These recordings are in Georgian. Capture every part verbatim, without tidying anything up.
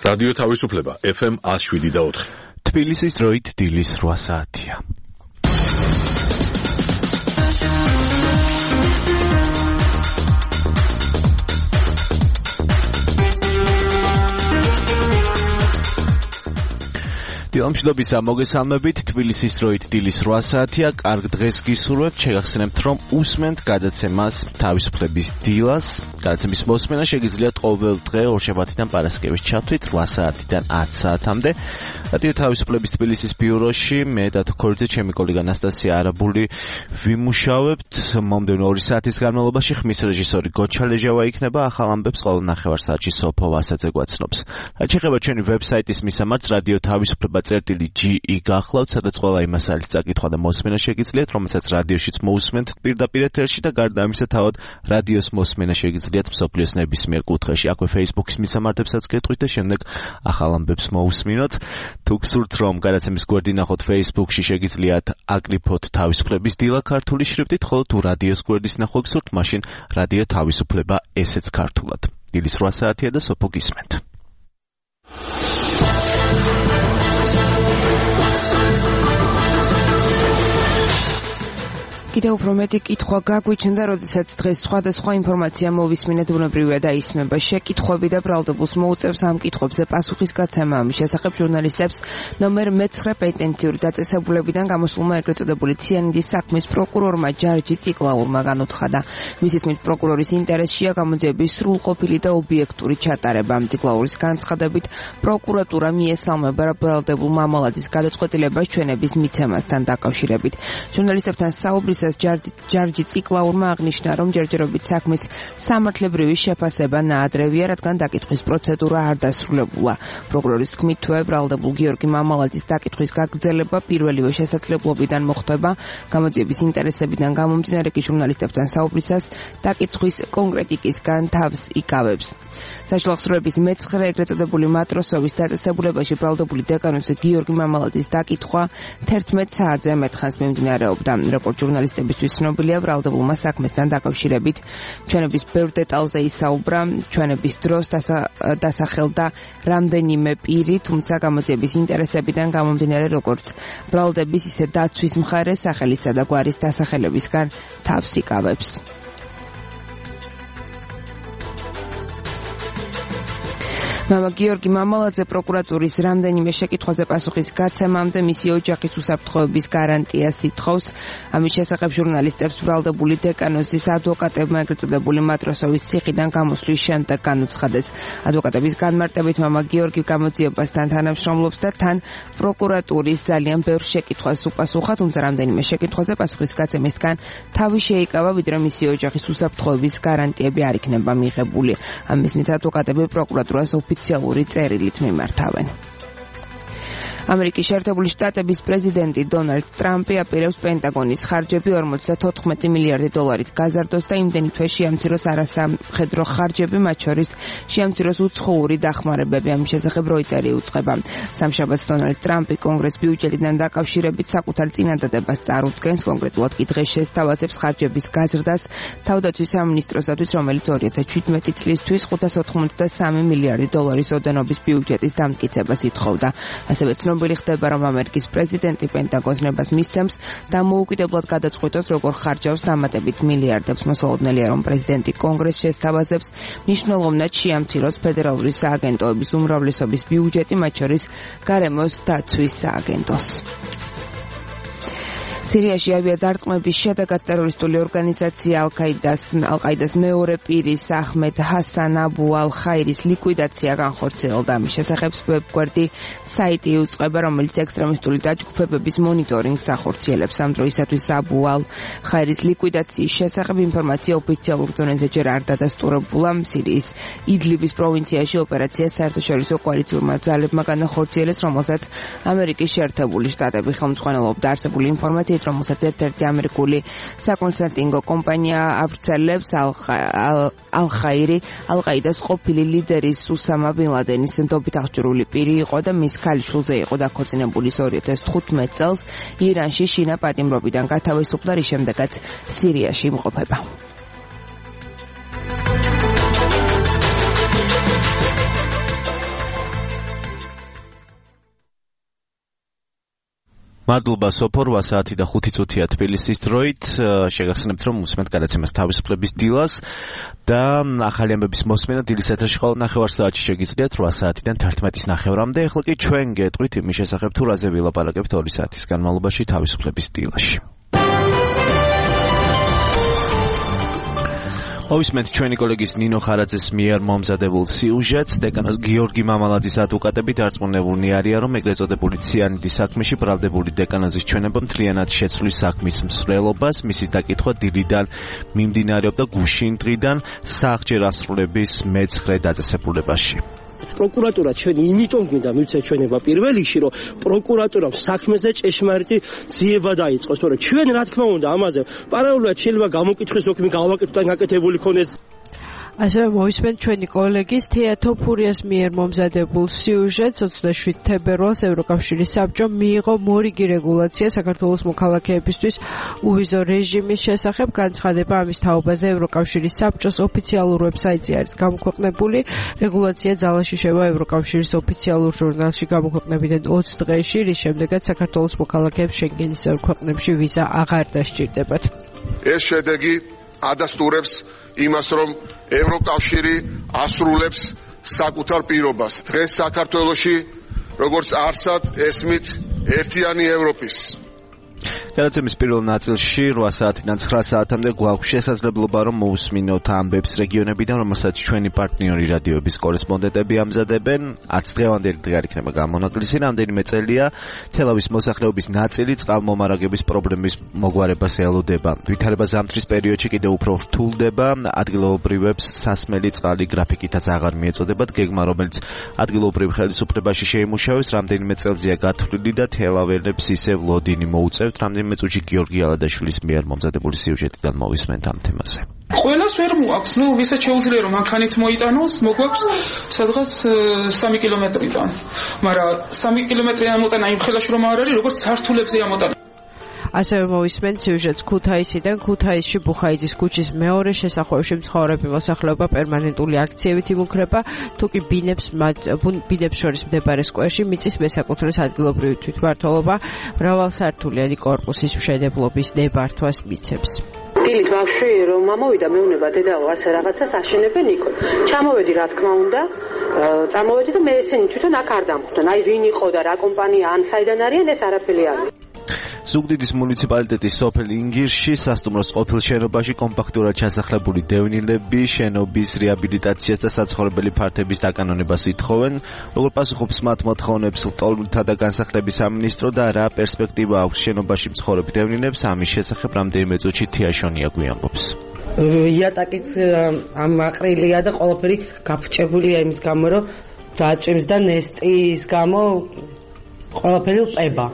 რადიო თავისუფლება ეფ ემ one oh seven და four. თბილისის დროით დილის რვა საათია. დილამშვიდობის მოგესალმებით, თბილისის დროით დილის რვა საათია. კარგ დღეს გისურვებთ. შეგახსენებთ, რომ უსმენთ გადაცემას თავისუფლების დილას. გადაცემის მოსმენა შეგიძლიათ ყოველ დღე ორშაბათიდან პარასკევის ჩათვლით რვა საათიდან ათ საათამდე. რადიო თავისუფლების თბილისის ბიუროში მე და თქორიძე, ჩემი კოლეგა ანასტასია არაბული ვიმუშავებთ. მომდევნო ორი საათის განმავლობაში ხმის რეჟისორი გოჩალეჟავა იქნება. ახალ ამბებს ყოველ ნახევარ საათში სოფო ვასაძე გვაცნობს. რაც შეეხება ჩვენი ვებსაიტის მისამართს, რადიო თავისუფლება წერტილი ჯი ი გახლავთ, სადაც ყველა იმ მასალის წაკითხვა და მოსმენა შეგიძლიათ, რომელსაც რადიოშიც მოусმენთ პირდაპირ ეთერში და გარდა ამისა თავად რადიოს მოსმენა შეგიძლიათ მსოფლიოს ნებისმიერ კუთხეში. აქვე Facebook-ის მისამართებსაც გეტყვით და შემდეგ ახალ ამბებს მოусმინოთ. თუ გსურთ, რომ გადაცემის გვერდი ნახოთ Facebook-ში, შეგიძლიათ აკრიფოთ თავისუფლების დილა ქართული შრიფტით, ხოლო თუ რადიოს გვერდის ნახვა გსურთ, მაშინ რადიო თავისუფლება ესეც ქართულად. დილის რვა საათია და სოფო გისმენთ. კიდევ უფრო მეტი კითხვა გაგვიჩნდა, როდესაც დღეს სხვადასხვა ინფორმაცია მოვისმინეთ, ბუნებრივია და ისმება. შეკითხვები და ბრალდებულს მოუწევს ამ კითხვებზე პასუხის გაცემა. ამის შესახებ ჟურნალისტებს ნომერ მეცხრე პეტენციური დაწესებულებიდან გამოსულმა ეგრეთ წოდებული ციანიდის საქმის პროკურორმა ჯარჯი ციკლაურმა განუცხადა. მისი თქმით, პროკურორის ინტერესშია გამოძიების სრულყოფილი და ობიექტური ჩატარება. ციკლაურის განცხადებით, პროკურატურა მიესალმება ბრალდებულ მამალაძის გადაწყვეტილებას ჩვენების მიცემასთან დაკავშირებით. ჟურნალისტებთან საუბრისას ჯარჯი ციკლაურმა აღნიშნა, რომ ჯერჯერობით საქმის სამართლებრივი შეფასება ნაადრევია, რადგან დაკითხვის პროცედურა არ დასრულებულა. პროკურორის თქმით, თუ ბრალდებულ გიორგი მამალაძის დაკითხვის გაგრძელება პირველივე შესაძლებლობიდან მოხდება. გამოძიების ინტერესებიდან გამომდინარე კი ჟურნალისტებთან საუბრისას დაკითხვის კონკრეტიკისგან თავს იკავებს. საშუალო ხსრობების მეცხრე ეგრეთ წოდებული მატროსოვის დაწესებულებაში ბრალდებული დეკანოს გიორგი მამალაძის დაკითხვა თერთმეტ საათზე მეტხანს მიმდინარეობდა. როგორც ჟურნალისტებისთვის ცნობილია, ბრალდებულმა საქმესთან დაკავშირებით ჩვენების ბევრ დეტალზე ისაუბრა. ჩვენების დროს დასახელდა რამდენიმე პირი, თუმცა გამოძიების ინტერესებიდან გამომდინარე, როგორც ბრალდების, ისე დაცვის მხარე სახელისა და გვარის დასახელებისგან თავს იკავებს. მამა გიორგი მამალაძე პროკურატურის რამდენიმე შეკითხვაზე პასუხის გაცემამდე მისი ოჯახის უსაფრთხოების გარანტიას ითხოვს. ამის შესახებ ჟურნალისტებს ბრალდებული დეკანოზის ადვოკატებმა ეგრეთ წოდებული მატროსოვის ციხიდან გამოსვლის შემდეგ განუცხადეს. ადვოკატების განმარტებით, მამა გიორგი გამოძიებასთან თანამშრომლობს და თან პროკურატურის ძალიან ბევრ შეკითხვას უპასუხა, თუმცა რამდენიმე შეკითხვაზე პასუხის გაცემისგან თავი შეიკავა, ვიდრე მისი ოჯახის უსაფრთხოების გარანტიები არ იქნება მიღებული. ამის მით ადვოკატები პროკურატურას ოფიციალური წერილით მიმართავენ. ამერიკის შეერთებული შტატების პრეზიდენტი დონალდ ტრამპი აპირებს პენტაგონის ხარჯები ორმოცდათოთხმეტი მილიარდი დოლარით გაზარდოს და იმდენი თვე შეამციროს არასამხედრო ხარჯები, მათ შორის შეამციროს უცხოური დახმარებები. ამის შესახებ როიტერი უწყება. სამშაბათს დონალდ ტრამპი კონგრესს ბიუჯეტიდან დაკავშირებით საკუთარ წინადადებას წარუდგენს, კონკრეტულად კი დღეს შესთავაზებს ხარჯების გაზრდას თავდაცვის სამინისტროსათვის, რომელიც ორი ათას შვიდმეტი წლისთვის ხუთას ოთხმოცდასამი მილიარდი დოლარის ოდენობის ბიუჯეტის დამტკიცებას ითხოვდა. ასევე ცნობილი ხდება, რომ ამერიკის პრეზიდენტი პენტაგონს ნებას მისცემს დამოუკიდებლად გადაწყვიტოს, როგორ ხარჯავს დამატებით მილიარდებს. მოსალოდნელია, რომ პრეზიდენტი კონგრესს შესთავაზებს მნიშვნელოვნად შეამციროს ფედერალური სააგენტოების უმრავლესობის ბიუჯეტი, მათ შორის გარემოს დაცვის სააგენტოს. სირიაში ავიადარტყმების შედეგად ტერორისტული ორგანიზაცია ალ-ყაიდას ალ-ყაიდას მეორე პირის აჰმედ ჰასან აბუ ალ-ხაირის ლიკვიდაცია განხორციელდა. ამის შესახებ ვებგვერდი საიტი უწყება, რომელიც ექსტრემისტული დაჯგუფებების მონიტორინგს ახორციელებს. ამ დროისათვის აბუ ალ-ხაირის ლიკვიდაციის შესახებ ინფორმაცია ოფიციალურ დონეზე ჯერ არ დადასტურებულა. სირიის იდლიბის პროვინციაში ოპერაცია საერთაშორისო კოალიციურმა ძალებმა განახორციელეს, რომელსაც ამერიკის შეერთებული შტატები ხელმძღვანელობდა. არსებული ინფორმაცია, რომელსაც ერთ-ერთი ამერიკული საკონსალტინგო კომპანია ავრცელებს, ალ-ხაირი ალ-ყაიდას ყოფილი ლიდერის უსამა ბინ ლადენის ნდობით აღჭურვილი პირი იყო და მის ქალიშვილზე იყო დაქორწინებული ორი ათას თხუთმეტ წელს ირანში შინა პატიმრობიდან გათავისუფლდა, რის შემდეგაც სირიაში იმყოფება. მადლობა სოფო, რვა საათი და ხუთი წუთია თბილისის დროით. შეგახსენებთ, რომ უსმენთ გადაცემას თავისუფლების დილას და ახალი ამბების მოსმენა დილის ეთერში ყოველ ნახევარ საათში შეგიძლიათ რვა საათიდან თერთმეტის ნახევრამდე. ეხლა კი ჩვენ გეტყვით იმის შესახებ, თუ რაზე ვილაპარაკებთ ორი საათის განმავლობაში თავისუფლების დილაში. მოვისმენთ ჩვენი კოლეგის ნინო ხარაძეს მიერ მომზადებულ სიუჟეტს. დეკანოს გიორგი მამალაძის ადვოკატები დარწმუნებულნი არიან, რომ ეგრეთ წოდებული ციანიდის საქმეში ბრალდებული დეკანოზის ჩვენება მთლიანად შეცვლის საქმის მსვლელობას. მისი დაკითხვა დილიდან მიმდინარეობდა გუშინ დღიდან საახჯერ ასრულების მეცხრე დაწესებულებაში. პროკურატურა ჩვენი იმიტომ გვინდა მივცეთ ჩვენება პირველ რიგში, რომ პროკურატურამ საქმეზე ჭეშმარიტი ძიება დაიწყოს, თორე ჩვენ რა თქმა უნდა ამაზე პარალელურად შეიძლება გამოკითხეს ოქმი გავაკეთოთ ან გაკეთებული ქონდეს. ასევე მოვისმენთ ჩვენი კოლეგის თეა თოფურიას მიერ მომზადებულ სიუჟეტს. ოცდაშვიდ თებერვალს ევროკავშირის საბჭომ მიიღო მორიგი რეგულაცია საქართველოს მოქალაქეებისთვის უვიზო რეჟიმის შესახებ. განცხადება ამის თაობაზე ევროკავშირის საბჭოს ოფიციალურ ვებსაიტზე არის გამოქვეყნებული. რეგულაცია ძალაში შევა ევროკავშირის ოფიციალურ ჟურნალში გამოქვეყნებიდან ოც დღეში, რის შემდეგაც საქართველოს მოქალაქეებს შენგენის წევრ ქვეყნებში ვიზა აღარ დასჭირდებათ. ეს შედეგი ადასტურებს იმას, რომ ევროკავშირი ასრულებს საკუთარ პირობას. დღეს საქართველოში, როგორც არსად ესმით ერთიანი ევროპის. გადაცემის პირველ ნაწილში რვა საათიდან ცხრა საათამდე გვაქვს შესაძლებლობა, რომ მოусმინოთ ამბებს რეგიონებიდან, რომელსაც ჩვენი პარტნიორი რადიოების კორესპონდენტები ამზადებენ. არც დღევანდელი დღე არ იქნება გამონაკლისი. რამდენიმე წელია თელავის მოსახლეობის ნაწილი წყალმომარაგების პრობლემის მოგვარებას ელოდება. ვითარება ზამთრის პერიოდში კიდევ უფრო რთულდება. ადგილობრივებს სასმელი წყალი გრაფიკითაც აღარ მიეწოდებათ. გეგმა, რომელიც ადგილობრივ ხელისუფლებაში შეიმუშავეს, რამდენიმე წელზეა გათვლილი და თელაველებს ისევ ლოდინი მოუწევთ. რამდენიმე წუთში გიორგი ალადაშვილის მიერ მომზადებული სიუჟეტიდან მოვისმენთ ამ თემაზე. ყველას ვერ მოაქვს, ნუ ვისაც შეუძლია რომ მანქანით მოიტანოს, მოგვაქვს სადღაც სამი კილომეტრიდან. მაგრამ სამი კილომეტრი ამოტანა იმ ხელაში რომ არ არის, როგორც სართულებზე ამოტანა. ასევე მოვისმენთ სიუჟეტს ქუთაისიდან. ქუთაისში ბუხაიძის ქუჩის მეორე შესახვევში მცხოვრები მოსახლეობა პერმანენტული აქციებით იმუქრება, თუ კი ბინებს ბინებს შორის მდებარე სკვერში მიწის მესაკუთრეს ადგილობრივი თვითმმართველობა მრავალსართულიანი კორპუსის მშენებლობის ნებართვას მიცემს. დილით ბავშვი რომ მომოვიდა მეუნება დედაო ასე რაღაცას აშენებენ იქ. ჩამოვედი რა თქმა უნდა, წამოვედი და მე ესენი თვითონ აქ არ დამხვდნენ. აი ვინ იყო და რა კომპანია ან საიდან არიან ეს არაფერი არ არის. ზუგდიდის მუნიციპალიტეტის სოფელ ინგირში სასტუმროს ყოფილ შენობაში კომპაქტურად ჩასახლებული დევნილები შენობის რეაბილიტაციას და საცხოვრებელი ფართების დაკანონებას ითხოვენ. როგორ პასუხობს მათ მოთხოვნებს ლტოლვილთა და განსახლების სამინისტრო და რა პერსპექტივა აქვს შენობაში მცხოვრებ დევნილებს? ამის შესახებ რამდენიმე წუთში თიაშონია გვიამბობს. იატაკიც ამ აყრილია და ყველაფერი გაფჭებულია იმის გამო, რომ დაწვიმს და ნესტის გამო ყველაფერი წება.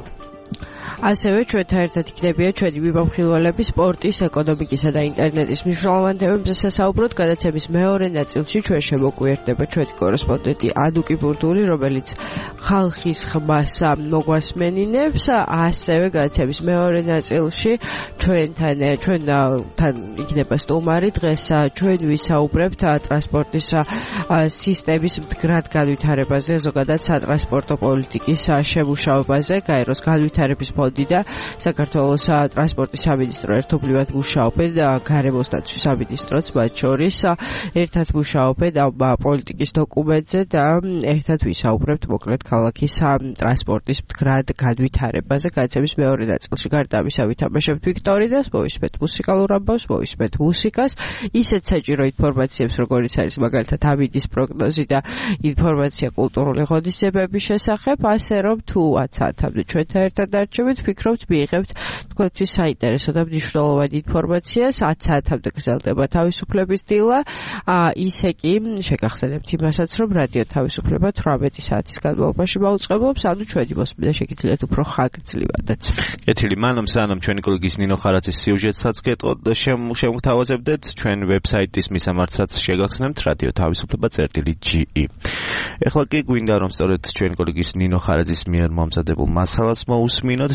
ასევე ჩვენთან ერთად იქნებია ჩვენი მიმოხილველები სპორტის, ეკონომიკისა და ინტერნეტის მნიშვნელოვან თემებზე სასაუბროთ. გადაცემის მეორე ნაწილში ჩვენ შემოგვიერთდება ჩვენი კორესპონდენტი ანუკი ბურდული, რომელიც ხალხის ხმას მოგვასმენინებს. ასევე გადაცემის მეორე ნაწილში ჩვენთან ჩვენთან იქნება სტუმარი. დღეს ჩვენ ვისაუბრებთ ტრანსპორტის სისტემის მდგრად განვითარებაზე, ზოგადად სატრანსპორტო პოლიტიკის შემუშავებაზე, გაეროს განვითარების ფონდი და საქართველოს ტრანსპორტის სამინისტრო ერთობლივად მუშაობენ გარემოს დაცვის სამინისტროც მათ შორის ერთად მუშაობენ ამ პოლიტიკის დოკუმენტზე და ერთად ვისაუბრებთ მოკლედ ქალაქის ტრანსპორტის მდგრად განვითარებაზე. გადაცემის მეორე ნაწილში გარდა ამისა ვითამაშებთ ვიქტორინას, მოვისმენთ მუსიკალურ ამბავს, მოვისმენთ მუსიკას, ისეთ საჭირო ინფორმაციებს, როგორიც არის მაგალითად ამინდის პროგნოზი და ინფორმაცია კულტურული ღონისძიებების შესახებ, ასე რომ თუ ათსაათამდე ჩვენთან ერთად არჩევით, ვფიქრობთ მიიღებთ თქვენთვის საინტერესო და მნიშვნელოვანი ინფორმაციას. ათ საათამდე გრძელდება თავისუფლების დილა. ისე კი შეგახსენებთ იმასაც, რომ რადიო თავისუფლება თვრამეტი საათის განმავლობაში მაუწყებლობს, ანუ ჩვენი მოსმენა შეგიძლიათ უფრო ხანგრძლივადაც. კეთილი, მანამ სანამ ჩვენი კოლეგის ნინო ხარაძის სიუჟეტსაც გეტყოთ და შემოგთავაზებდეთ, ჩვენ ვებსაიტის მისამართსაც შეგახსენებთ რადიო თავისუფლება წერტილი ჯი ი. ეხლა კი გვინდა რომ სწორედ ჩვენი კოლეგის ნინო ხარაძის მიერ მომზადებულ მასალას მოусმინოთ.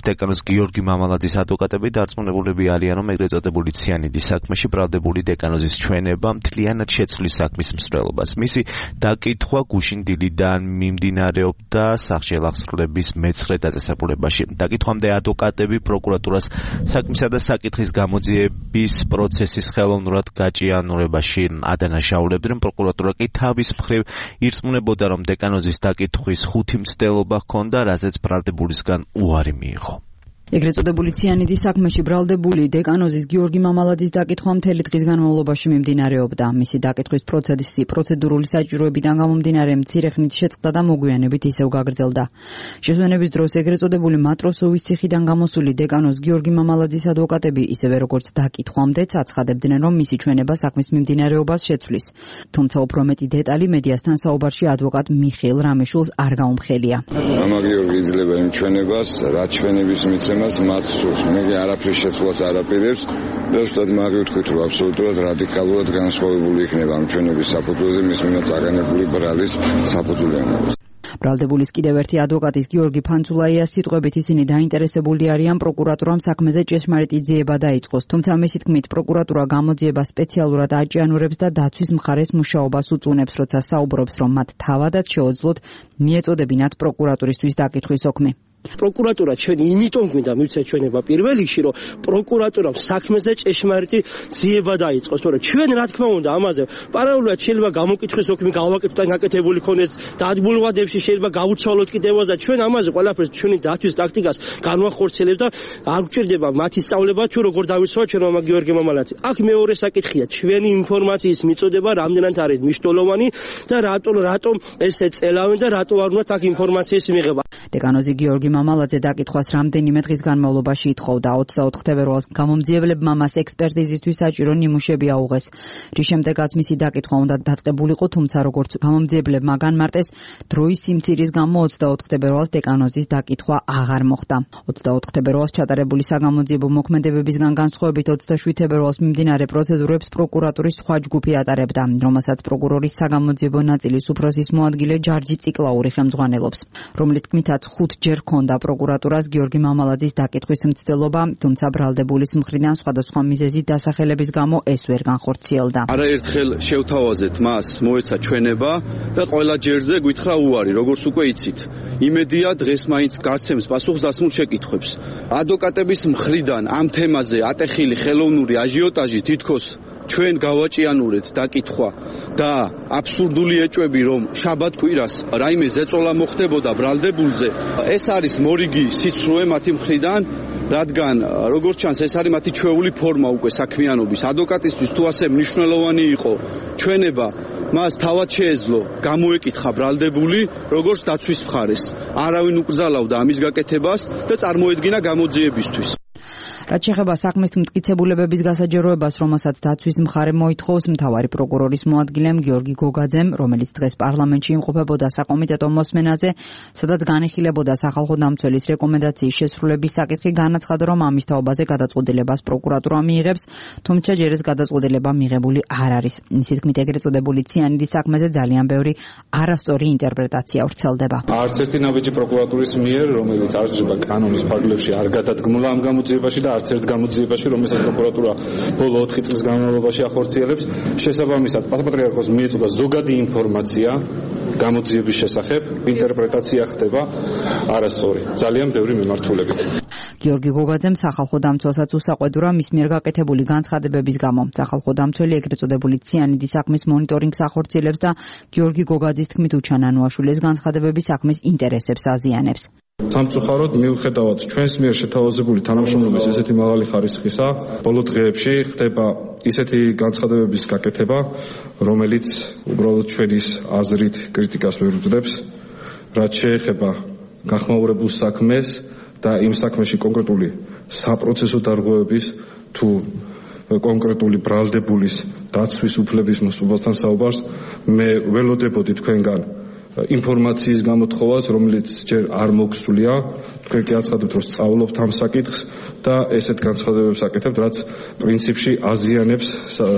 დეკანოს გიორგი მამალაძის ადვოკატები დარწმუნებულები არიან, რომ ეგრეთ წოდებული ციანიდის საქმეში ბრალდებული დეკანოზის ჩვენება მთლიანად შეცვლის საქმის მსვლელობას. მისი დაკითხვა გუშინ დილიდან მიმდინარეობდა სახში ელახსრლების მეცხრე დაწესებულებაში. დაკითხვამდე ადვოკატები პროკურატურას საქმისა და საკითხის გამოძიების პროცესის ხელოვნურად გაჭიანურებაში ადანაშაულებდნენ. პროკურატურა კი თავის მხრივ ირწმუნებოდა, რომ დეკანოზის დაკითხვის ხუთი მცდელობა ჰქონდა, რაზეც ბრალდებულისგან უარი მიიღო. ეგრეთ წოდებული ციანიდის საქმეში ბრალდებული დეკანოზის გიორგი მამალაძის დაკითხვა მთელი დღის განმავლობაში მიმდინარეობდა. მისი დაკითხვის პროცესი პროცედურული საჭიროებიდან გამომდინარე მცირე ხნით შეწყდა და მოგვიანებით ისევ გაგრძელდა. შესვენების დროს ეგრეთ წოდებული მატროსოვის ციხიდან გამოსული დეკანოს გიორგი მამალაძის ადვოკატები ისევე როგორც დაკითხვამდეც აცხადებდნენ, რომ მისი ჩვენება საქმის მიმდინარეობას შეცვლის. თუმცა უფრო მეტი დეტალი მედიასთან საუბარში ადვოკატ მიხეილ რამეშულს არ გაუმხელია. მამა გიორგი იძლევა იმ ჩვენებას, რაც ჩვენების მიცემ მათ სურს. მე არაფრის შეცვლას არ აპირებს და ზუსტად მაგივთქვით, რომ აბსოლუტურად რადიკალურად განსხვავებული იქნება ამ ჩვენების საფუძველზე მის მიმართ აღენებული ბრალის საფუძვლიანობა. ბრალდებულის კიდევ ერთი ადვოკატის გიორგი ფანცულაიას სიტყვებით ისინი დაინტერესებული არიან პროკურატურამ საქმეზე ჭეშმარიტი ძიება დაიწყოს. თუმცა მისი თქმით, პროკურატურა გამოძიებას სპეციალურად აჭიანურებს და დაცვის მხარეს მუშაობას უწუნებს, როცა საუბრობს, რომ მათ თავადაც შეუძლოთ მიეწოდებინათ პროკურატურისთვის დაკითხვის ოქმი. პროკურატურა ჩვენი იმიტომ გვინდა მივცეთ ჩვენება პირველ რიგში, რომ პროკურატურამ საქმეზე ჭეშმარიტი ძიება დაიწყოს, თორე ჩვენ რა თქმა უნდა ამაზე პარალელურად შეიძლება გამოკითხვის ოქმი გავაკეთოთ ან გაკეთებული ქონდეს დადგმულვადებში შეიძლება გავუცვალოთ კიდევაც და ჩვენ ამაზე ყველაფერს ჩვენი დაცვის ტაქტიკას განვახორციელებთ და არ გვჭირდება მათი სწავლება თუ როგორ დავიცვათ ჩვენ მამა გიორგი მამალაძე. აქ მეორე საკითხია ჩვენი ინფორმაციის მიწოდება რამდენად არის მნიშვნელოვანი და რატომ რატომ ესე წელავენ და რატო არ უნდა აქ ინფორმაციის მიღება. დეკანოზი გიორგი მამალაძე დაკითხვას რამდენიმე დღის განმავლობაში ითხოვდა. ოცდაოთხ თებერვალს გამომძიებლებმა მას ექსპერტიზისთვის საჭირო ნიმუშები აუღეს. რის შემდეგაც მისი დაკითხვა უნდა დაწყებულიყო, თუმცა როგორც გამომძიებლებმა განმარტეს, დროის სიმცირის გამო ოცდაოთხ თებერვალს დეკანოზის დაკითხვა აღარ მოხდა. ოცდაოთხ თებერვალს ჩატარებული საგამოძიებო მოქმედებებისგან განსხვავებით ოცდაშვიდ თებერვალს მიმდინარე პროცედურებს პროკურატურის სხვა ჯგუფი ატარებდა, რომელსაც პროკურორის საგამოძიებო ნაწილის უფროსის მოადგილე ჯარჯი ციკლაური ხელმძღვანელობს, რომლის თქმითაც ხუთჯერ ჰქონდა პროკურატურას გიორგი მამალაძის დაკითხვის მცდელობა, თუმცა ბრალდებულის მხრიდან სხვადასხვა მიზეზით დასახელების გამო ეს ვერ განხორციელდა. არაერთხელ შევთავაზეთ მას, მოეცა ჩვენება და ყველა ჯერზე გვითხრა უარი, როგორც უკვე იცით. იმედია დღეს მაინც გაცემს პასუხსდასმულ შეკითხვებს. ადვოკატების მხრიდან ამ თემაზე ატეხილი ხელოვნური აჟიოტაჟი თითქოს ჩვენ გავაჭიანურეთ დაკითხვა და აბსურდული ეჭვები, რომ შაბათ კვირას რაიმე ზეწოლა მოხდებოდა ბრალდებულზე, ეს არის მორიგი სიცრუე მათი მხრიდან, რადგან როგორც ჩანს ეს არის მათი ჩვეული ფორმა უკვე საქმიანობის. ადვოკატისთვის თუ ასე მნიშვნელოვანი იყო ჩვენება, მას თავად შეეძლო გამოეკითხა ბრალდებული როგორც დაცვის მხარეს. არავინ უკრძალავდა ამის გაკეთებას და წარმოედგინა გამოძიებისთვის. რაც შეეხება საქმის მტკიცებულებების გასაჯეროებას, რომელსაც დაცვის მხარე მოითხოვს მთავარი პროკურორის მოადგილემ გიორგი გოგაძემ, რომელიც დღეს პარლამენტში იმყოფებოდა საკომიტეტო მოსმენაზე, სადაც განიხილებოდა სახალხო დამცველის რეკომენდაციის შესრულების საკითხი, განაცხადა, რომ ამის თაობაზე გადაწყვეტილებას პროკურატურა მიიღებს, თუმცა ჯერ ეს გადაწყვეტილება მიღებული არ არის. მისი თქმით, ეგრეთ წოდებული ციანიდის საქმეზე ძალიან ბევრი არასწორი ინტერპრეტაცია ვრცელდება. არც ერთი ნაბიჯი პროკურატურის მიერ, რომელიც არ ჭრება კანონის ფარგლებში, არ გადადგმულა ამ გამოძიებაში და არც ერთ გამოძიებაში, რომელსაც პროკურატურა ბოლო ოთხი წლის განმავლობაში ახორციელებს. შესაბამისად, პატრიარქოს მიეწოდა ზოგადი ინფორმაცია გამოძიების შესახებ, ინტერპრეტაცია ხდება არასწორი, ძალიან ბევრი მიმართულებით. გიორგი გოგაძემ სახალხო დამცველსაც უსაყვედურა მის მიერ გაკეთებული განცხადებების გამო. სახალხო დამცველი ეგრეთ წოდებული ციანიდის საქმის მონიტორინგს ახორციელებს და გიორგი გოგაძის თქმით უჩანანუაშვილი ეს განცხადებები საქმის ინტერესებს აზიანებს. სამწუხაროდ მიუხედავად ჩვენს მიერ შეთავაზებული თანამშრომლობის ესეთი მაღალი ხარისხისა, ბოლო დღეებში ხდება ისეთი განცხადებების გაკეთება, რომელიც უბრალოდ ჩვენის აზრით კრიტიკას ვერ უძლებს, რაც შეეხება გახმაურებულ საქმეს და იმ საქმეში კონკრეტული საპროცესო დარღვევების თუ კონკრეტული ბრალდებულის დაცვის უფლების მოსწრებასთან საუბარს, მე ველოდებოდი თქვენგან ინფორმაციის გამოთხოვას, რომელიც ჯერ არ მოგსულია, თქვენ კი აცხადებთ, რომ სწავლობთ ამ საკითხს და ესეთ განცხადებებს აკეთებთ, რაც პრინციპში აზიანებს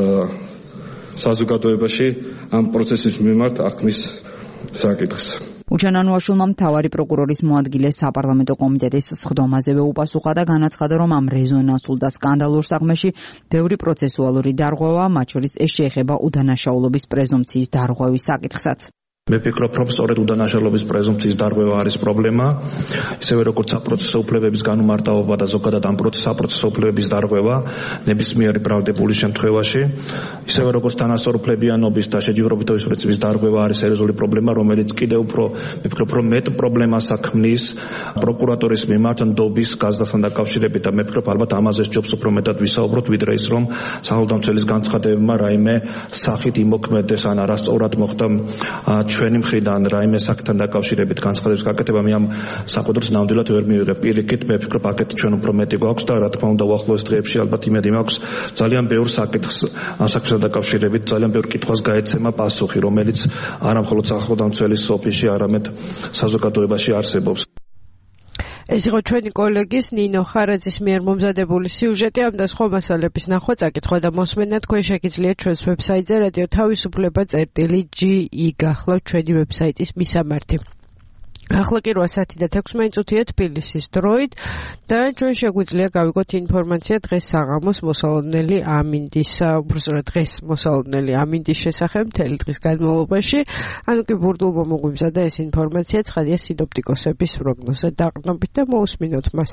საზოგადოებაში ამ პროცესის მიმართ აღქმის საკითხს. მუჩან ანუაშვილმა მთავარი პროკურორის მოადგილე საპარლამენტო კომიტეტის სხდომაზევე უპასუხა და განაცხადა, რომ ამ რეზონანსულ და სკანდალურ საქმეში ბევრი პროცესუალური დარღვევაა, მათ შორის ეს შეეხება უდანაშაულობის პრეზუმპციის დარღვევის საკითხსაც. მე ვფიქრობ, რომ სწორედ უდანაშაულობის პრეზუმპციის დარღვევა არის პრობლემა, ისევე როგორც საპროცესო უფლებების განუმარტავობა და ზოგადად ამ საპროცესო უფლებების დარღვევა ნებისმიერი ბრალდებული შემთხვევაში, ისევე როგორც თანასწორ უფლებიანობის და შეჯიბრობითობის პრინციპის დარღვევა არის სერიოზული პრობლემა, რომელიც კიდევ უფრო მე ვფიქრობ, რომ მეტ პრობლემას აქმნის პროკურატურის მიმართ ნდობის გაზრდასთან დაკავშირებით და მე ვფიქრობ, ალბათ ამაზე ჯობს უფრო მეტად ვისაუბროთ, ვიდრე ის, რომ სახელმწიფოს განცხადებებმა რაიმე სახით იმოქმედეს ან არასწორად მოხდა ჩვენი მხრიდან რაიმე საკითხთან დაკავშირებით განცხადების გაკეთება მე ამ საყდრს ნამდვილად ვერ მივიღებ. პირიქით მე ვფიქრობ, აქეთ ჩვენ უფრო მეტი გვაქვს და რა თქმა უნდა უახლოეს დღეებში ალბათ იმედი მაქვს ძალიან ბევრ საკითხს ამ საკითხთან დაკავშირებით ძალიან ბევრ კითხვას გაეცემა პასუხი, რომელიც არა მხოლოდ სახელმწიფოს ოფისში, არამედ საზოგადოებაში არსებობს. ეს იყო ჩვენი კოლეგის ნინო ხარაძის მიერ მომზადებული სიუჟეტი. ამ და სხვა მასალების ნახვა, წაკითხვა და მოსმენა თქვენ შეგიძლიათ ჩვენს ვებსაიტზე რადიო თავისუფლება წერტილი ჯი ი გახლავთ ჩვენი ვებსაიტის მისამართი. ახლა კი რვა საათი და თექვსმეტ წუთია თბილისის დროით და ჩვენ შეგვიძლია გავიგოთ ინფორმაცია დღეს საღამოს მოსალოდნელი ამინდის, უბრალოდ დღეს მოსალოდნელი ამინდის შესახებ მთელი დღის განმავლობაში. ანუ კი ბურდულმა მოგვიმზადა ეს ინფორმაცია, ცხადია სინოპტიკოსების პროგნოზზე დაყრდნობით და მოусმინოთ მას.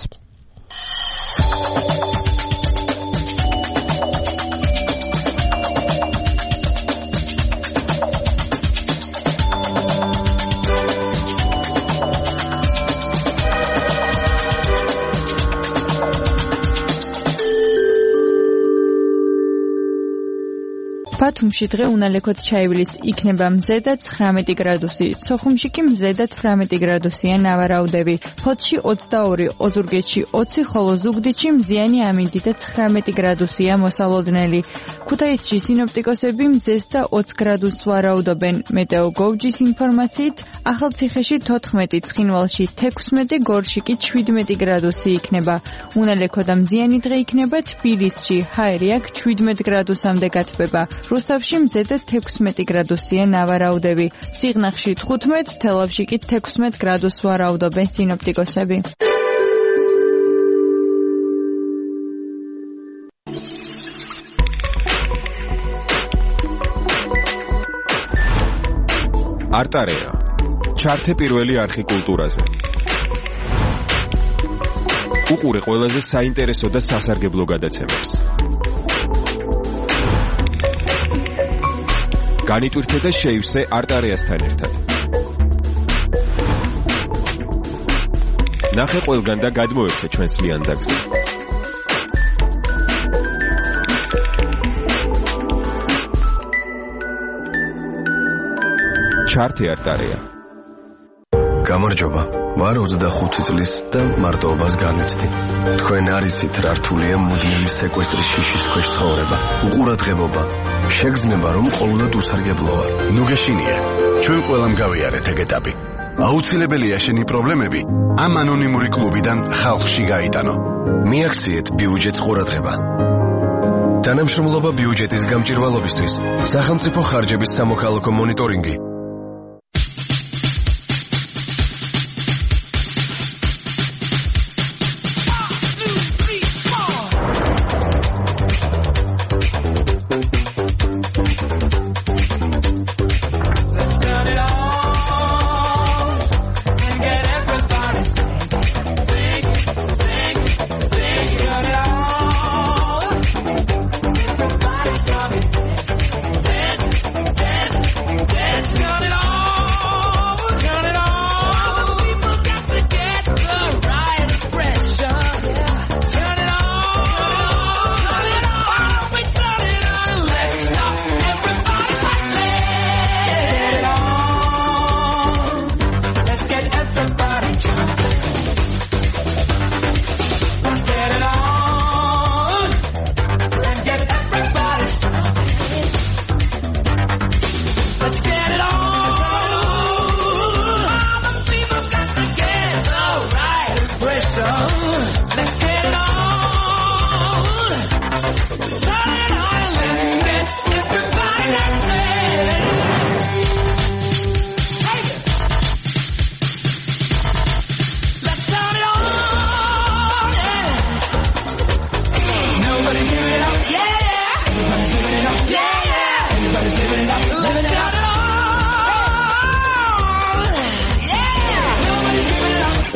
ბათუმში დღე უნალექოდ ჩაივლის, იქნება მზედა ცხრამეტი გრადუსი, სოხუმში კი მზედა თვრამეტი გრადუსია ნავარაუდები, ფოთში ოცდაორი, ოზურგეთში ოცი, ხოლო ზუგდიდში მზიანი ამინდი და ცხრამეტი გრადუსია მოსალოდნელი. ქუთაისში სინოპტიკოსები მზეს და ოც გრადუსს ვარაუდობენ. მეტეოგოუჯის ინფორმაციით, ახალციხეში თოთხმეტი, ცხინვალში თექვსმეტი, გორში კი შვიდმეტი გრადუსი იქნება. უნალექო და მზიანი დღე იქნება თბილისში, ჰაერი აქ შვიდმეტ გრადუსამდე გათბება. რუსთავში მზედა თექვსმეტი გრადუსია ნავარაუდები. სიღნაღში თხუთმეტი, თელავში კი თექვსმეტ გრადუსს ვარაუდობენ სინოპტიკოსები. არტარეა. ჩართე პირველი არხი კულტურაზე. უყურე ყველაზე საინტერესო და სასარგებლო გადაცემებს. განიტვირთე და შეივსე არტარეასთან ერთად. ნახე ყველგან და გადმოერთე ჩვენს ლიანდაგზე. ჩართე არტარეა. გამარჯობა. ვარ ოცდახუთი წლის და მარტოობას განვიცდი. თქვენ არ იცით რა რთულია მუდმივი სეკვესტრის შიშის ქვეშ ცხოვრება. უყურადღებობა. შეგრძნება რომ ყოველდღე უსარგებლო ვარ. ნუ გეშინია. ჩვენ ყველამ გავიარეთ ეგ ეტაპი. აუცილებელია შენი პრობლემები ამ ანონიმური კლუბიდან ხალხში გაიტანო. მიაქციეთ ბიუჯეტს ყურადღება. თანამშრომლობა ბიუჯეტის გამჭირვალობისთვის. სახელმწიფო ხარჯების სამოქალაქო მონიტორინგი. Let's go.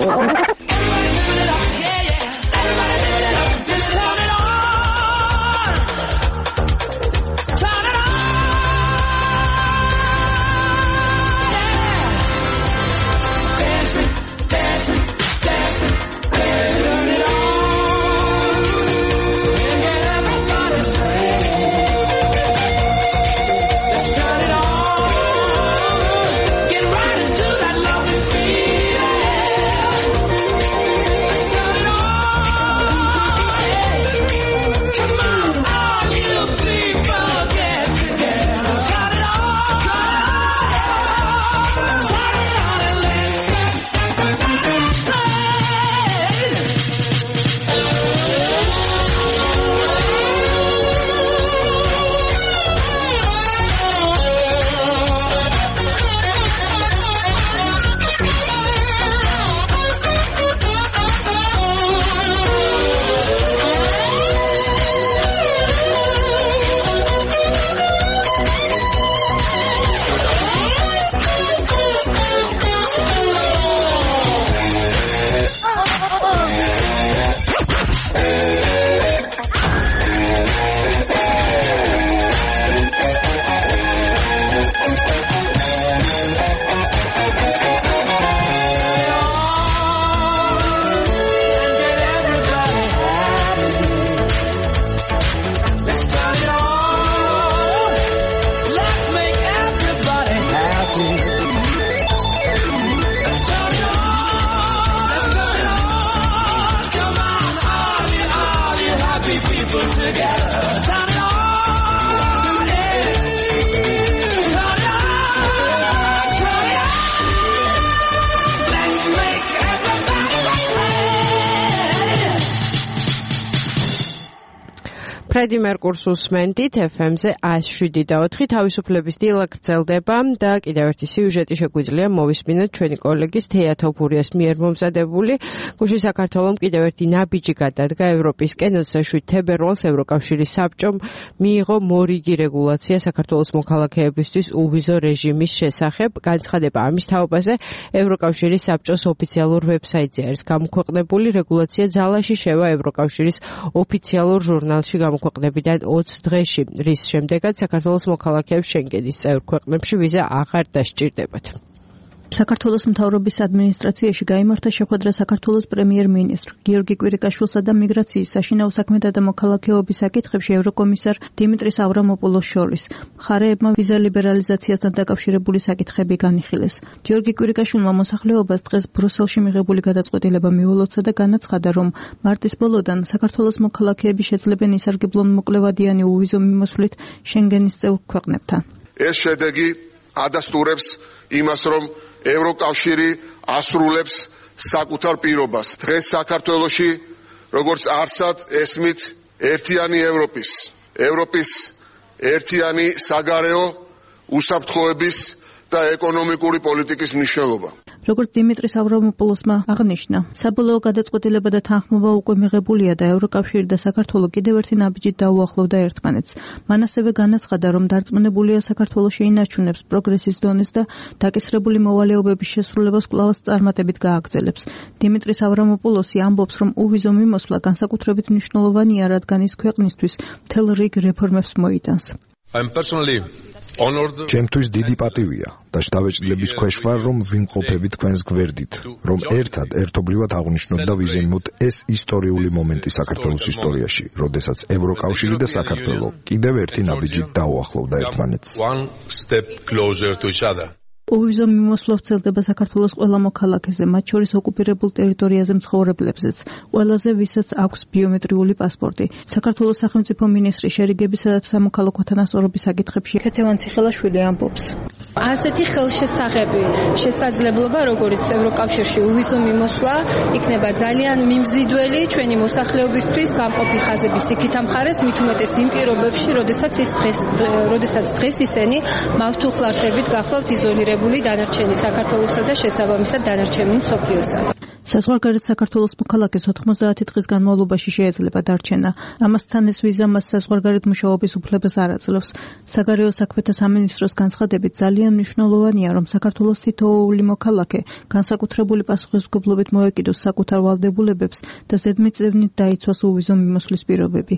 ფრედი მერკურს უსმენდით ეფ ემ-ზე εκατო შვიდი და ოთხი თავისუფლების დილა გრძელდება და კიდევ ერთი სიუჟეტი შეგვიძლია მოვისმინოთ ჩვენი კოლეგის თეა თოფურიას მიერ მომზადებული. გუშინ საქართველომ კიდევ ერთი ნაბიჯი გადადგა ევროპისკენ, ოცდაშვიდ თებერვალს ევროკავშირის საბჭომ მიიღო მორიგი რეგულაცია საქართველოს მოქალაქეებისთვის უვიზო რეჟიმის შესახებ. განცხადება ამის თაობაზე ევროკავშირის საბჭოს ოფიციალურ ვებსაიტზე არის გამოქვეყნებული. რეგულაცია ძალაში შევა ევროკავშირის ოფიციალურ ჟურნალში გამოქვეყნებიდან ოცი დღეში, რის შემდეგაც საქართველოს მოქალაქეებს შენგენის წევრ ქვეყნებში ვიზა აღარ დასჭირდებათ. საქართველოს მთავრობის ადმინისტრაციაში გაიმართა შეხვედრა საქართველოს პრემიერ-მინისტრ გიორგი კვირიკაშვილსა და მიგრაციის, საშინაო საქმეთა და მოქალაქეობის საკითხებში ევროკომისარ დიმიტრის ავრამოპულოს შორის. მხარეებმა ვიზა ლიბერალიზაციასთან დაკავშირებული საკითხები განიხილეს. გიორგი კვირიკაშვილმა მოსახლეობას დღეს ბრუსელში მიღებული გადაწყვეტილება მიულოცა და განაცხადა, რომ მარტის ბოლოდან საქართველოს მოქალაქეები შეძლებენ ისარგებლონ მოკლევადიანი უვიზო მიმოსვლით შენგენის წევრ ქვეყნებთან. ეს შედეგი ადასტურებს იმას, რომ ევროკავშირი ასრულებს საკუთარ პირობას. დღეს საქართველოში, როგორც არსად ესმით ერთიანი ევროპის, ევროპის ერთიანი საგარეო უსაფრთხოების და ეკონომიკური პოლიტიკის მნიშვნელობა. როგორც დიმიტრის ავრამოპულოსმა აღნიშნა, საბოლოო გადაწყვეტილება და თანხმობა უკვე მიღებულია და ევროკავშირი და საქართველო კიდევ ერთი ნაბიჯით დაუახლოვდა ერთმანეთს. მან ასევე განაცხადა, რომ დარწმუნებულია საქართველო შეინარჩუნებს პროგრესის დონეს და დაკისრებული მოვალეობების შესრულებას კვლავაც წარმატებით გააგრძელებს. დიმიტრის ავრამოპულოსი ამბობს, რომ უვიზო მიმოსვლა განსაკუთრებით მნიშვნელოვანია, რადგან ის ქვეყნისთვის მთელ რიგ რეფორმებს მოიტანს. ჩემთვის დიდი პატივია და შთაბეჭდილების ქვეშ ვარ, რომ ვიმყოფები თქვენს გვერდით, რომ ერთად ერთობლივად აღვნიშნოთ და ვიზიაროთ ეს ისტორიული მომენტი საქართველოს ისტორიაში, როდესაც ევროკავშირი და საქართველო კიდევ ერთი ნაბიჯით დაუახლოვდა ერთმანეთს. უვიზო მიმოსვლა ვრცელდება საქართველოს ყველა მოქალაქეზე, მათ შორის ოკუპირებულ ტერიტორიაზე მცხოვრებლებზეც, ყველაზე ვისაც აქვს ბიომეტრიული პასპორტი. საქართველოს სახელმწიფო მინისტრი შერიგებისა და სამოქალაქო თანასწორობის საკითხებში ქეთევან ციხელაშვილი ამბობს. ასეთი ხელშესახები, შესაძლებლობა, როგორც ევროკავშირში უვიზო მიმოსვლა, იქნება ძალიან მიმზიდველი ჩვენი მოსახლეობისთვის გამყოფი ხაზების იქით ამხარეს, მით უმეტეს იმ პირობებში, როდესაც ის დღეს, როდესაც დღეს ისინი მავთულხლარდებით გახლავთ იზოლირებული დანარჩენი საქართველოსა და შესაბამისად დანარჩენი მსოფლიოსა. საზღვარგარეთ საქართველოს მოქალაქეს ოთხმოცდაათი დღის განმავლობაში შეიძლება დარჩენა. ამასთან ეს ვიზა მას საზღვარგარეთ მუშაობის უფლებას არ აძლევს. საგარეო საქმეთა სამინისტროს განცხადებით ძალიან მნიშვნელოვანია, რომ საქართველოს თითოეული მოქალაქე განსაკუთრებული პასუხისმგებლობით მოეკიდოს საკუთარ ვალდებულებებს და ზედმიწევნით დაიცვას უვიზო მიმოსვლის პირობები.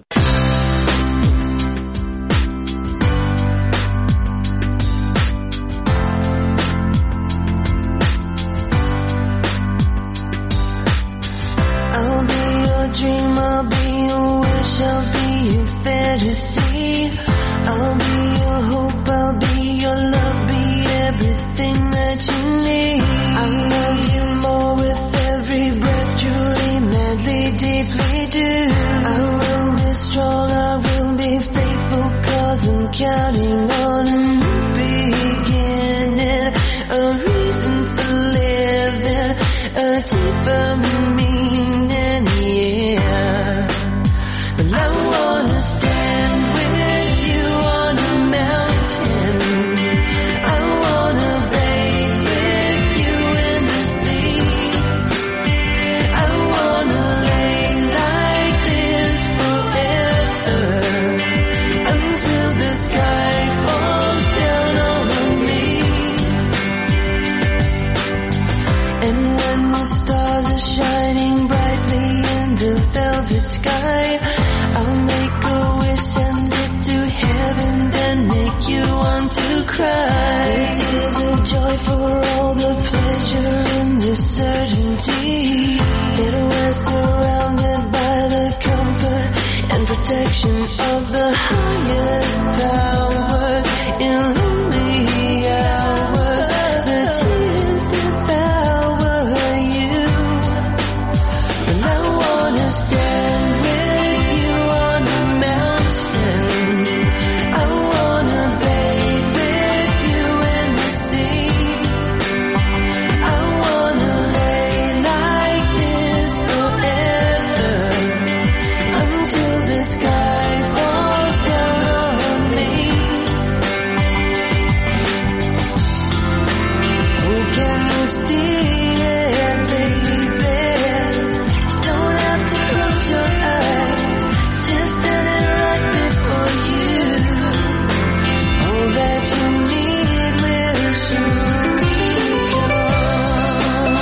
Dream, I'll be your wish, I'll be your fantasy. I'll be your hope, I'll be your love, be everything that you need. I love you more with every breath, truly, madly, deeply do. I will be strong, I will be faithful, cause I'm counting on a new beginning, a reason for living, a deeper meaning, yeah. But I wanna stand with you on a mountain. I wanna bathe with you in the sea. I wanna lay like this forever, until the sky falls down over me. And when the stars are shining brightly in the velvet sky, I'll make a wish, send it to heaven, then make you want to cry. Tears of joy for all the pleasure in this certainty that we're surrounded by the comfort and protection of the highest powers. In lonely hours, the tears devour you. And I wanna stand with you on a mountain. I wanna bathe with you in the sea. I wanna lay like this forever, until the sky falls down on me. Oh, can you see it, baby? You don't have to close your eyes, just standing right before you. All that you need will surely come.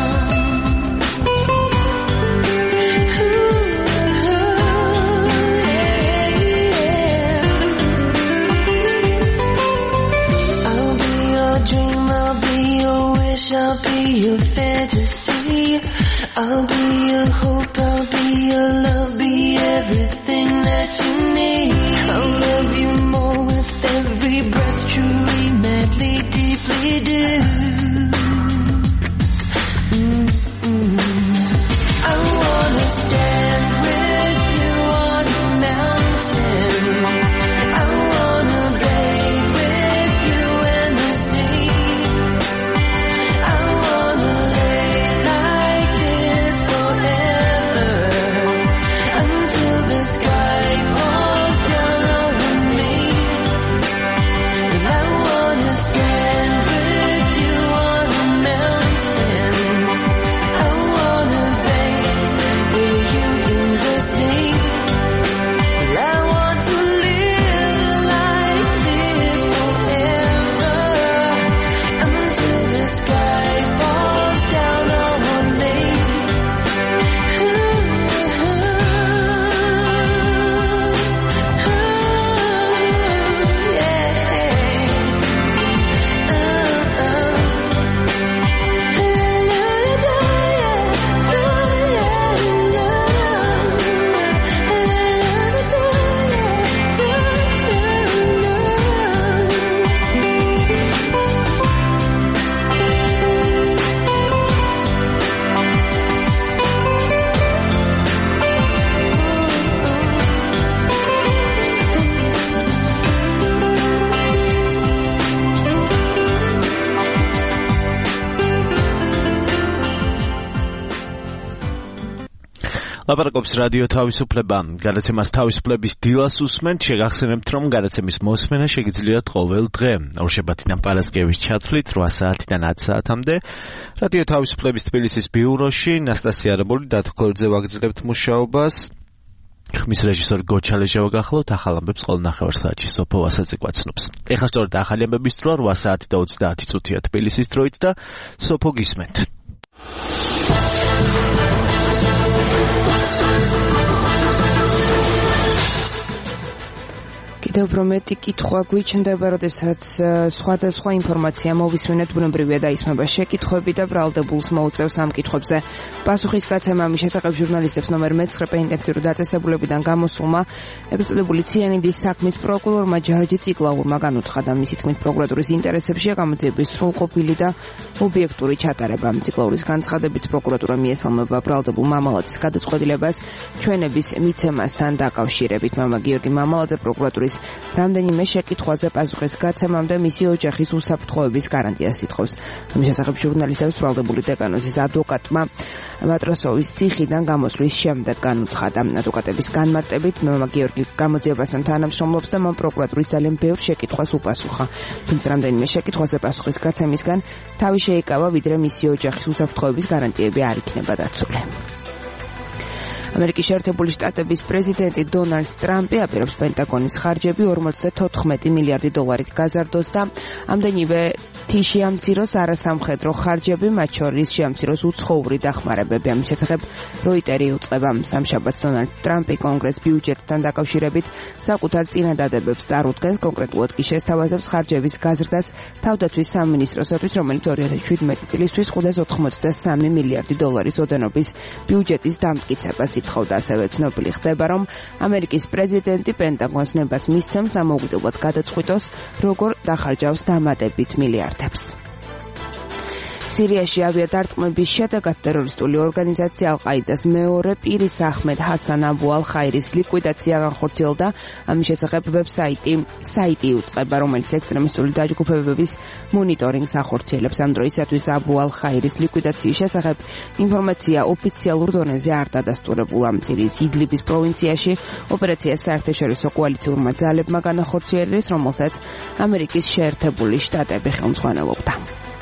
I'll be your dream, I'll be your wish, I'll be your fantasy. I'll be your hope, I'll be your love, be everything that you need. I'll love you more with every breath, truly, madly, deeply do. Mm-mm. I wanna stand with you on a mountain. I wanna bathe with you in the sea. I wanna lay like this forever, ლაპარაკობს რადიო თავისუფლება. გადაცემას თავისუფლების დილას უსმენთ. შეგახსენებთ, რომ გადაცემის მოსმენა შეგიძლიათ ყოველ დღე ორშაბათიდან პარასკევის ჩათვლით რვა საათიდან ათ საათამდე. რადიო თავისუფლების თბილისის ბიუროში ნასტასია რაბოლი დათქოლძე ვაგრძელებთ მუშაობას. ხმის რეჟისორი გოჩალეჟევა გახლავთ. ახალ ამბებს ყოველ ნახევარ საათში სოფო ვასაძე გვაცნობს. ეხლა სწორედ ახალი ამბების დრო რვა საათი და ოცდაათი წუთია თბილისის დროით და სოფო გისმენთ. კიდევ უფრო მეტი კითხვა გვიჩნდება, როდესაც სხვადასხვა ინფორმაცია მოვისმენთ, ბუნებრივია დაისმება შეკითხვები და ბრალდებულს მოუწევს ამ კითხვებზე. პასუხის გაცემა მის შესახებ ჟურნალისტებს ნომერ მეცხრე პენტენსიური დაწესებულებიდან გამოსულმა ეგრეთ წოდებული ციანიდის საქმის პროკურორმა ჯარჯი ციკლაურმა განუცხადა, მისი თქმით პროკურატურის ინტერესებშია გამოძიების სრულყოფილი და ობიექტური ჩატარება. ციკლაურის განცხადებით პროკურატურა მიესალმება ბრალდებულ მამალაძის გადაწყვეტილებას ჩვენების მიცემასთან დაკავშირებით. მამა გიორგი მამალაძე პროკურატურის რამდენიმე შეკითხვაზე პასუხის გაცემამდე მისი ოჯახის უსაფრთხოების გარანტიას ითხოვს. ამის შესახებ ჟურნალისტებს ბრალდებული დეკანოზის ადვოკატმა მატროსოვის ციხიდან გამოსვლის შემდეგ განუცხადა. ადვოკატების განმარტებით მამა გიორგი გამოძიებასთან თანამშრომლობს და მან პროკურატურის ძალიან ბევრ შეკითხვას უპასუხა. თუმცა რამდენიმე შეკითხვაზე პასუხის გაცემისგან თავი შეიკავა, ვიდრე მისი ოჯახის უსაფრთხოების გარანტიები არ იქნება დაცული. ამერიკის შეერთებული შტატების პრეზიდენტი დონალდ ტრამპი აპირებს პენტაგონის ხარჯები ორმოცდათოთხმეტი მილიარდი დოლარით გაზარდოს და ამდენივე თიში ამციროს არასამხედრო ხარჯები, მათ შორის შეამციროს უცხოური დახმარებები. ამის შესახებ როიტერი უწყება. სამშაბათს დონალდ ტრამპი კონგრესს ბიუჯეტთან დაკავშირებით საკუთარ წინადადებებს წარუდგენს, კონკრეტულად კი შესთავაზებს ხარჯების გაზრდას თავდაცვის სამინისტროსათვის, რომელიც ორი ათას შვიდმეტი წლისთვის ხუთას ოთხმოცდასამი მილიარდი დოლარის ოდენობის ბიუჯეტის დამტკიცებას ითხოვდა. ასევე ცნობილი ხდება, რომ ამერიკის პრეზიდენტი პენტაგონს ნებას მისცემს დამოუკიდებლად გადაწყვიტოს, როგორ დახარჯავს დამატებით მილიარდებს. სირიაში ავიადარტყმების შედეგად ტერორისტული ორგანიზაცია ალ-ყაიდას მეორე პირის აჰმედ ჰასან აბუ ალ-ხაირის ლიკვიდაცია განხორციელდა. ამის შესახებ ვებსაიტი საიტი უწყება, რომელიც ექსტრემისტული დაჯგუფებების მონიტორინგს ახორციელებს. ამ დროისათვის აბუ ალ-ხაირის ლიკვიდაციის შესახებ ინფორმაცია ოფიციალურ დონეზე არ დადასტურებულა. სირიის იდლიბის პროვინციაში ოპერაცია საერთაშორისო კოალიციურმა ძალებმა განახორციელეს, რომელსაც ამერიკის შეერთებული შტატები ხელმძღვანელობდა.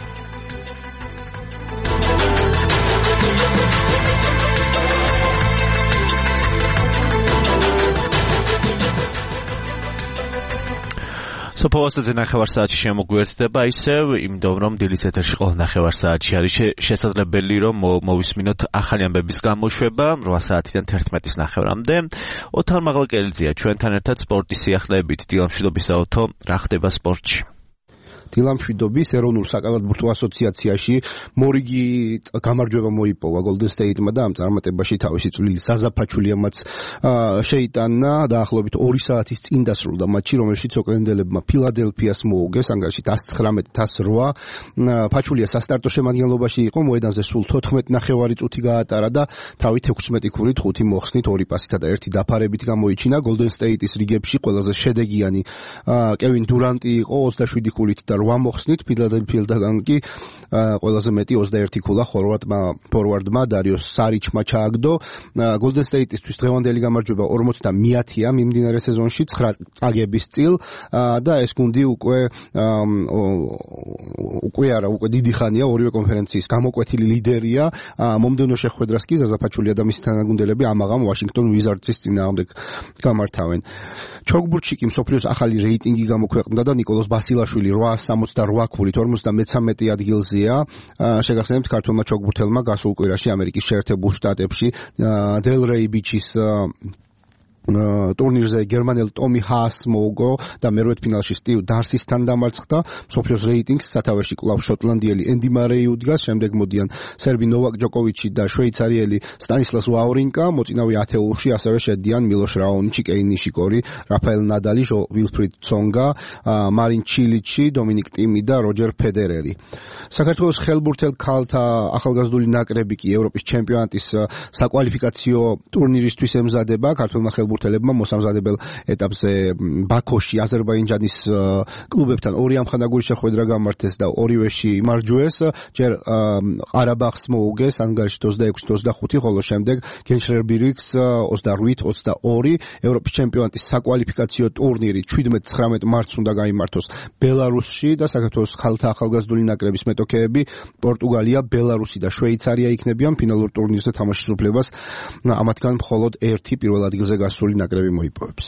სოფოვასაძე ნახევარ საათში შემოგვიერთდება ისევ, იმიტომ რომ დილის ეთერში ყოველ ნახევარ საათში არის შესაძლებელი, რომ მოვისმინოთ ახალი ამბების გამოშვება რვა საათიდან თერთმეტის ნახევრამდე. ოთარ მაღალკელიძეა ჩვენთან ერთად სპორტის სიახლეებით. დილამშვიდობის აოთო, რა ხდება სპორტში? დილამშვიდობის ეროვნულ საკალათბურთო ასოციაციაში მორიგი გამარჯვება მოიპოვა Golden State-მა და ამ წარმატებაში თავისი წვლილი ზაზა ფაჩულიამაც შეიტანა. დაახლოებით ორი საათის წინ დასრულდა მატჩი, რომელშიც ოკლენდელებმა ფილადელფიას მოუგეს ანგარიშით ათას ცხრამეტი ათას რვა. ფაჩულია სასტარტო შემადგენლობაში იყო, მოედანზე სულ თოთხმეტი ნახევარი წუთი გაატარა და თავით ექვსმეტი ქულით ხუთი მოხსნით, ორი პასითა და ერთი დაფარებით გამოიჩინა. Golden State-ის რიგებში ყველაზე შედეგიანი კევინ დურანტი იყო ოცდაშვიდი ქულით და რვა მოხსნით. ფილადელფიელდან კი ყველაზე მეტი ოცდაერთი ქულა ხორვატმა ფორვარდმა დარიოს სარიჩმა ჩააგდო. Golden State-ისთვის დღევანდელი გამარჯვება ორმოცდა მეათეა მიმდინარე სეზონში ცხრა წაგების წილ და ეს გუნდი უკვე უკვე არა უკვე დიდი ხანია ორივე კონფერენციის გამოკვეთილი ლიდერია. მომდევნო შეხვედრას კი ზაზა ფაჩულია და მისი თანაგუნდელები ამაღამ ვაშინგტონ ვიზარდსის წინააღმდეგ გამართავენ. ჩოგბურთში კი მსოფლიოს ახალი რეიტინგი გამოქვეყნდა და ნიკოლოზ ბასილაშვილი რვაას სამოცდარვა ქულით ორმოცდამეცამეტე ადგილზეა. შეგახსენებთ, ქართველმა ჩოგბურთელმა გასულ კვირაში ამერიკის შეერთებულ შტატებში დელრეი ბიჩის ტურნირზე გერმანელ ტომი ჰაასს მოუგო და მერვედფინალში სტივ დარსისთან დამარცხდა. მსოფლიოს რეიტინგს სათავეში კვლავ შოტლანდიელი ენდი მარეი უდგას, შემდეგ მოდიან სერბი ნოვაკ ჯოკოვიჩი და შვეიცარიელი სტანისლას ვავრინკა. მოწინავე ათეულში ასევე შედიან მილოშ რაონიჩი, კეინ ნიშიკორი, რაფაელ ნადალი, ვილფრიდ ცონგა, მარინ ჩილიჩი, დომინიკ ტიმი და როჯერ ფედერერი. საქართველოს ხელბურთელ ქალთა ახალგაზრდული ნაკრები კი ევროპის ჩემპიონატის საკვალიფიკაციო ტურნირისთვის ემზადება. ქართველმა ფეხბურთელებმა მოსამზადებელ ეტაპზე ბაქოში აზერბაიჯანის კლუბებთან ორი ამხანაგური შეხვედრა გამართეს და ორივეში იმარჯვეს. ჯერ ყარაბაღს მოუგეს ანგარიშით ოცდაექვსი ოცდახუთი, ხოლო შემდეგ გენშრერბირიქს ოცდაოთხ ოცდაორი. ევროპის ჩემპიონატის საკვალიფიკაციო ტურნირი შვიდმეტ ცხრამეტ მარტს უნდა გაიმართოს ბელარუსში და საქართველოს ხალხთა ახალგაზრდული ნაკრების მეტოქეები პორტუგალია, ბელარუსი და შვეიცარია იქნებიან ფინალურ ტურნირზე თამაშის უფლებას. ამათგან მხოლოდ ერთი პირველ ადგილზე გასული ნაკრები მოიპოვებს.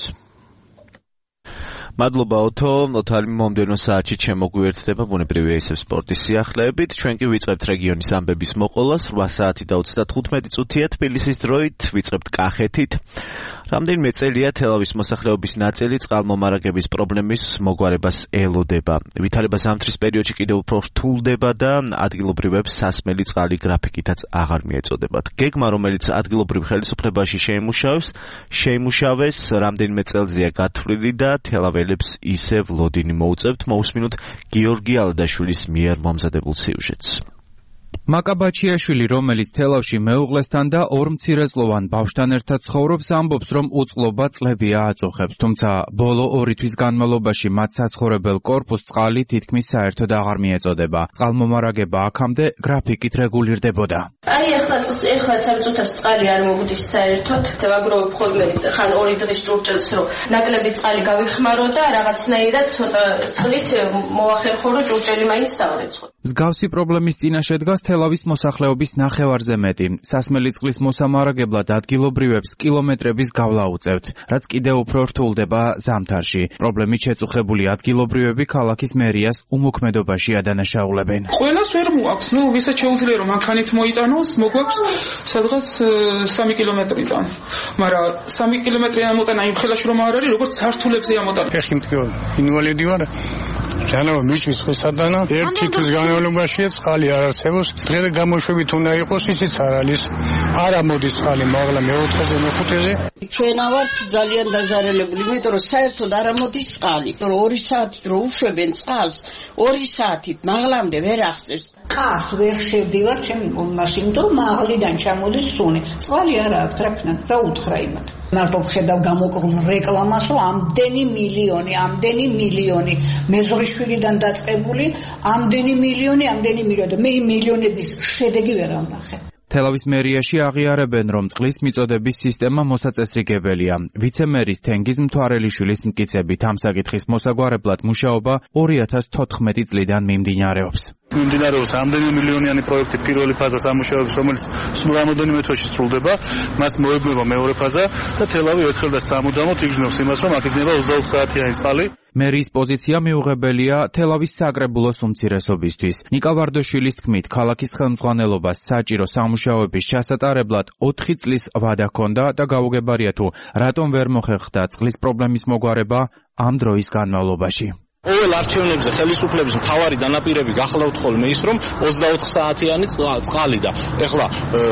მადლობა ოთო, ოთარი მომდევნო საათში შემოგვიერთდება ბუნებრივია ისევ სპორტის სიახლეებით. ჩვენ კი ვიწყებთ რეგიონის ამბების მოყოლას. რვა საათი და ოცდათხუთმეტი წუთია თბილისის დროით, ვიწყებთ კახეთით. რამდენიმე წელია თელავის მოსახლეობის ნაწილი წყალმომარაგების პრობლემის მოგვარებას ელოდება. ვითარება ზამთრის პერიოდში კიდევ უფრო რთულდება და ადგილობრივებს სასმელი წყალი გრაფიკითაც აღარ მიეწოდებათ. გეგმა, რომელიც ადგილობრივ ხელისუფლებაში შეიმუშავეს, შეიმუშავეს რამდენიმე წელზეა გათვლილი და თელაველებს ისევ ლოდინი მოუწევთ. მოусმინოთ გიორგი ალდაშვილის მიერ მომზადებულ სიუჟეტს. მაკაბაჩიაშვილი, რომელიც თელავში მეუღლესთან და ორ მცირეწლოვან ბავშვთან ერთად ცხოვრობს, ამბობს, რომ უწყლობა წლებია აწუხებს, თუმცა ბოლო ორი თვის განმავლობაში მათ საცხოვრებელ კორპუსს წყალი თითქმის საერთოდ აღარ მიეწოდება. წყალმომარაგება აქამდე გრაფიკით რეგულირდებოდა. აი ახლა ახლა სამწუთას წყალი არ მოგვდის საერთოდ. ვაგროვებ ხოლმე ხან ორი დღის ჭურჭელს, რომ ნაკლები წყალი გავიხმარო და რაღაცნაირად ცოტა წყლით მოახერხო, რომ ჭურჭელი მაინც დავრეცხო. მსგავსი პრობლემის წინაშე დგას თელავის მოსახლეობის ნახევარზე მეტი. სასმელი წყლის მოსამარაგებლად ადგილობრივებს კილომეტრების გავლა უწევთ, რაც კიდევ უფრო რთულდება ზამთარში. პრობლემით შეწუხებული ადგილობრივები ქალაქის მერიას უმოქმედობაში ადანაშაულებენ. ყველას ვერ მოაქვს, ნუ ვისაც შეუძლია რომ მანქანით მოიტანოს, მოგვაქვს სადღაც სამი კილომეტრიდან. მაგრამ სამი კილომეტრი ამოტანა იმ ხელაში რომ არ არის, როგორც სართულებზე ამოტანა. ფეხი მდგომი, ინვალიდი ვარ. ჯანავა მიჩვის ხესადანა ერთი თვის განმავლობაშია წყალი არ არსებობს. დღე გამოშვებით უნდა იყოს, ისიც არ არის. არ ამოდის წყალი, მაგრამ მეოთხეზე, მეხუთეზე. ჩვენ ავართ ძალიან დაზარალებული, იმიტომ რომ საერთოდ არ ამოდის წყალი. რომ ორი საათით რო უშვებენ წყალს, ორი საათით მაღლამდე ვერ აღწევს. ყარს ვერ შევდივარ ჩემი მაშინ, იმიტომ რომ მაღლიდან ჩამოდის სუნი. წყალი არ აქვს, რა ქნა, რა უთხრა იმათ. მარტო ხედავ გამოკრულ რეკლამას, რომ ამდენი მილიონი, ამდენი მილიონი მეზრიშვილიდან დაწყებული, ამდენი მილიონი, ამდენი მილიონი. მე იმ მილიონების შედეგი ვერ ამნახე. თელავის მერიაში აღიარებენ, რომ წყლის მიწოდების სისტემა მოსაწესრიგებელია. ვიცემერის თენგიზ მთვარელიშვილის მტკიცებით ამ საკითხის მოსაგვარებლად მუშაობა ორი ათას თოთხმეტი წლიდან მიმდინარეობს. მიმდინარეობს ამდენი მილიონიანი პროექტი პირველი ფაზა სამუშაოების, რომელიც სულ რამოდენიმე თვეში სრულდება, მას მოებნება მეორე ფაზა და თელავი ერთხელ და სამუდამოდ იგრძნობს იმას, რომ აქ იქნება ოცდაოთხ საათიანი წყალი. მერის პოზიცია მიუღებელია თელავის საკრებულოს უმცირესობისთვის. ნიკა ვარდოშვილის თქმით, ქალაქის ხელმძღვანელობას საჭირო სამუშაოების ჩასატარებლად ოთხი წლის ვადა ჰქონდა და გაუგებარია თუ რატომ ვერ მოხერხდა წყლის პრობლემის მოგვარება ამ დროის განმავლობაში. ყოველ არჩევნებზე ხელისუფლების მთავარი დანაპირები გახლავთ ხოლმე ის, რომ ოცდაოთხ საათიანი წყალი და ეხლა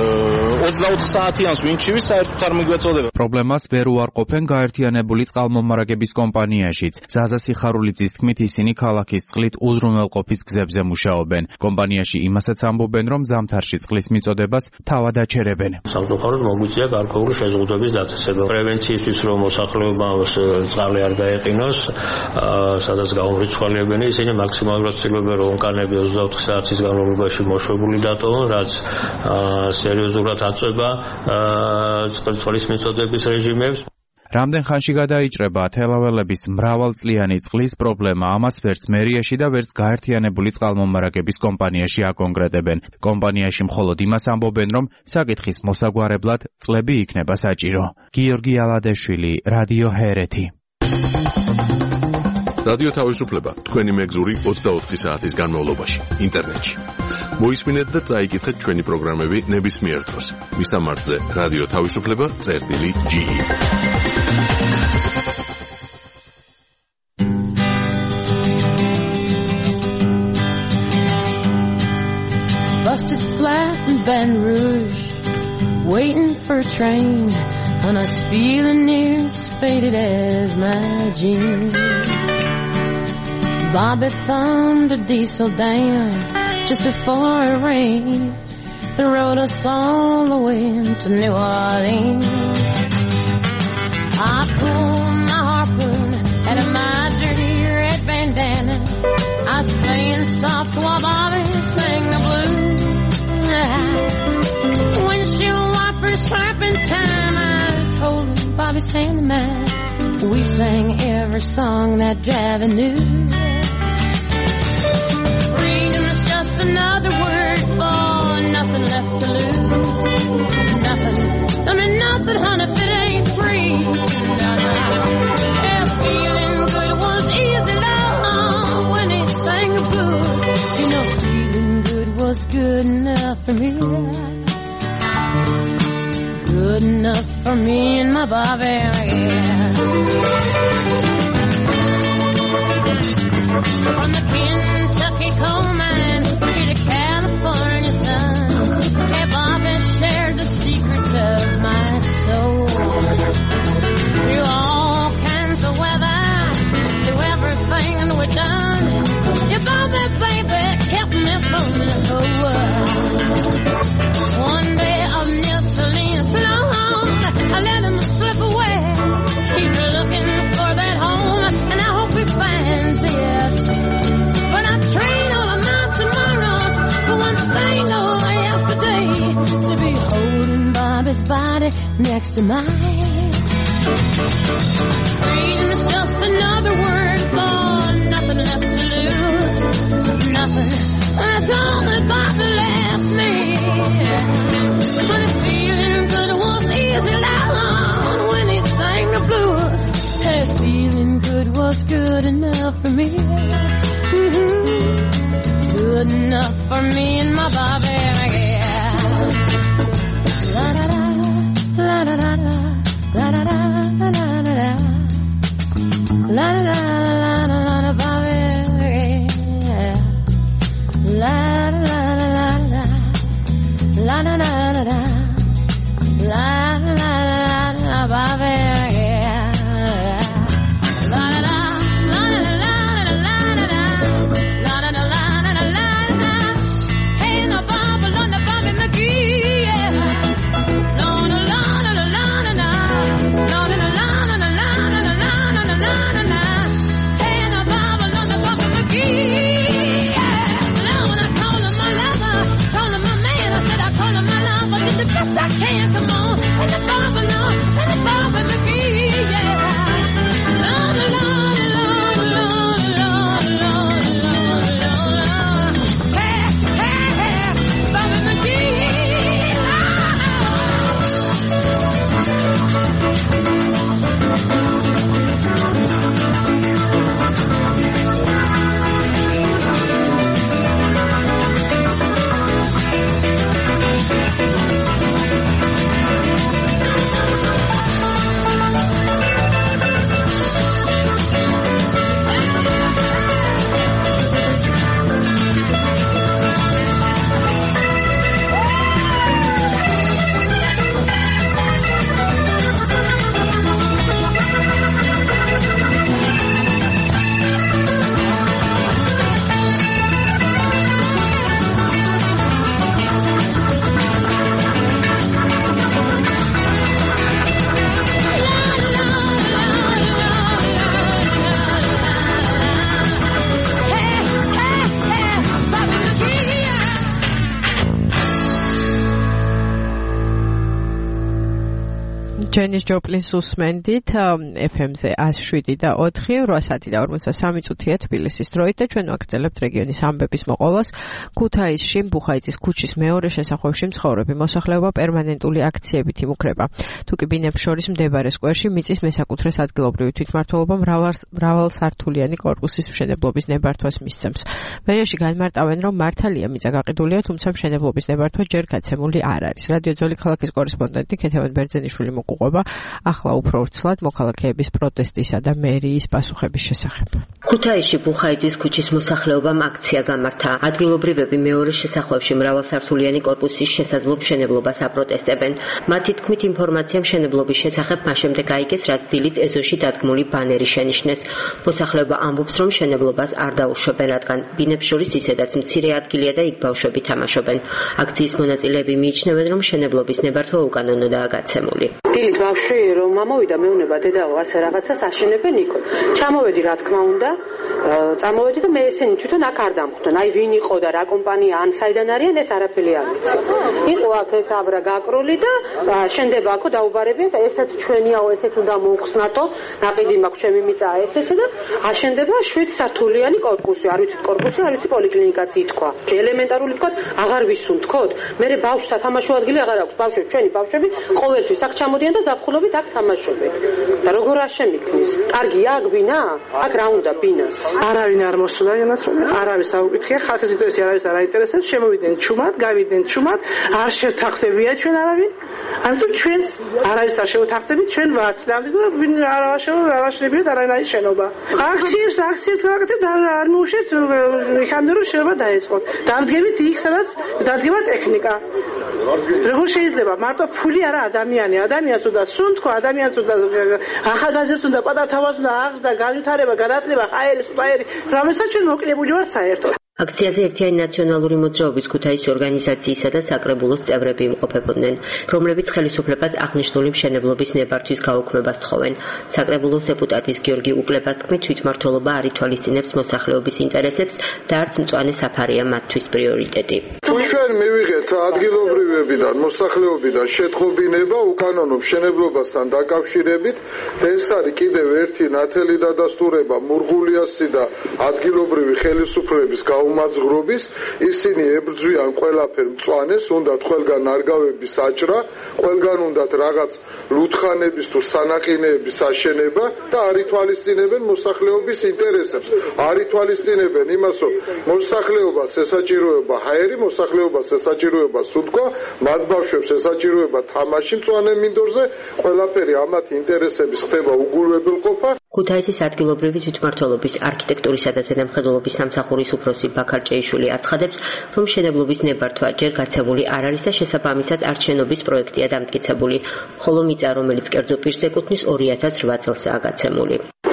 ოცდაოთხ საათიანს ვინ ჩივის საერთოდ არ მიგვეწოდება. პრობლემას ვერ უარყოფენ გაერთიანებული წყალმომარაგების კომპანიაშიც. ზაზა სიხარულიძის თქმით, ისინი ქალაქის წყლით უზრუნველყოფის გზებზე მუშაობენ. კომპანიაში იმასაც ამბობენ, რომ ზამთარში წყლის მიწოდებას თავად აჩერებენ. სამწუხაროდ მოგვიწია გარკვეული შეზღუდვების დაწესება. პრევენციისთვის რომ მოსახლეობას წყალი არ გაეყინოს, სადაც გაუმრიცხვალებენ, ისინი მაქსიმალურად ცდილობენ, რომ უკანები ოცდაოთხ საათის განმავლობაში მოშვებული დატოვონ, რაც სერიოზულად აწვება წყლის მიწოდების რეჟიმებს. რამდენ ხანში გადაიჭრება თელაველების მრავალწლიანი წყლის პრობლემა, ამას ვერც მერიაში და ვერც გაერთიანებული წყალმომარაგების კომპანიაში აკონკრეტებენ. კომპანიაში მხოლოდ იმას ამბობენ, რომ საკითხის მოსაგვარებლად წლები იქნება საჭირო. გიორგი ალადეშვილი, რადიო ჰერეთი. რადიო თავისუფლება, თქვენი მეგზური ოცდაოთხი საათის განმავლობაში, ინტერნეტში. მოისმინეთ და წაიკითხეთ ჩვენი პროგრამები ნებისმიერ დროს. მისამართზე რადიო თავისუფლება წერტილი ჯი. Busted flat in Baton Rouge, waiting for a train, and I was feeling near as faded as my jeans. Bobby thumbed a diesel down just before it rained and rode us all the way to New Orleans. pulled my harpoon out of my dirty red bandana. I was playing soft while Bobby sang the blues. Windshield wipers slapping time. I was holding Bobby's hand in mine. We sang every song that Javi knew. Freedom's just another word for nothing left to lose. Nothing, I mean nothing, honey, if it ain't free. Yeah, feeling good was easy, love, when he sang the blues. You know, feeling good was good enough for me. Good enough for me and my Bobby, yeah. From the Kentucky coal mine to the California sun, yeah, Bobby shared the secrets of my soul. Through all kinds of weather, through everything that we've done, yeah, Bobby, baby, kept me from the whole world. One day of Nisseline Sloan, I let him slip away. He's looking for that home, and I hope he finds it. But I train all of my tomorrows for one single yesterday to be holding Bobby's body next to mine. Freedom's just another word for nothing left to lose. Nothing, that's all that Bobby left me. But if feeling good was easy, loud when he sang the blues. Hey, feeling good was good enough for me. Mm-hmm. Good enough for me and my Bobby, yeah. La da da, la da da da, la da da la da da da, la da da la da da Bobby, yeah. La da da la da, la da da da da, la da da la Bobby, yeah. La da da. The best I can, come on, and the Bobby, no, and the Bobby McGee, yeah. Lord, Lord, Lord, Lord, Lord, Lord, Lord, Lord. Hey, hey, hey, Bobby McGee, ჯენის ჯოპლინს უსმენდით ეფ ემ-ზე one oh seven და four, eight საათი და forty-three წუთია თბილისის დროით და ჩვენ ვაგრძელებთ რეგიონის ამბების მოყოლას. ქუთაისში ბუხაიძის ქუჩის მეორე შესახვევში მცხოვრები მოსახლეობა პერმანენტული აქციებით იმუქრება. თუკი ბინებს შორის მდებარე სკვერში მიწის მესაკუთრეს ადგილობრივი თვითმმართველობა მრავალსართულიანი კორპუსის მშენებლობის ნებართვას მისცემს. მერიაში განმარტავენ, რომ მართალია მიწა გაყიდულია, თუმცა მშენებლობის ნებართვა ჯერ გაცემული არ არის. რადიო ძველი ქალაქის კორესპონდენტი ქეთევან ბერძენიშვილი მოუყვება ახლა უფრო ვრცლად მოქალაქეების პროტესტისა და მერიის პასუხების შესახებ. ქუთაისში ბუხაიძის ქუჩის მოსახლეობამ აქცია გამართა. ადგილობრივები მეორე შესახვევში მრავალსართულიანი კორპუსის შესაძლო მშენებლობას აპროტესტებენ. მათი თქმით, ინფორმაცია მშენებლობის შესახებ მას შემდეგ აიგეს, რაც დილით ეზოში დადგმული ბანერი შენიშნეს. მოსახლეობა ამბობს, რომ მშენებლობას არ დაუშვებენ, რადგან ბინებს შორის ისედაც მცირე ადგილია და იქ ბავშვები თამაშობენ. აქციის მონაწილეები მიიჩნევენ, რომ მშენებლობის ნებართვა უკანონოდაა გაცემული. დილით ყოფილი ბავშვი რომ ამოვიდა მეუნება დედაო ასე რაღაცას აშენებენ იქ. ჩამოვედი რა თქმა უნდა, წამოვედი და მე ესენი თვითონ აქ არ დამხვდნენ. აი ვინ იყო და რა კომპანია ან საიდან არიან ეს არაფერი არ ვიცი. იყო აქ ეს აბრა გაკრული და შენდება აქ დაუბარებიათ ესეც ჩვენიაო ესეც უნდა მოუხსნათო, ნაყიდი მაქვს ჩემი მიწა ესეც და აშენდება შვიდ სართულიანი კორპუსი, არ ვიცი კორპუსი, არ ვიცი პოლიკლინიკაც ითქვა. ელემენტარული თქვა აღარ ვისუნთქოთ. მე ბავშვს სათამაშო ადგილი აღარ აქვს. ბავშვები, ჩვენი ბავშვები ყოველთვის აქ ჩამოდიან და ზაფხულობით აქ თამაშობენ. და როგორ არ შემიქნის? კარგია აქ ბინა? აქ რა უნდა ბინას? არავინ არ მოსულა ენაცრობენ. არავის აუკითხია, ხალხის ინტერესი არავის არ აინტერესებს. შემოვიდნენ ჩუმად, გავიდნენ ჩუმად, არ შევთანხმდებია ჩვენ არავინ. ამიტომ ჩვენ არავის არ შევთანხმდებით, ჩვენ ვაცდავთ და ვინ არ აღაშენებიათ არანაირი შენობა. აქციებს, აქციებს ვაკეთებთ, არ მოუშვით, იქამდე რომ შენობა დაეწყოთ. დამდგებით იქ, სადაც დადგება ტექნიკა. როგორ შეიძლება მარტო ფული არა ადამიანი, ადამიანს უნდა სუნთქვა, ადამიანს უნდა ახალგაზრდას უნდა პატართავას უნდა აღზრდა, განვითარება, განათლება, ჰაერი, სუპაერი, რამესაც ჩვენ მოკლებულნი ვართ საერთოდ. აქციაზე ერთიანი ნაციონალური მოძრაობის ქუთაისის ორგანიზაციისა და საკრებულოს წევრები იმყოფებოდნენ, რომლებიც ხელისუფლებას აღნიშნული მშენებლობის ნებართვის გაუქმებას თხოვენ. საკრებულოს დეპუტატის გიორგი უკლებას თქმით, თვითმმართველობა არ ითვალისწინებს მოსახლეობის ინტერესებს და არც მწვანე საფარია მათთვის პრიორიტეტი. თუ ჩვენ მივიღეთ ადგილობრივებიდან, მოსახლეობიდან შეთხობინება უკანონო მშენებლობასთან დაკავშირებით, და ეს არის კიდევ ერთი ნათელი დადასტურება მურღულიასი და ადგილობრივი ხელისუფლების უმაძღრობის, ისინი ებრძვიან ყველაფერ მწვანეს, უნდათ ყველგან ნარგავების აჭრა, ყველგან უნდათ რაღაც ლუთხანების თუ სანაყინეების აშენება და არ ითვალისწინებენ მოსახლეობის ინტერესებს. არ ითვალისწინებენ იმას, რომ მოსახლეობას ესაჭიროება ჰაერი, მოსახლეობას ესაჭიროება სუნთქვა, მათ ბავშვებს ესაჭიროება თამაში მწვანე მინდორზე, ყველაფერი ამათი ინტერესების ხდება უგულებელყოფა. ქუთაისის ადგილობრივი თვითმმართველობის არქიტექტურისა და ზედამხედველობის სამსახურის უფროსი ბაქარ ჭეიშვილი აცხადებს, რომ მშენებლობის ნებართვა ჯერ გაცემული არ არის და შესაბამისად არც შენობის პროექტია დამტკიცებული, ხოლო მიწა, რომელიც კერძო პირს ეკუთვნის ორი ათას რვა წელსაა გაცემული.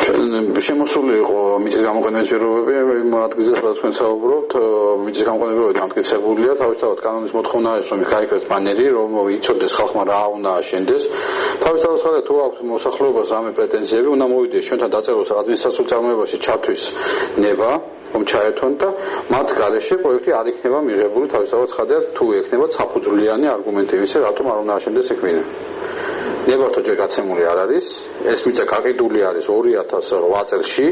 შემოსული იყო მიწის გამოყენების პირობები, იმ ადგილზე სადაც თქვენ საუბრობთ, მიწის გამოყენების დამტკიცებულია, თავისთავად კანონის მოთხოვნაა ეს, რომ გაიგოს ბანერი, რომ იცოდეს ხალხმა რა უნდა აშენდეს. თავისთავად ხალხი თუ აქვს მოსახლეობას რამე პრეტენზიები, უნდა მოვიდეს ჩვენთან დაწეროს ადმინისტრაციულ წარმოებაში ჩართვის ნება, რომ ჩაერთონ და მათ გარეშე პროექტი არ იქნება მიღებული თავისთავად ხადია თუ ექნება საფუძვლიანი არგუმენტი ისე რატომ არ უნდა აშენდეს ეს კვინა. ნებართვა ჯერ გაცემული არ არის, ეს მიწა გაყიდული არის ორი ათას რვა წელში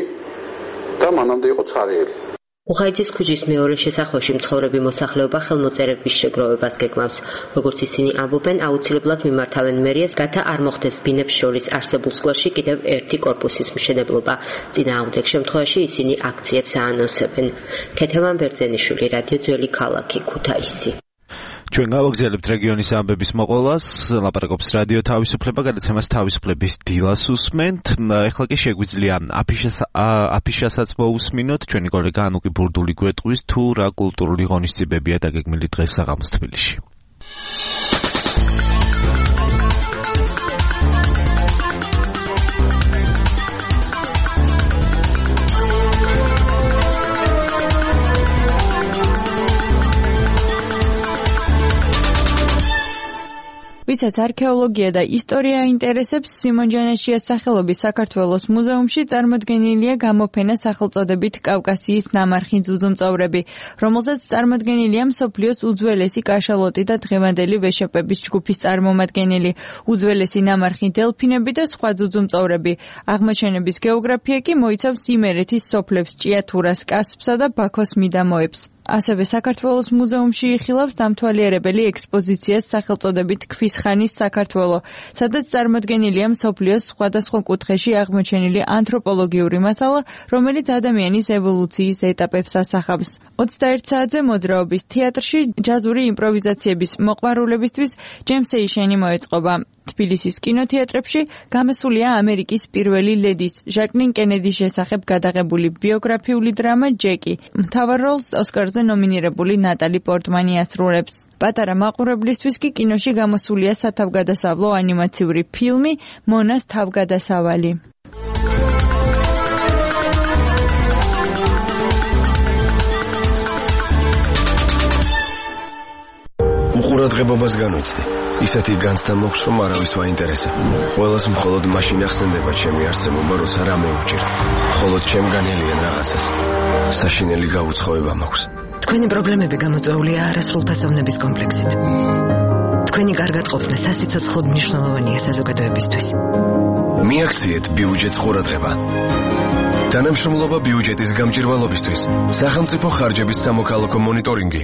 და მანამდე იყო ცხარიელი. უხაიძის ქუჩის მეორე შესახვევში მცხოვრები მოსახლეობა ხელმოწერების შეგროვებას გეგმავს. როგორც ისინი ამბობენ, აუცილებლად მიმართავენ მერიას, რათა არ მოხდეს ბინებს შორის არსებულ სკვერში კიდევ ერთი კორპუსის მშენებლობა. წინააღმდეგ შემთხვევაში ისინი აქციებს აანონსებენ. ქეთევან ბერძენიშვილი, რადიო ძველი ქალაქი, ქუთაისი. ჩვენ გავაგზავნებთ რეგიონის ამბების მოყოლას, ლაპარაკობს რადიო თავისუფლება, გადაცემას თავისუფლების დილას უსმენთ. ეხლა კი შეგვიძლია აფიშასაც მოусმინოთ, ჩვენი კოლეგა ანუკი ბურდული გვეტყვის თუ რა კულტურული ღონისძიებებია დაგეგმილი დღეს საღამოს თბილისში. ვისაც არქეოლოგია და ისტორია ინტერესებს, სიმონ ჯანაშიას სახელობის საქართველოს მუზეუმში წარმოდგენილია გამოფენა სახელწოდებით კავკასიის ნამარხი ძუძუმწოვრები, რომელზეც წარმოდგენილია მსოფლიოს უძველესი კაშალოტი და დღევანდელი ვეშაპების ჯგუფის წარმომადგენელი, უძველესი ნამარხი დელფინები და სხვა ძუძუმწოვრები. აღმოჩენების გეოგრაფია კი მოიცავს იმერეთის სოფლებს, ჭიათურას, კასპსა და ბაქოს მიდამოებს. ასევე საქართველოს მუზეუმში იხილავს დამთვალიერებელი ექსპოზიციას სახელწოდებით ქვის ხანის საქართველო, სადაც წარმოდგენილია მსოფლიოს სხვადასხვა კუთხეში აღმოჩენილი ანთროპოლოგიური მასალა, რომელიც ადამიანის ევოლუციის ეტაპებს ასახავს. ოცდაერთ საათზე მოძრაობის თეატრში ჯაზური იმპროვიზაციების მოყვარულებისთვის ჯემსეიშენი მოეწყობა. თბილისის კინოთეატრებში გამოსულია ამერიკის პირველი ლედის ჟაკლინ კენედის შესახებ გადაღებული ბიოგრაფიული დრამა ჯეკი. მთავარ როლს ოსკარზე ნომინირებული ნატალი პორტმანი ასრულებს. პატარა მაყურებლისთვის კი კინოში გამოსულია სათავგადასავლო ანიმაციური ფილმი მონას თავგადასავალი. უყურადღებობას განვიცდი. ისეთი განცდა მოქვს, რომ არავის ვაინტერესა. ყველას მხოლოდ მაშინ ახსენდება ჩემი არსებობა, როცა რამე უჭირთ. მხოლოდ ჩემგანელიან რაღაცას. საშინელი გაუცხოება მაქვს. თქვენი პრობლემები გამოწვეულია არასრულფასოვნების კომპლექსით. თქვენი კარგად ყოფნა სასიცოცხლოდ მნიშვნელოვანია საზოგადოებისთვის. მიაქციეთ ბიუჯეტს ყურადღება. თანამშრომლობა ბიუჯეტის გამჭირვალობისთვის. სახელმწიფო ხარჯების სამოქალაქო მონიტორინგი.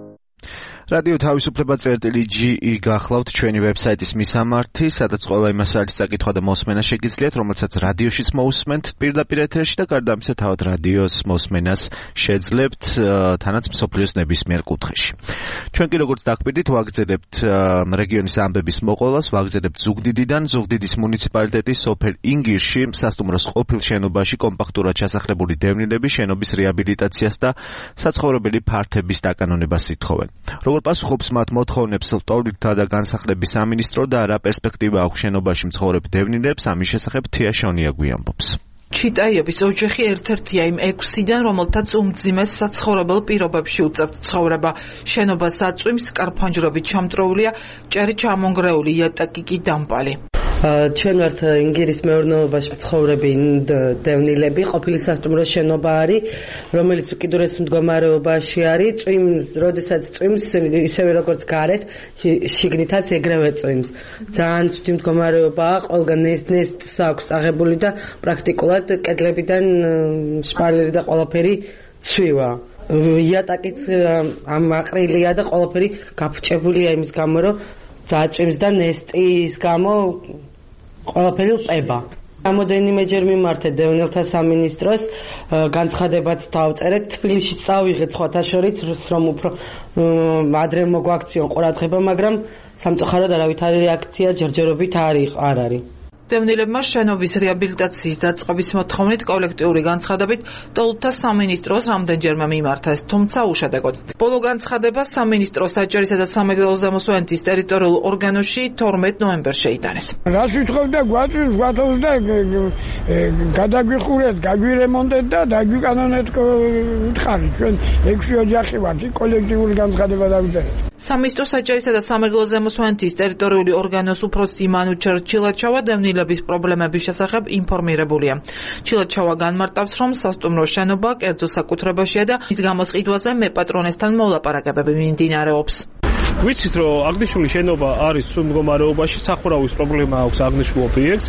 რადიო თავისუფლება წერტილი ჯი ი გახლავთ ჩვენი ვებსაიტის მისამართი, სადაც ყველა იმას არის წაკითხვა და მოსმენა შეგიძლიათ, რომელსაც რადიოშიც მოусმენთ პირდაპირ ეთერში და გარდა ამისა თავად რადიოს მოსმენას შეძლებთ თანაც მსოფლიოს ნებისმიერ კუთხეში. ჩვენ კი როგორც დაგვირდით, ვაგრძელებთ რეგიონის ამბების მოყოლას, ვაგრძელებთ ზუგდიდიდან, ზუგდიდის მუნიციპალიტეტის სოფელ ინგირში სასტუმროს ყოფილ შენობაში კომპაქტურად ჩასახლებული დევნილები შენობის რეაბილიტაციას და საცხოვრებელი ფართების დაკანონებას ითხოვენ. როგორ პასუხობს მათ მოთხოვნებს ლტოლვილთა და განსახლების სამინისტრო და რა პერსპექტივა აქვს შენობაში მცხოვრებ დევნილებს, ამის შესახებ თეაშონია გვიამბობს. ჩიტაიების ოჯახი ერთ-ერთია იმ ექვსიდან, რომელთაც უმძიმეს საცხოვრებელ პირობებში უწევთ ცხოვრება. შენობას აწვიმს, კარფანჯრობით ჩამტროულია, ჭერი ჩამონგრეული, იატაკი კი დამპალი. ჩვენ ვართ ინგირის მეურნეობაში მცხოვრები დევნილები, ყოფილი სასტუმროს შენობა არის, რომელიც უკიდურეს მდგომარეობაში არის, წვიმს, როდესაც წვიმს, ისევე როგორც გარეთ, შიგნითაც ეგრევე წვიმს. ძალიან ცუდი მდგომარეობაა, ყველგან ნესტს აქვს აღებული და პრაქტიკულად კედლებიდან შპალერი და ყველაფერი ცვივა. იატაკიც ამაყრილია და ყველაფერი გაფუჭებულია იმის გამო, რომ დაწვიმს და ნესტის გამო ყველაფერი ყება. რამოდენიმეჯერ მიმართეთ დევნილთა სამინისტროს, განცხადებაც დავწერეთ, თბილისში წავიღეთ სხვათა შორის, რომ უფრო ადრე მოგვაქციონ ყურადღება, მაგრამ სამწუხაროდ არავითარი რეაქცია ჯერჯერობით არ არის. დევნილებმა შენობის რეაბილიტაციის დაწყების მოთხოვნით კოლექტიური განცხადებით ტოლთა სამინისტროს რამდენჯერმე მიმართეს, თუმცა უშედეგოდ. ბოლო განცხადება სამინისტროს საჯარისა და სამეგრელო ზემოსვენეთის ტერიტორიულ ორგანოში თორმეტ ნოემბერს შეიტანეს. რას ვითხოვდა გვაწვირს, გვათხოვს და გადაგვიხურეთ, გაგვირემონტეთ და დაგვიკანონეთ უთხარი. ჩვენ ექვსი ოჯახი ვართ, კოლექტიური განცხადება დავწერეთ. სამინისტროს საჯარისა და სამეგრელო ზემოსვენეთის ტერიტორიული ორგანოს უფროსი მანუჩერ ჩილაჩავა დევნილების პრობლემების შესახებ ინფორმირებულია. ჩილაჩავა განმარტავს, რომ სასტუმროს შენობა კერძო საკუთრებაშია და მის გამოსყიდვაზე მეპატრონესთან მოლაპარაკებები მიმდინარეობს. ვიცით, რომ აღნიშნული შენობა არის სულ მდგომარეობაში, სახურავის პრობლემა აქვს აღნიშნულ ობიექტს.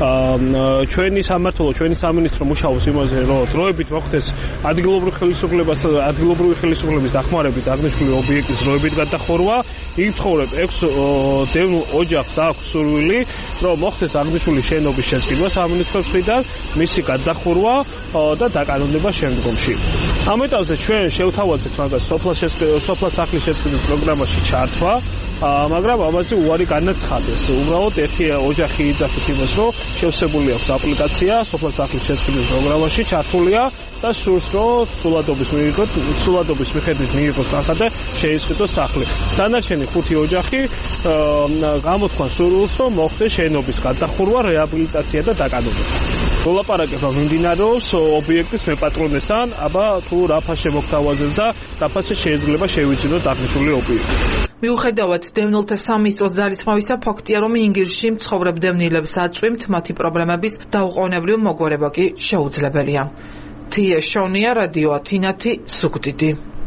ჩვენი სამმართველო, ჩვენი სამინისტრო მუშაობს იმაზე, რომ დროებით მოხდეს ადგილობრივი ხელისუფლებას, ადგილობრივი ხელისუფლების დახმარებით აღნიშნული ობიექტის დროებით გადახურვა. იქ ცხოვრებ ექვსი დევნილ ოჯახს აქვს სურვილი, რომ მოხდეს აღნიშნული შენობის შესყიდვა სამინისტროს მხრიდან, მისი გადახურვა და დაკანონება შემდგომში. ამ ეტაპზე ჩვენ შევთავაზეთ მაგას სოფლას სახლის შესყიდვის პროგრამაში ჩართვა, მაგრამ ამაზე უარი განაცხადეს. უბრალოდ ერთი ოჯახი იძახის იმას, რომ შევსებული აქვს აპლიკაცია სოფლას სახლის შესყიდვის პროგრამაში ჩართულია და სურს, რომ სულადობის მიიღოს, სულადობის მიხედვით მიიღოს სახე და შეისყიდოს სახლი. დანარჩენი ხუთი ოჯახი გამოთქვან სურვილს, რომ მოხდეს შენობის გადახურვა, რეაბილიტაცია და დაკანონება. მოლაპარაკება მიმდინარეობს ობიექტის მეპატრონესთან, აბა თუ რა ფასი შემოგთავაზებს და რა ფასი შეიძლება შევიძინოთ აღნიშნული ობიექტი. მიუხედავად დევნილთა სამინისტროს ძალისხმევისა, ფაქტია, რომ ინგირში მცხოვრებ დევნილებს აწვიმთ, მათი პრობლემების დაუყოვნებლივ მოგვარება კი შეუძლებელია. თეაშონია, რადიო ათინათი, ზუგდიდი.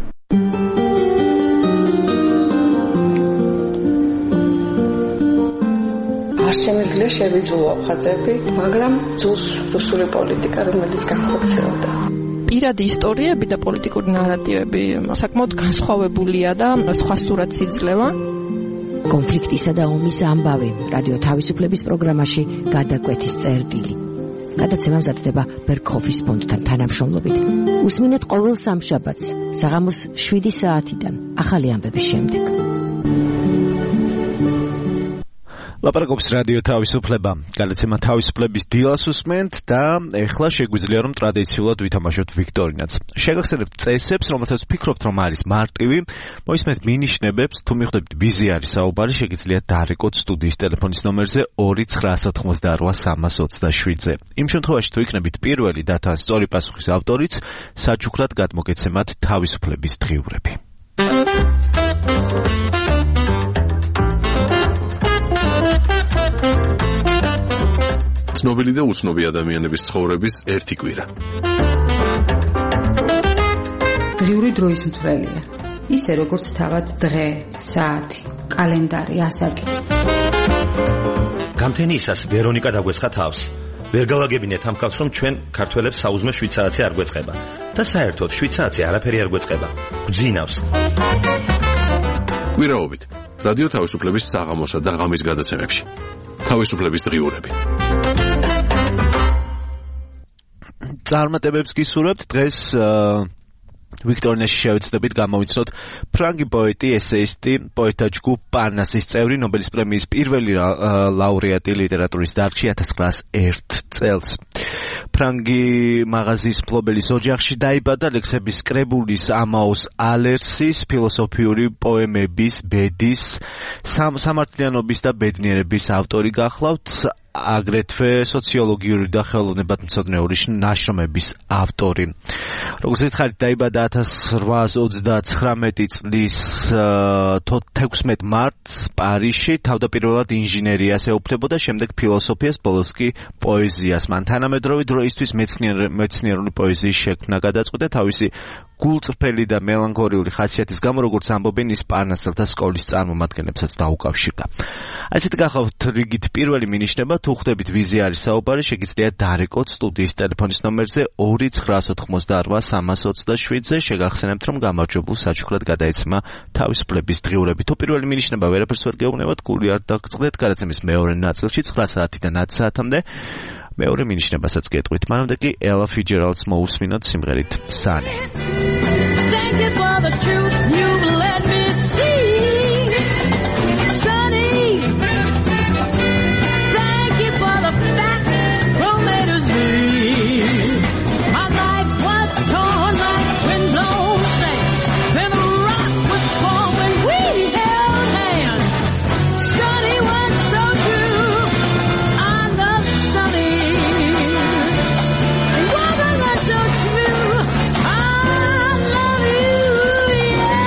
არ შემიძლია შევიძულო აფხაზები, მაგრამ ძულს რუსული პოლიტიკა, რომელიც განხორციელდა. პირადი ისტორიები და პოლიტიკური ნარატივები საკმაოდ განსხვავებულია და სხვა სურათს იძლევა. კონფლიქტისა და ომის ამბავი რადიო თავისუფლების პროგრამაში გადაკვეთის წერტილი. გადაცემა მზადდება ბერგჰოფის ფონდთან თანამშრომლობით. უსმინეთ ყოველ სამშაბათს საღამოს შვიდი საათიდან ახალი ამბების შემდეგ. ლაპარაკობს რადიო თავისუფლება. გადაცემა თავისუფლების დილას უსმენთ და ეხლა შეგვიძლია რომ ტრადიციულად ვითამაშოთ ვიქტორინაც. შეგახსენებთ წესებს, რომელსაც ვფიქრობთ რომ არის მარტივი, მოისმენთ მინიშნებებს, თუ მიხვდებით ვიზი არის საუბარი, შეგიძლიათ დაარეკოთ სტუდიის ტელეფონის ნომერზე ორი ცხრა ათმოცდაოთხ სამას ოცდაშვიდზე. იმ შემთხვევაში თუ იქნებით პირველი და თან სწორი პასუხის ავტორიც, საჩუქრად გადმოგეცემათ თავისუფლების დღიურები. ცნობილი და უცნობი ადამიანების ცხოვრების ერთი კვირა. დღიური დროის მთვრელია. ისე როგორც თავად დღე, საათი, კალენდარი, ასაკი. გამთენიისას ვერონიკა დაგვესხა თავს. ვერ გავაგებინეთ ამ ხალხს, რომ ჩვენ ქართველებს საუზმე შვიდ საათი არ გვეწყება და საერთოდ შვიდ საათი არაფერი არ გვეწყება. გძინავს. კვირაობით რადიო თავისუფლების საღამოსა და ღამის გადაცემებში. თავისუფლების დღიურები. წარმატებებს გისურვებთ დღეს ვიქტორინაში შევეცდებით გამოვიცნოთ ფრანგი პოეტი, ესეისტი, პოეტთა ჯგუფ პარნასის წევრი, ნობელის პრემიის პირველი ლაურეატი ლიტერატურის დარგში ათას ცხრაასი ერთ წელს. ფრანგი მაღაზიის მფლობელის ოჯახში დაიბადა, ლექსების კრებულის ამაუს ალერსის, ფილოსოფიური პოემების, ბედის, სამართლიანობის და ბედნიერების ავტორი გახლავთ. აგრეთვე სოციოლოგიური და ხელოვნებათმცოდნეური ნაშრომების ავტორი. როგორც ვითხარით, დაიბადა ათას რვაასი ოცდაცხრამეტი წლის თექვსმეტ მარტს პარიზში, თავდაპირველად ინჟინერიას ეუფლებოდა, შემდეგ ფილოსოფიას, ბოლოს კი პოეზიას. მან თანამედროვე დროისთვის მეცნიერული პოეზიის შექმნა გადაწყვიტა, თავისი გულწრფელი და მელანქოლიური ხასიათის გამო, როგორც ამბობენ, ის პარნასელთა სკოლის წარმომადგენლებსაც დაუკავშირდა. ასეთი გახლავთ რიგით პირველი მინიშნება, თუ ხვდებით ვიზე არის საუბარი, შეგიძლიათ დარეკოთ სტუდიის ტელეფონის ნომერზე ორი ცხრაასი ოცდაოთხმოცდაარბა სამას ოცდაშვიდზე, შეგახსენებთ, რომ გამარჯვებულ საჩუქრად გადაეცემა თავისუფლების დღიურები. თუ პირველი მინიშნება ვერაფერს ვერ გეუბნებათ, გული არ დაგწყდეთ, გადაცემის მეორე ნაწილში ცხრა საათიდან ათი საათამდე მეორე მინიშნებასაც გეტყვით. მანამდე კი ელა ფიჯერალდს მოусმინოთ სიმღერით Sunny. Thank you for the truth you've let me see. Sunny. Thank you for the facts from A to Z. My life was torn like windblown sand. Then a rock was torn when we held hands. Sunny was so true. I love Sunny. And wasn't that so true? I love you, yeah.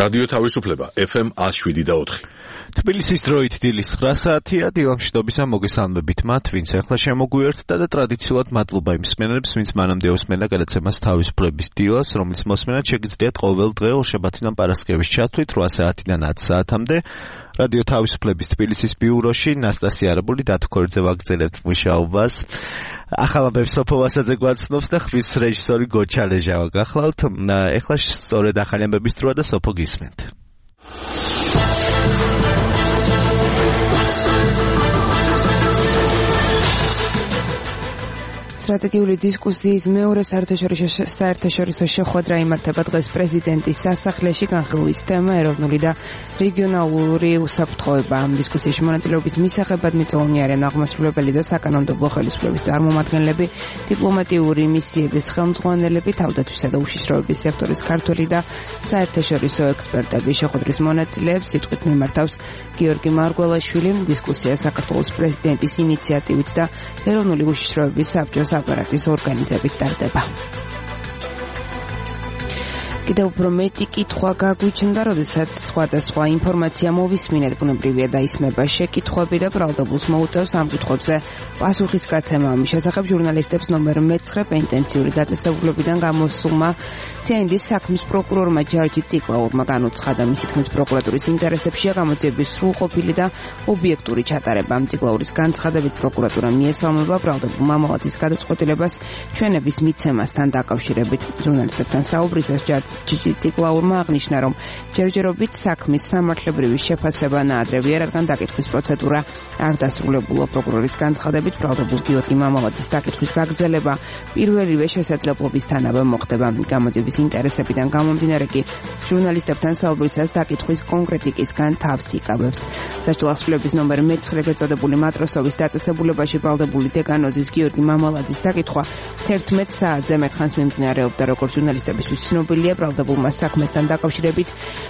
რადიო თავისუფლება ეფ ემ one oh seven და four. თბილისის დროით დილის nine საათია. დილამშვიდობისა მოგესალმებით მათ, ვინც ახლა შემოგვიერთდა და ტრადიციულად მადლობა იმ მსმენელებს, ვინც მანამდე უსმენდა გადაცემას თავისუფლების დილას, რომლის მოსმენად შეგიძლიათ ყოველ დღე ორშაბათიდან პარასკევის ჩათვლით eight საათიდან ten საათამდე. რადიო თავისუფლების თბილისის ბიუროში ნასტასია არაბული დათქვერძე ვაგრძელებთ მუშაობას. ახალ ამბებს სოფო ვასაძე გვაცნობს და ხვის რეჟისორი გოჩა ლეჟავა გახლავთ. ეხლა სწორედ ახალი ამბების დროა და სოფო გისმენთ. სტრატეგიული დისკუსიის მეორე საერთაშორისო საერთაშორისო შეხვედრა იმართება დღეს პრეზიდენტის სასახლეში. განხილვის თემა ეროვნული და რეგიონალური უსაფრთხოება. ამ დისკუსიაში მონაწილეობის მისაღებად მიწვეულნი არიან აღმასრულებელი და საკანონმდებლო ხელისუფლების წარმომადგენლები, დიპლომატიური მისიების ხელმძღვანელები, თავდაცვისა და უშიშროების სექტორის ქართველი და საერთაშორისო ექსპერტები. შეხვედრის მონაწილეებს სიტყვით მიმართავს გიორგი მარგველაშვილი. დისკუსია საქართველოს პრეზიდენტის ინიციატივით და ეროვნული უშიშროების საბჭოს აპარატის ორგანიზებით ტარდება. კიდევ უფრო მეტი კითხვა გაგვიჩნდა, როდესაც სხვადასხვა ინფორმაცია მოვისმინეთ, ბუნებრივია დაისმება შეკითხვები და ბრალდებულს მოუწევს ამ კითხვებზე პასუხის გაცემა. ამის შესახებ ჟურნალისტებს ნომერ მეცხრე პენტენციური დაწესებულებიდან გამოსულმა ციანდის საქმის პროკურორმა ჯარჯი ციკლაურმა განუცხადა, მისი თქმით პროკურატურის ინტერესებშია გამოძიების სრულყოფილი და ობიექტური ჩატარება. ამ ციკლაურის განცხადებით პროკურატურა მიესალმება ბრალდებულ მამალაძის გადაწყვეტილებას ჩვენების მიცემასთან დაკავშირებით. ჟურნალისტებთან საუბრისას ჯიჯი ციკლაურმა აღნიშნა, რომ ჯერჯერობით საქმის სამართლებრივი შეფასება ნაადრევია, რადგან დაკითხვის პროცედურა არ დასრულებულა. პროკურორის განცხადებით ბრალდებულ გიორგი მამალაძის დაკითხვის გაგრძელება პირველივე შესაძლებლობისთანავე მოხდება. გამოძიების ინტერესებიდან გამომდინარე კი ჟურნალისტებთან საუბრისას დაკითხვის კონკრეტიკისგან თავს იკავებს. სასჯელოსნების ნომერ მეცხრე გეწოდებული მატროსოვის დაწესებულებაში ბრალდებული დეკანოზის გიორგი მამალაძის დაკითხვა თერთმეტ საათზე მეტხანს მიმდინარეობდა. როგორც ჟურნალისტებისთვის ცნობილია, ბრალდებულმა საქმესთან დაკავშირებით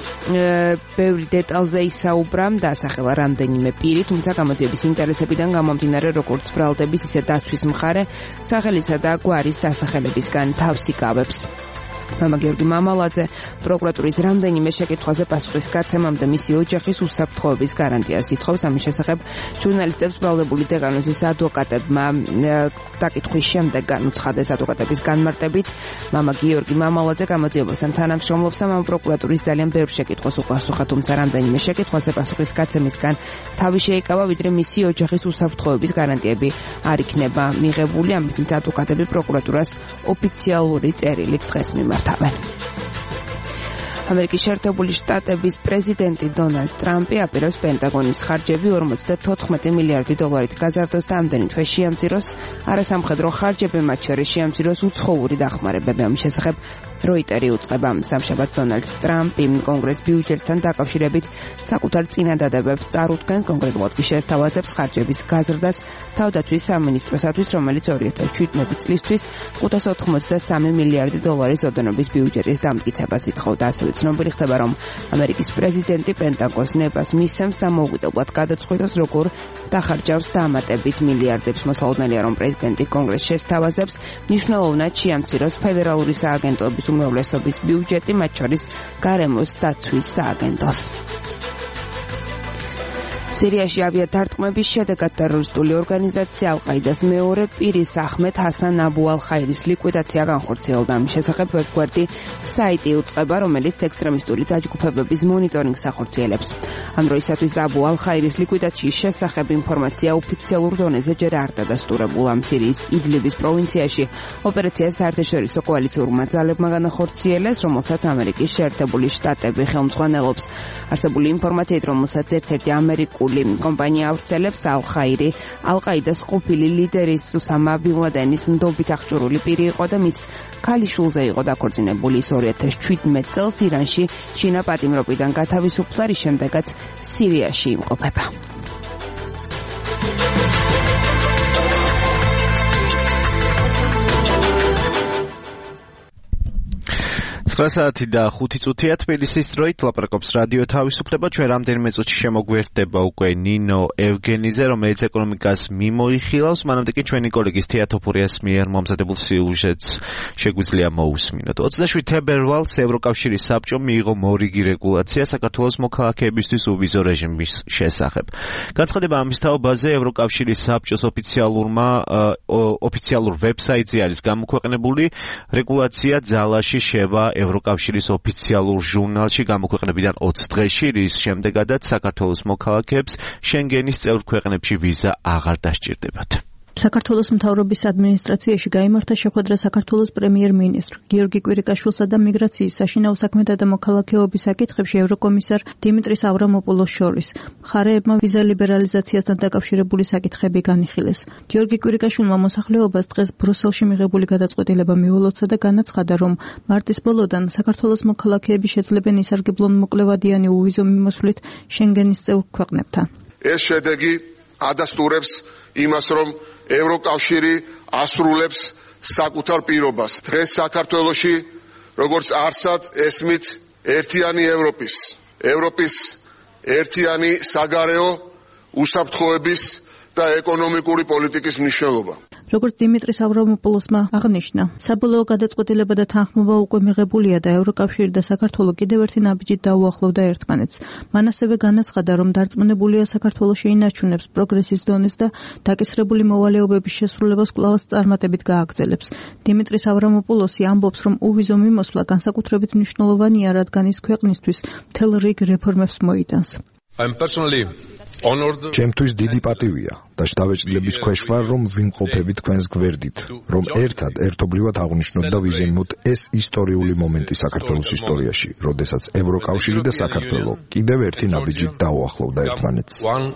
ბევრი დეტალზე ისაუბრა და ასახელა რამდენიმე პირი, თუმცა გამოძიების ინტერესებიდან გამომდინარე, როგორც ბრალდების, ისე დაცვის მხარე სახელისა და გვარის დასახელებისგან თავს იკავებს. მამა გიორგი მამალაძე პროკურატურის რამდენიმე შეკითხვაზე პასუხის გაცემამდე მისი ოჯახის უსაფრთხოების გარანტიას ითხოვს. ამის შესახებ ჟურნალისტებს ბრალდებული დეკანოზის ადვოკატებმა დაკითხვის შემდეგ განუცხადეს. ადვოკატების განმარტებით მამა გიორგი მამალაძე გამოძიებასთან თანამშრომლობს და მამა პროკურატურის ძალიან ბევრ შეკითხვას უპასუხა, თუმცა რამდენიმე შეკითხვაზე პასუხის გაცემისგან თავი შეიკავა, ვიდრე მისი ოჯახის უსაფრთხოების გარანტიები არ იქნება მიღებული. ამის მით ადვოკატები პროკურატურას ოფიციალური წერილით დღეს მიმართავენ. ამერიკის შეერთებული შტატების პრეზიდენტი დონალდ ტრამპი აპირებს პენტაგონის ხარჯები ორმოცდათოთხმეტი მილიარდი დოლარით გაზარდოს და ამდენი თვე შეამციროს არასამხედრო ხარჯები, მათ შორის შეამციროს უცხოური დახმარებები. ამის შესახებ როიტერი უწყება. სამშაბათს დონალდ ტრამპი კონგრესს ბიუჯეტთან დაკავშირებით საკუთარ წინადადებებს წარუდგენს, კონკრეტულად კი შეესთავაზებს ხარჯების გაზრდას თავდაცვის სამინისტროსათვის, რომელიც ორი ათას შვიდმეტი წლისთვის ხუთას ოთხმოცდასამი მილიარდი დოლარის ოდენობის ბიუჯეტის დამტკიცებას ითხოვდა. ასევე ცნობილი ხდება, რომ ამერიკის პრეზიდენტი პენტაგონს ნებას მისცემს და მოუგებულად გადაწყვეტოს, როგორ დახარჯავს დამატებით მილიარდებს. მოსალოდნელია, რომ პრეზიდენტი კონგრესს შეესთავაზებს მნიშვნელოვნად შეამციროს ფედერალური სააგენტოების უმრავლესობის ბიუჯეტი, მათ შორის გარემოს დაცვის სააგენტოს. სირიაში ავიადარტყმების შედეგად ტერორისტული ორგანიზაცია ალ-ყაიდას მეორე პირის აჰმედ ჰასან აბუ ალ-ხაირის ლიკვიდაცია განხორციელდა. ამის შესახებ ვებგვერდი საიტი უწყება, რომელიც ექსტრემისტული დაჯგუფებების მონიტორინგს ახორციელებს. ამ დროისათვის აბუ ალ-ხაირის ლიკვიდაციის შესახებ ინფორმაცია ოფიციალურ დონეზე ჯერ არ დადასტურებულა. სირიის იდლიბის პროვინციაში ოპერაცია საერთაშორისო კოალიციურმა ძალებმა განახორციელეს, რომელსაც ამერიკის შეერთებული შტატები ხელმძღვანელობს. არსებული ინფორმაციით, რომელსაც ერთ-ერთი ამერიკული კომპანია ავრცელებს, ალ-ხაირი ალ-ყაიდას ყოფილი ლიდერის უსამა ბინ ლადენის ნდობით აღჭურვილი პირი იყო და მის ქალიშვილზე იყო დაქორწინებული. ის ორი ათას შვიდმეტ წელს ირანში ჩინა პატიმრობიდან გათავისუფლდა, რის შემდეგაც სირიაში იმყოფება. ცხრა საათი და ხუთი წუთია თბილისის დროით ლაპარაკობს რადიო თავისუფლება. ჩვენ რამდენიმე წუთში შემოგვერდება უკვე ნინო ევგენიძე, რომელიც ეკონომიკას მიმოიხილავს. მანამდე კი ჩვენი კოლეგის თეატოფურიას მიერ მომზადებულ სიუჟეტს შეგვიძლია მოусმინოთ. ოცდაშვიდ თებერვალს ევროკავშირის საბჭომ მიიღო მორიგი რეგულაცია საქართველოს მოქალაქეებისთვის უვიზო რეჟიმის შესახებ. განცხადება ამის თაობაზე ევროკავშირის საბჭოს ოფიციალურმა ოფიციალურ ვებსაიტზე არის გამოქვეყნებული. რეგულაცია ძალაში შევა ევროკავშირის ოფიციალურ ჟურნალში გამოქვეყნებიდან ოცი დღეში, რის შემდეგადაც საქართველოს მოქალაქეებს შენგენის წევრ ქვეყნებში ვიზა აღარ დასჭირდებათ. საქართველოს მთავრობის ადმინისტრაციაში გაიმართა შეხვედრა საქართველოს პრემიერ-მინისტრ გიორგი კვირიკაშვილსა და მიგრაციის საშინაო საქმეთა და მოქალაქეობის საკითხებში ევროკომისარ დიმიტრის ავრამოპულოს შორის. მხარეებმა ვიზა ლიბერალიზაციასთან დაკავშირებული საკითხები განიხილეს. გიორგი კვირიკაშვილმა მოსახლეობას დღეს ბრუსელში მიღებული გადაწყვეტილება მიულოცა და განაცხადა, რომ მარტის ბოლოდან საქართველოს მოქალაქეები შეძლებენ ისარგებლონ მოკლევადიანი უვიზო მიმოსვლით შენგენის წევრ ქვეყნებთან. ეს შედეგი ადასტურებს იმას, რომ ევროკავშირი ასრულებს საკუთარ პირობას. დღეს საქართველოში, როგორც არსად ესმით ერთიანი ევროპის, ევროპის ერთიანი საგარეო უსაფრთხოების და ეკონომიკური პოლიტიკის მნიშვნელობა. როგორც დიმიტრის ავრამოპულოსმა აღნიშნა, საბოლოო გადაწყვეტილება და თანხმობა უკვე მიღებულია და ევროკავშირი და საქართველო კიდევ ერთი ნაბიჯით დაუახლოვდა ერთმანეთს. მან ასევე განაცხადა, რომ დარწმუნებულია საქართველო შეინარჩუნებს პროგრესის დონეს და დაკისრებული მოვალეობების შესრულებას კვლავაც წარმატებით გააგრძელებს. დიმიტრის ავრამოპულოსი ამბობს, რომ უვიზო მიმოსვლა განსაკუთრებით მნიშვნელოვანია, რადგან ის ქვეყნისთვის მთელ რიგ რეფორმებს მოიტანს. ჩემთვის დიდი პატივია და შთაბეჭდილების ქვეშ ვარ, რომ ვიმყოფები თქვენს გვერდით, რომ ერთად ერთობლივად აღვნიშნოთ და ვიზემოთ ეს ისტორიული მომენტი საქართველოს ისტორიაში, როდესაც ევროკავშირი და საქართველო კიდევ ერთი ნაბიჯით დაუახლოვდა ერთმანეთს.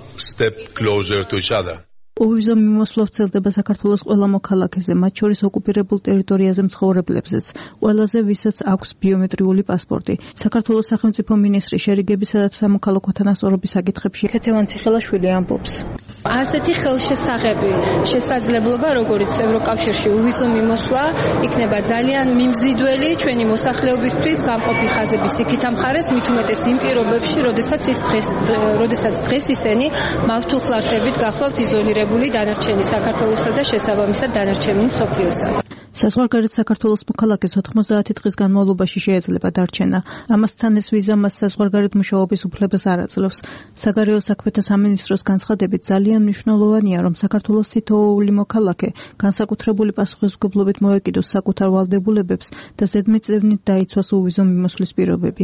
უვიზო მიმოსვლა ვრცელდება საქართველოს ყველა მოქალაქეზე, მათ შორის ოკუპირებულ ტერიტორიაზე მცხოვრებლებზეც, ყველაზე ვისაც აქვს ბიომეტრიული პასპორტი. საქართველოს სახელმწიფო მინისტრი შერიგებისა და სამოქალაქო თანასწორობის საკითხებში ქეთევან ციხელაშვილი ამბობს. ასეთი ხელშესაღები, შესაძლებლობა, როგორც ევროკავშირში უვიზო მიმოსვლა, იქნება ძალიან მიმზიდველი ჩვენი მოსახლეობისთვის გამყოფი ხაზების იქით ამხარეს, მით უმეტეს იმ პირობებში, როდესაც ის დღეს, როდესაც დღეს ისინი მავთულხლარშებით გახლავთ იზოლირებული დანარჩენი საქართველოსა და შესაბამისად დანარჩენი მსოფლიოსა. საზღვარგარეთ საქართველოს მოქალაქეს ოთხმოცდაათი დღის განმავლობაში შეიძლება დარჩენა. ამასთან ეს ვიზა მას საზღვარგარეთ მუშაობის უფლებას არ აძლევს. საგარეო საქმეთა სამინისტროს განცხადებით ძალიან მნიშვნელოვანია, რომ საქართველოს თითოეული მოქალაქე განსაკუთრებული პასუხისმგებლობით მოეკიდოს საკუთარ ვალდებულებებს და ზედმიწევნით დაიცვას უვიზო მიმოსვლის პირობები.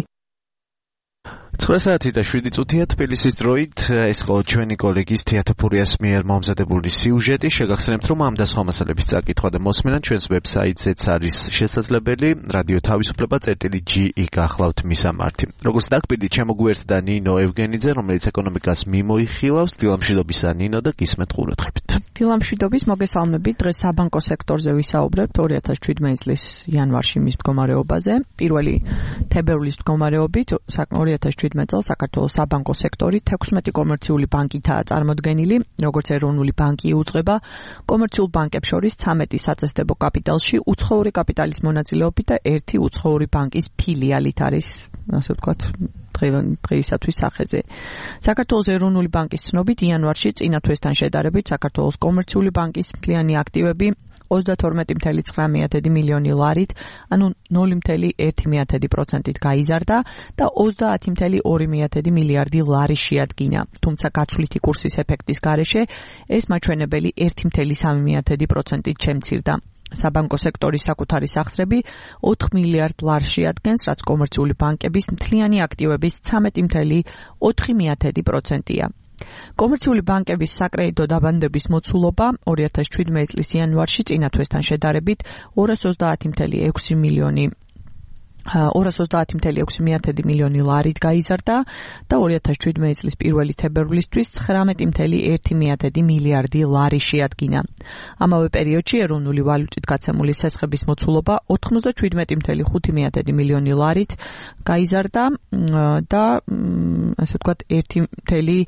ცხრა საათი და შვიდი წუთია თბილისის დროით. ეს იყო ჩვენი კოლეგის თეატოფურიას მიერ მომზადებული სიუჟეტი. შეგახსენებთ, რომ ამ და სხვა მასალების წაკითხვა და მოსმენა ჩვენს ვებსაიტზეც არის შესაძლებელი. რადიო თავისუფლება წერტილი ჯი ი გახლავთ მისამართი. როგორც დაგბირდით, შემოგვიერთდა ნინო ევგენიძე, რომელიც ეკონომიკას მიმოიხილავს. დილამშვიდობისა ნინო და გისმენთ ყურადღებით. დილამშვიდობის, მოგესალმებით. დღეს საბანკო სექტორზე ვისაუბრებთ ორი ათას შვიდმეტი წლის იანვარში მის მდგომარეობაზე. პირველი თებერვლის მდგომარეობით ორი ათას შვიდმეტი წელს საქართველოს საბანკო სექტორი თექვსმეტი კომერციული ბანკითაა წარმოდგენილი, როგორც ეროვნული ბანკი იუწყება კომერციულ ბანკებს შორის ცამეტი საწესდებო კაპიტალში უცხოური კაპიტალის მონაწილეობით და ერთი უცხოური ბანკის ფილიალით არის, ასე ვთქვათ, დღეისათვის სახეზე. საქართველოს ეროვნული ბანკის ცნობით იანვარში წინა თვესთან შედარებით საქართველოს კომერციული ბანკის მთლიანი აქტივები ოცდათორმეტი წუთი ცხრა მილიონი ლარით, ანუ ნული წუთი ერთი პროცენტით გაიზარდა და ოცდაათი წუთი ორი მილიარდი ლარი შეადგინა. თუმცა გაცვლითი კურსის ეფექტის გარეშე ეს მაჩვენებელი ერთი წუთი სამი პროცენტით შემცირდა. საბანკო სექტორის საკუთარი სახსრები ოთხ მილიარდ ლარს შეადგენს, რაც კომერციული ბანკების მთლიანი აქტივების ცამეტი წუთი ოთხი პროცენტია. კომერციული ბანკების საკრედიტო დაბანდების მოცულობა ორი ათას შვიდმეტი წლის იანვარში წინა თვესთან შედარებით ორას ოცდაათი წუთი ექვსი მილიონი ორას ოცდაათი წუთი ექვსი მილიონი ლარით გაიზარდა და ორი ათას შვიდმეტი წლის პირველი თებერვლისთვის ცხრამეტი წუთი ერთი მილიარდი ლარი შეადგინა. ამავე პერიოდში ეროვნული ვალუტით გაცემული სესხების მოცულობა ოთხმოცდაშვიდმეტი წუთი ხუთი მილიონი ლარით გაიზარდა და ასე ვთქვათ ერთი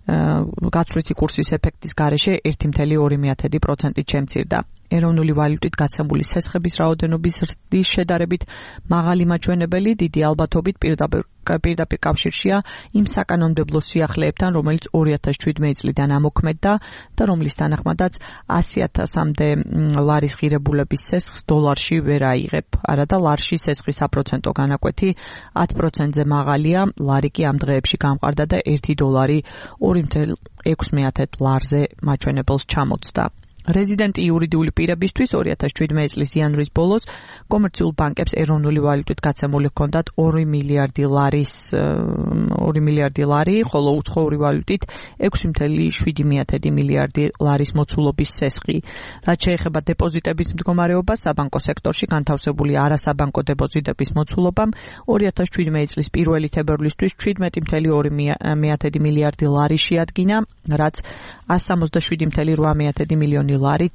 გაცვლითი კურსის ეფექტის გარეშე ერთი კoma ორი პროცენტით შემცირდა. ეროვნული ვალუტით გაცემული სესხების რაოდენობის ზრდის შედარებით მაღალი მაჩვენებელი დიდი ალბათობით პირდაპირ პირდაპირ კავშირშია იმ საკანონმდებლო სიახლეებთან, რომელიც ორი ათას შვიდმეტი წლიდან ამოქმედდა და რომლის თანახმადაც ასი ათასამდე ლარის ღირებულების სესხს დოლარში ვერ აიღებ. არადა ლარში სესხის საპროცენტო განაკვეთი ათი პროცენტზე მაღალია, ლარი კი ამ დღეებში გამყარდა და ერთი დოლარი ორი კoma ექვსმეათე ლარზე მაჩვენებელს ჩამოწდა. რეზიდენტი იურიდიული პირებისთვის ორი ათას შვიდმეტი წლის იანვრის ბოლოს კომერციულ ბანკებს ეროვნული ვალუტით გაცემული ჰქონდათ ორი მილიარდი ლარის ორი მილიარდი ლარი, ხოლო უცხოური ვალუტით ექვსი კoma შვიდი მილიარდი ლარის მოცულობის სესხი. რაც შეეხება დეპოზიტების მდგომარეობას, საბანკო სექტორში განთავსებული არასაბანკო დეპოზიტების მოცულობამ ორი ათას შვიდმეტი წლის პირველი თებერვლისთვის შვიდმეტი კoma ორი მილიარდი ლარი შეადგინა, რაც ას სამოცდაშვიდი კoma რვა მილიონი ლარით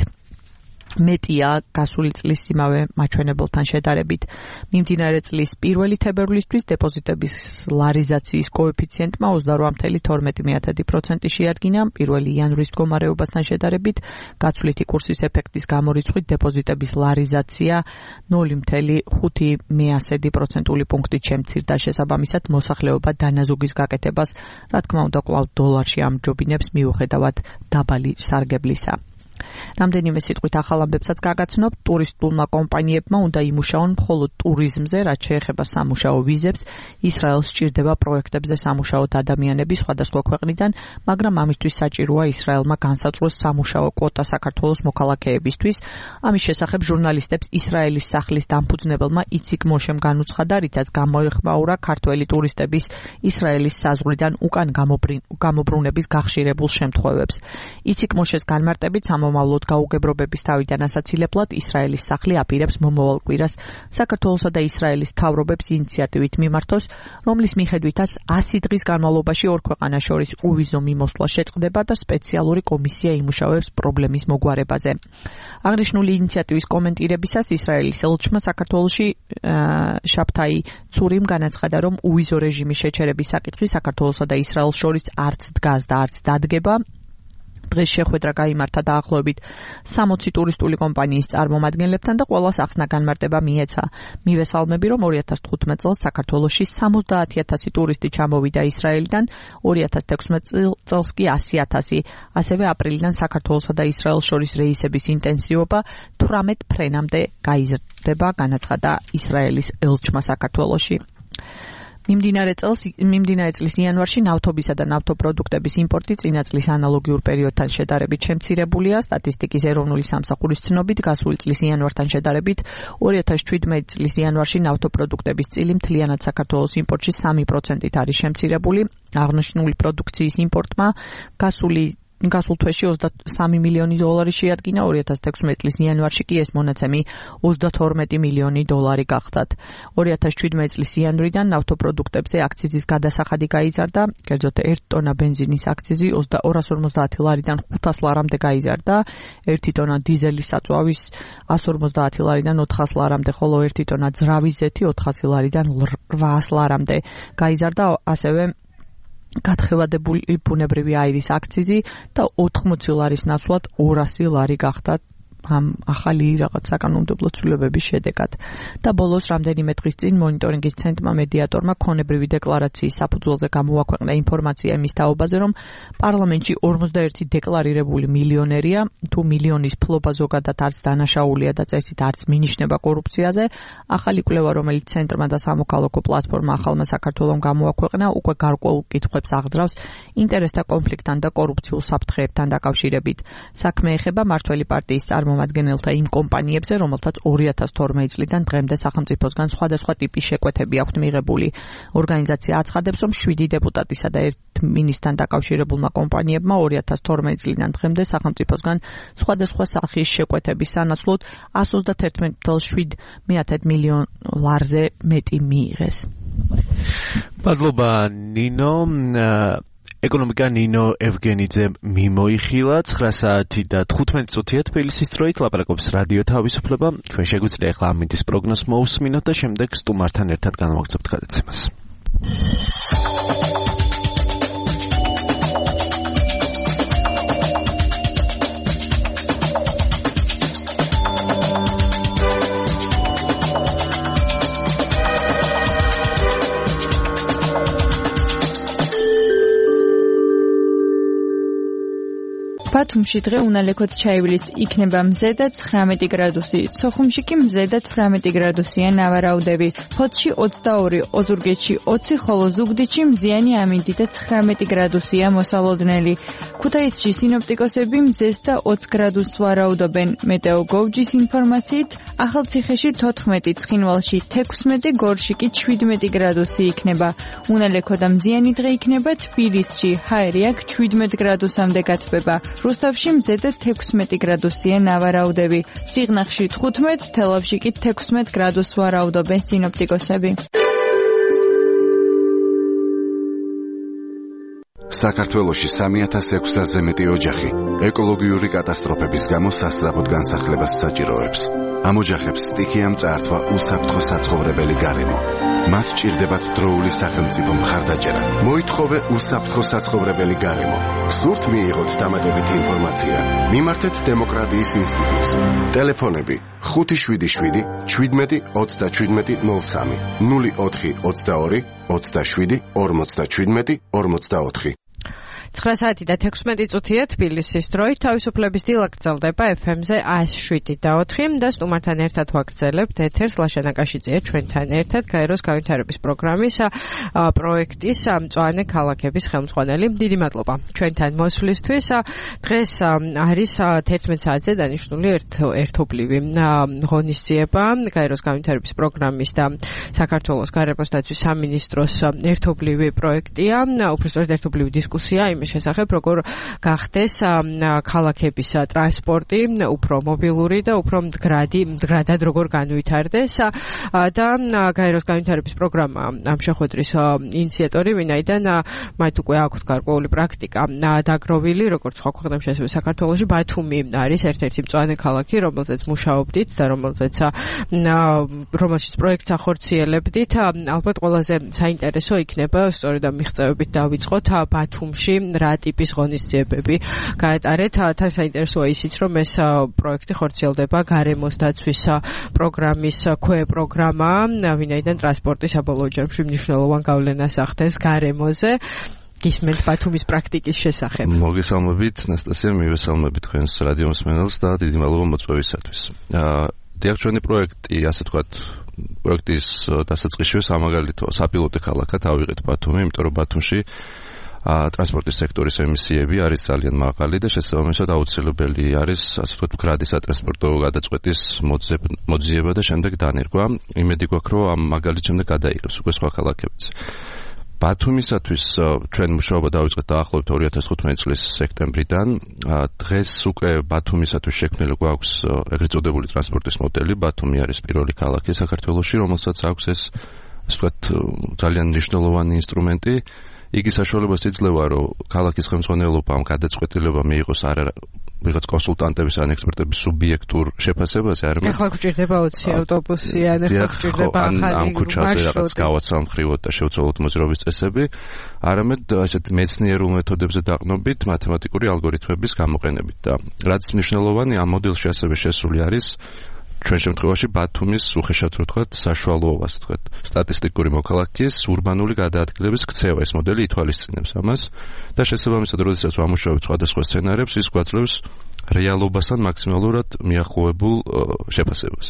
მეტია გასული წლის იმავე მაჩვენებელთან შედარებით. მიმდინარე წლის პირველი თებერვლისთვის დეპოზიტების ლარიზაციის კოეფიციენტმა ოცდარვა კoma თორმეტი პროცენტი შეადგინა. პირველი იანვრის მდგომარეობასთან შედარებით გაცვლითი კურსის ეფექტის გამორიცხვით დეპოზიტების ლარიზაცია ნული კoma ხუთი პროცენტული პუნქტით შემცირდა. შესაბამისად მოსახლეობა დანაზუგის გაკეთებას, რა თქმა უნდა, კვლავ დოლარში ამჯობინებს მიუხედავად დაბალი სარგებლისა. რამდენიმე სიტყვით ახალ ამბებსაც გაგაცნობ, ტურისტულმა კომპანიებმა უნდა იმუშაონ მხოლოდ ტურიზმზე, რაც შეეხება სამუშაო ვიზებს. ისრაელს სჭირდება პროექტებზე სამუშაოდ ადამიანები სხვადასხვა ქვეყნიდან, მაგრამ ამისთვის საჭიროა ისრაელმა განსაზღვროს სამუშაო კვოტა საქართველოს მოქალაქეებისთვის. ამის შესახებ ჟურნალისტებს ისრაელის სახლის დამფუძნებელმა იციკ მოშემ განუცხადა, რითაც გამოეხმაურა ქართველი ტურისტების ისრაელის საზღვრიდან უკან გამობრუნების გახშირებულ შემთხვევებს. იციკ მოშეს განმარტებით მომავლოდ გაუგებრობების თავიდან ასაცილებლად ისრაელის სახლი აპირებს მომავალ კვირას საქართველოსა და ისრაელის მთავრობებს ინიციატივით მიმართოს, რომლის მიხედვითაც ასი დღის განმავლობაში ორ ქვეყანას შორის უვიზო მიმოსვლა შეწყდება და სპეციალური კომისია იმუშავებს პრობლემის მოგვარებაზე. აღნიშნული ინიციატივის კომენტირებისას ისრაელის ელჩმა საქართველოში შაბთაი ცურიმ განაცხადა, რომ უვიზო რეჟიმის შეჩერების საკითხი საქართველოსა და ისრაელს შორის არც დგას და არც დადგება. დღეს შეხვედრა გაიმართა დაახლოებით სამოცი ტურისტული კომპანიის წარმომადგენლებთან და ყველას ახსნა განმარტება მიეცა. მივესალმები, რომ ორი ათას თხუთმეტი წელს საქართველოში სამოცდაათი ათასი ტურისტი ჩამოვიდა ისრაელიდან, ორი ათას თექვსმეტი წელს კი ასი ათასი. ასევე აპრილიდან საქართველოსა და ისრაელს შორის რეისების ინტენსივობა თვრამეტ ფრენამდე გაიზრდება, განაცხადა ისრაელის ელჩმა საქართველოში. მიმდინარე წელს მიმდინარე წლის იანვარში ნავთობისა და ნავთობპროდუქტების იმპორტი წინა წლის ანალოგიურ პერიოდთან შედარებით შემცირებულია. სტატისტიკის ეროვნული სამსახურის ცნობით გასული წლის იანვართან შედარებით ორი ათას შვიდმეტი წლის იანვარში ნავთობპროდუქტების წილი მთლიანად საქართველოს იმპორტში სამი პროცენტით არის შემცირებული. აღნიშნული პროდუქციის იმპორტმა გასული გასულ თვეში ოცდასამი მილიონი დოლარი შეადგინა, ორი ათას თექვსმეტი წლის იანვარში კი ეს მონაცემი ოცდათორმეტი მილიონი დოლარი გახდათ. ორი ათას შვიდმეტი წლის იანვრიდან ნავთობპროდუქტებზე აქციზის გადასახადი გაიზარდა, კერძოდ ერთი ტონა ბენზინის აქციზი ორას ორმოცდაათი ლარიდან ხუთას ლარამდე გაიზარდა, ერთი ტონა დიზელის საწვავის ასი ორმოცდაათი ლარიდან ოთხას ლარამდე, ხოლო ერთი ტონა ძრავის ზეთი ოთხასი ლარიდან რვაას ლარამდე გაიზარდა, ასევე გათხევადებული ბუნებრივი აირის აქციზი და ოთხმოცი ლარის ნაცვლად ორასი ლარი გახდა ამ ახალი რაღაც საკანონმდებლო ცვლილებების შედეგად. და ბოლოს რამდენიმე დღის წინ მონიტორინგის ცენტრმა მედიატორმა ქონებრივი დეკლარაციის საფუძველზე გამოაქვეყნა ინფორმაცია იმის თაობაზე, რომ პარლამენტში ორმოცდაერთი დეკლარირებული მილიონერია, თუ მილიონის ფლობა ზოგადად არც დანაშაულია და წესით არც მინიშნება კორუფციაზე. ახალი კვლევა, რომელიც ცენტრმა და სამოქალაქო პლატფორმა ახალმა საქართველომ გამოაქვეყნა, უკვე გარკვეულ კითხვებს აღძრავს ინტერესთა კონფლიქტთან და კორუფციულ საფრთხეებთან დაკავშირებით. საქმე ეხება მართველი პარტიის წარმომადგენლებს მომადგენელთა იმ კომპანიებზე, რომელთაც ორი ათას თორმეტი წლიდან დღემდე სახელმწიფოსგან სხვადასხვა ტიპის შეკვეთები აქვთ მიღებული. ორგანიზაცია აცხადებს, რომ შვიდი დეპუტატისა და ერთ მინისტრთან დაკავშირებულმა კომპანიებმა ორი ათას თორმეტი წლიდან დღემდე სახელმწიფოსგან სხვადასხვა სახის შეკვეთების სანაცვლოდ ასი ოცდაერთმეტი კoma შვიდი მილიონ ლარზე მეტი მიიღეს. მადლობა ნინო. ეკონომიკა ნინო ევგენიძე მიმოიხილა. ცხრა საათი და თხუთმეტი წუთია თბილისის დროით, ლაპარაკობს რადიო თავისუფლება. ჩვენ შეგვიძლია ახლა ამინდის პროგნოზს მოусმინოთ და შემდეგ სტუმართან ერთად განვაგრძობთ გადაცემას. ბათუმში დღე უნალექოდ ჩაივლის, იქნება მზე და ცხრამეტი გრადუსი, სოხუმში კი მზე და თვრამეტი გრადუსია ნავარაუდები. ფოთში ოცდაორი, ოზურგეთში ოცი, ხოლო ზუგდიდში მზიანი ამინდი და ცხრამეტი გრადუსია მოსალოდნელი. ქუთაისში სინოპტიკოსები მზეს და ოც გრადუსს ვარაუდობენ. მეტეოგოვჯის ინფორმაციით, ახალციხეში თოთხმეტი, ცხინვალში თექვსმეტი, გორში კი შვიდმეტი გრადუსი იქნება. უნალექო და მზიანი დღე იქნება თბილისში, ჰაერი აქ შვიდმეტ გრადუსამდე გათბება. რუსთავში მზე და თექვსმეტი გრადუსია ნავარაუდები. სიღნაღში თხუთმეტ, თელავში კი თექვსმეტ გრადუსს ვარაუდობენ სინოპტიკოსები. საქართველოში სამი ათას ექვსასზე მეტი ოჯახი ეკოლოგიური კატასტროფების გამო სასწრაფოდ განსახლებას საჭიროებს. ამ ოჯახებს სტიქია მწართვა უსაფრთხო საცხოვრებელი გარემო. მათ სჭირდებათ დროული სახელმწიფო მხარდაჭერა. მოითხოვე უსაფრთხო საცხოვრებელი გარემო. სურთ მიიღოთ დამატებითი ინფორმაცია? მიმართეთ დემოკრატიის ინსტიტუტს. ტელეფონები ხუთი შვიდი შვიდი შვიდმეტი ოცდაშვიდმეტი ნულ სამი ნული ოთხი ოცდაორი ოცდაშვიდი ორმოცდაშვიდმეტი ორმოცდაოთხი. ცხრა საათი და თექვსმეტი წუთია თბილისის დროით. თავისუფლების დილა გრძელდება ეფ ემ-ზე ას შვიდი და ოთხი და სტუმართან ერთად ვაგრძელებთ ეთერს. ლაშა ნაკაშიძეა ჩვენთან ერთად, გაეროს განვითარების პროგრამის პროექტის მწვანე ქალაქების ხელმძღვანელი. დიდი მადლობა ჩვენთან მოსვლისთვის. დღეს არის თერთმეტ საათზე დანიშნული ერთობლივი ღონისძიება გაეროს განვითარების პროგრამის და საქართველოს გარემოს დაცვის სამინისტროს ერთობლივი პროექტია. უბრალოდ ერთობლივი დისკუსია იმ შესახებ, როგორ გახდეს ქალაქების ტრანსპორტი უფრო მობილური და უფრო მდგრადი, მდგრადად როგორ განვითარდეს და გაეროს განვითარების პროგრამა ამ შეხვედრის ინიციატორი, ვინაიდან მათ უკვე აქვთ გარკვეული პრაქტიკა დაგროვილი, როგორც სხვა ქვეყნებში, ასევე საქართველოში. ბათუმი არის ერთ-ერთი მწვანე ქალაქი, რომელზეც მუშაობდით და რომელზეც რომელშიც პროექტს ახორციელებდით. ალბათ ყველაზე საინტერესო იქნება სწორედ ამ მიღწევებით დავიწყოთ ბათუმში რა ტიპის ღონისძიებები გაეტარეთ. თან საინტერესოა ისიც, რომ ეს პროექტი ხორციელდება გარემოს დაცვის პროგრამის ქვე პროგრამა, ვინაიდან ტრანსპორტი საბოლოო ჯამში მნიშვნელოვან გავლენას ახდენს გარემოზე. გისმენთ ბათუმის პრაქტიკის შესახებ. მოგესალმებით, ნასტასია, მივესალმებით თქვენს რადიო მსმენელს და დიდი მადლობა მოწვევისათვის. დიახ, ჩვენი პროექტი, ასე ვთქვათ, პროექტის დასაწყისშივე სამაგალითო საპილოტო ქალაქად ავიღეთ ბათუმი, იმიტომ რომ ბათუმში ტრანსპორტის სექტორის ემისიები არის ძალიან მაღალი და შესაბამისად აუცილებელი არის, ასე ვთქვათ, მდგრადი სატრანსპორტო გადაწყვეტის მოძიება და შემდეგ დანერგვა. იმედი გვაქვს, რომ ამ მაგალით შემდეგ გადაიღებს უკვე სხვა ქალაქებიც. ბათუმისათვის ჩვენ მუშაობა დავიწყეთ დაახლოებით ორი ათას თხუთმეტი წლის სექტემბრიდან. დღეს უკვე ბათუმისათვის შექმნილი გვაქვს ეგრეთ წოდებული ტრანსპორტის მოდელი. ბათუმი არის პირველი ქალაქი საქართველოში, რომელსაც აქვს ეს, ასე ვთქვათ, ძალიან მნიშვნელოვანი ინსტრუმენტი. იგი საშუალებას იძლევა, რომ ქალაქის ხელმძღვანელობამ გადაწყვეტილება მიიღოს არა ვიღაც კონსულტანტების ან ექსპერტების სუბიექტურ შეფასებაზე, არამედ ახლა გვჭირდება ოცი ავტობუსი ან ახლა გვჭირდება ახალი ამ ქუჩაზე რაღაც გავაცალმხრივოთ და შევცვალოთ მოძრაობის წესები, არამედ ასეთ მეცნიერულ მეთოდებზე დაყნობით მათემატიკური ალგორითმების გამოყენებით. და რაც მნიშვნელოვანი, ამ მოდელში ასევე შესული არის ჩვენ შემთხვევაში ბათუმის უხეშად რო ვთქვათ საშუალოებას ვთქვათ სტატისტიკური მოქალაქის ურბანული გადაადგილების ქცევა. ეს მოდელი ითვალისწინებს ამას და შესაბამისად, როდესაც ვამუშავებთ სხვადასხვა სცენარებს, ის გვაძლევს რეალობასთან მაქსიმალურად მიახლოებულ შეფასებას.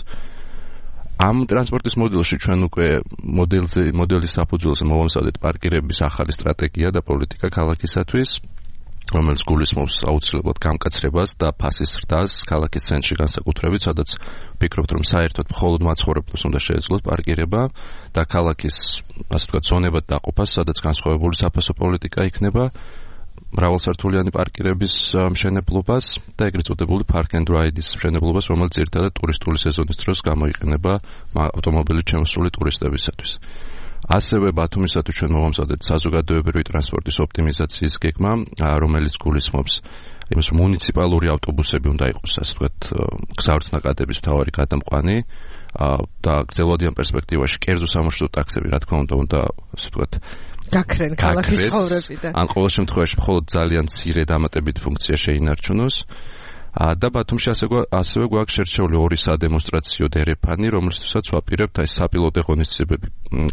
ამ ტრანსპორტის მოდელში ჩვენ უკვე მოდელზე მოდელის საფუძველზე მოვამზადეთ პარკირების ახალი სტრატეგია და პოლიტიკა ქალაქისათვის, რომელიც გულისხმობს აუცილებლად გამკაცრებას და ფასის ზრდას ქალაქის ცენტრში განსაკუთრებით, სადაც ვფიქრობთ, რომ საერთოდ მხოლოდ მაცხოვრებლებს უნდა შეეძლოთ პარკირება და ქალაქის, ასე ვთქვათ, ზონებად დაყოფას, სადაც განსხვავებული საფასო პოლიტიკა იქნება, მრავალსართულიანი პარკირების მშენებლობას და ეგრეთ წოდებული park and ride-ის მშენებლობას, რომელიც ერთადად ტურისტული სეზონის დროს გამოიყენება ავტომობილით შემოსული ტურისტებისათვის. ასევე ბათუმისათვის ჩვენ მოვამზადეთ საზოგადოებრივი ტრანსპორტის ოპტიმიზაციის გეგმა, რომელიც გულისხმობს იმას, რომ მუნიციპალური ავტობუსები უნდა იყოს, ასე ვთქვათ, გზავრთნაკადების მთავარი გადამყვანი და გრძელვადიან პერსპექტივაში კერძო სამარშრუტო ტაქსები, რა თქმა უნდა, უნდა, ასე ვთქვათ, გაქრენ ქალაქის ცხოვრებიდან. ან ყოველ შემთხვევაში მხოლოდ ძალიან მცირე დამატებითი ფუნქცია შეინარჩუნოს. და ბათუმში ასევე გვაქვს შერჩეული ორი სადემონსტრაციო დერეფანი, რომლისთვისაც ვაპირებთ აი საპილოტო ღონისძიებები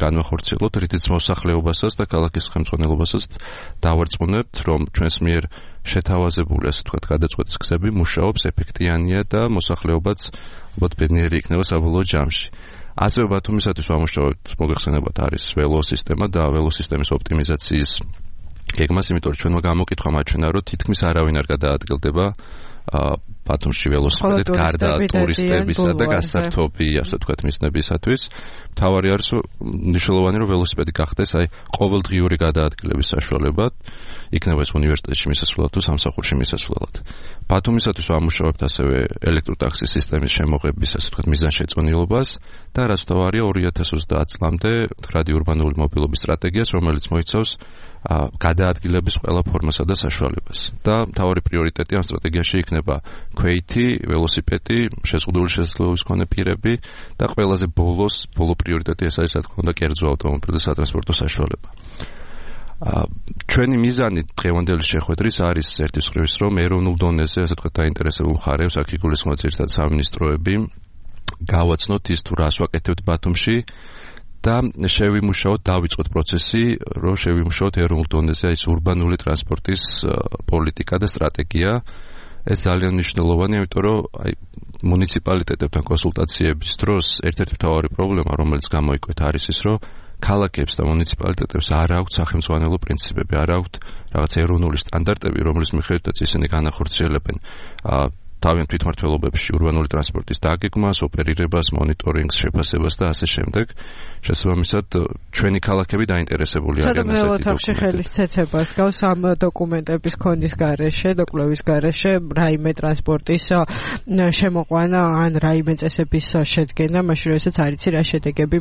განვახორციელოთ, რითიც მოსახლეობასაც და ქალაქის ხელმძღვანელობასაც დავარწმუნებთ, რომ ჩვენს მიერ შეთავაზებული, ასე ვთქვათ, გადაწყვეტის გზები მუშაობს, ეფექტიანია და მოსახლეობაც ალბათ ბედნიერი იქნება საბოლოო ჯამში. ასევე ბათუმისათვის ვამუშავებთ, მოგეხსენებათ, არის ველოსისტემა და ველოსისტემის ოპტიმიზაციის გეგმას, იმიტომ რომ ჩვენმა გამოკითხვა მაჩვენა, რომ თითქმის არავინ არ გადაადგილდება ბათუმში ველოსიპედით გარდა ტურისტებისა და გასართობი, ასე ვთქვათ, მიზნებისათვის. მთავარი არის მნიშვნელოვანი, რომ ველოსიპედი გახდეს აი ყოველდღიური გადაადგილების საშუალება, იქნება ეს უნივერსიტეტში მისასვლელად თუ სამსახურში მისასვლელად. ბათუმისათვის ვამუშავებთ ასევე ელექტროტაქსის სისტემის შემოღების, ასე ვთქვათ, მიზანშეწონილობას და რაც თავარია ორი ათას ოცდაათ წლამდე მდგრადი ურბანული მობილობის სტრატეგიას, რომელიც მოიცავს გადაადგილების ყველა ფორმასა და საშუალებას. და მთავარი პრიორიტეტი ამ სტრატეგიაში იქნება ქვეითი, ველოსიპედი, შეზღუდული შესაძლებლობის მქონე პირები და ყველაზე ბოლოს, ბოლო პრიორიტეტი ეს არის, რა თქმა უნდა, კერძო ავტომობილი და სატრანსპორტო საშუალება. ჩვენი მიზანი დღევანდელი შეხვედრის არის ერთის მხრივ, რომ ეროვნულ დონეზე, ასე ვთქვათ, დაინტერესებულ მხარებს, აქ იგულისხმება ძირითადად სამინისტროები, გავაცნოთ ის თუ რას ვაკეთებთ ბათუმში და შევიმუშაოთ, დავიწყოთ პროცესი, რომ შევიმუშაოთ ეროვნულ დონეზე ეს ურბანული ტრანსპორტის პოლიტიკა და სტრატეგია. ეს ძალიან მნიშვნელოვანია, იმიტომ რომ აი მუნიციპალიტეტებთან კონსულტაციების დროს ერთ-ერთი მთავარი პრობლემა, რომელიც გამოიკვეთა, არის ის, რომ ქალაქებს და მუნიციპალიტეტებს არ აქვთ სახელმწიფო პრინციპები, არ აქვთ რაღაც ეროვნული სტანდარტები, რომლის მიხედვითაც ისინი განახორციელებენ თავიანთ თვითმმართველობებში ურბანული ტრანსპორტის დაგეგმას, ოპერირებას, მონიტორინგს, შეფასებას და ასე შემდეგ. შესაბამისად, ჩვენი ქალაქები დაინტერესებულია არიან ასეთი დოკუმენტებით. ხელის ცეცებას გავს ამ დოკუმენტების ქონის გარეშე, დოკუმენტების გარეშე რაიმე ტრანსპორტის შემოყვანა ან რაიმე წესების შედგენა, მაშინ როდესაც არ იცი რა შედეგები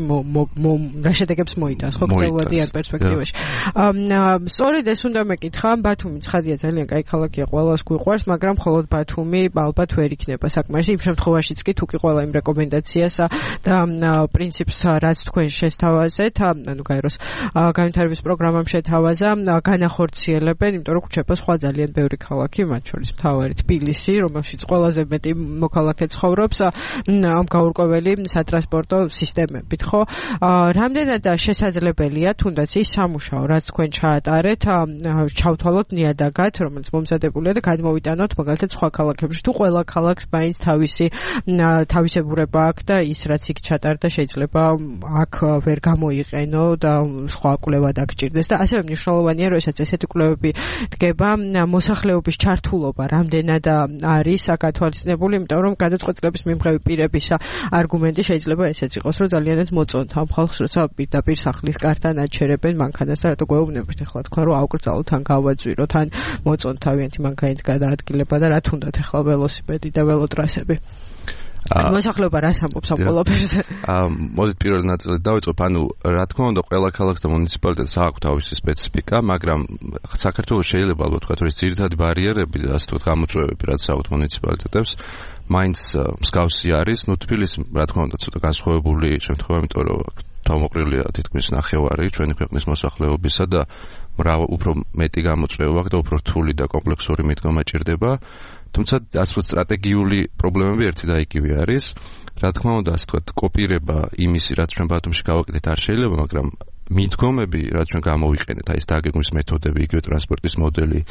რა შედეგებს მოიტანს, ხო, გრძელვადიან პერსპექტივაში. სწორედ ეს უნდა მეკითხა, ბათუმი ცხადია ძალიან კაი ქალაქია, ყველას გვიყვარს, მაგრამ მხოლოდ ბათუმი ალბათ ვერ იქნება საკმარისი იმ შემთხვევაშიც კი თუ კი ყველა იმ რეკომენდაციას და პრინციპს რაც თქვენ შესთავაზეთ, ანუ გაეროს განვითარების პროგრამამ შეთავაზა, განახორციელებენ, იმიტომ რომ გვჩება სხვა ძალიან ბევრი ქალაქი, მათ შორის მთავარი თბილისი, რომელშიც ყველაზე მეტი მოქალაქე ცხოვრობს ამ გაურკვეველი სატრანსპორტო სისტემებით, ხო? რამდენად შესაძლებელია თუნდაც ის სამუშაო, რაც თქვენ ჩაატარეთ, ჩავთვალოთ ნიადაგად, რომელიც მომზადებულია და გადმოვიტანოთ მაგალითად სხვა ქალაქებში თუ ყველა ქალაქს მაინც თავისი თავისებურება აქვს და ის რაც იქ ჩატარდა შეიძლება აქ ვერ გამოიყენო და სხვა კვლევა დაგჭირდეს და ასევე მნიშვნელოვანია რომ ესაც ესეთი კვლევები დგება მოსახლეობის ჩართულობა რამდენად არის აკათვალისწინებული, იმიტომ რომ გადაწყვეტილების მიმღები პირების არგუმენტი შეიძლება ესეც იყოს რომ ძალიანაც მოწონთ ამ ხალხს როცა პირდაპირ სახლის კართან აჩერებენ მანქანას და რატო გვეუბნებით ახლა თქვა რომ ავკრძალოთ ან გავაძვიროთ ან მოწონთ თავიანთი მანქანით გადაადგილება და რა თუნდაც ახლა ველოსიპედი და ველოტრასები. მოსახლეობა რას ამბობს ამ ყველაფერზე? მოდით პირველ ნაწილით დავიწყებ, ანუ რა თქმა უნდა ყველა ქალაქს და მუნიციპალიტეტს აქვს თავისი სპეციფიკა, მაგრამ საქართველოს შეიძლება ალბათ ვთქვათ, რომ ეს ძირითადი ბარიერები და ასე ვთქვათ გამოწვევები, რაც აქვს მუნიციპალიტეტებს, მაინც მსგავსი არის. ნუ თბილისი რა თქმა უნდა ცოტა განსხვავებული შემთხვევა, იმიტომ რომ თავმოყრილია თითქმის ნახევარი ჩვენი ქვეყნის მოსახლეობისა და უფრო მეტი გამოწვევა აქვს და უფრო რთული და კომპლექსური მიდგომა ჭირდება. თუმცა ასე ვთქვათ სტრატეგიული პრობლემები ერთი და იგივე არის. რა თქმა უნდა, ასე ვთქვათ, კოპირება იმისი, რაც ჩვენ ბათუმში გავაკეთეთ, არ შეიძლება, მაგრამ მიდგომები, რაც ჩვენ გამოვიყენეთ, აი ეს დაგეგმვის მეთოდები, იგივე ტრანსპორტის მოდელი,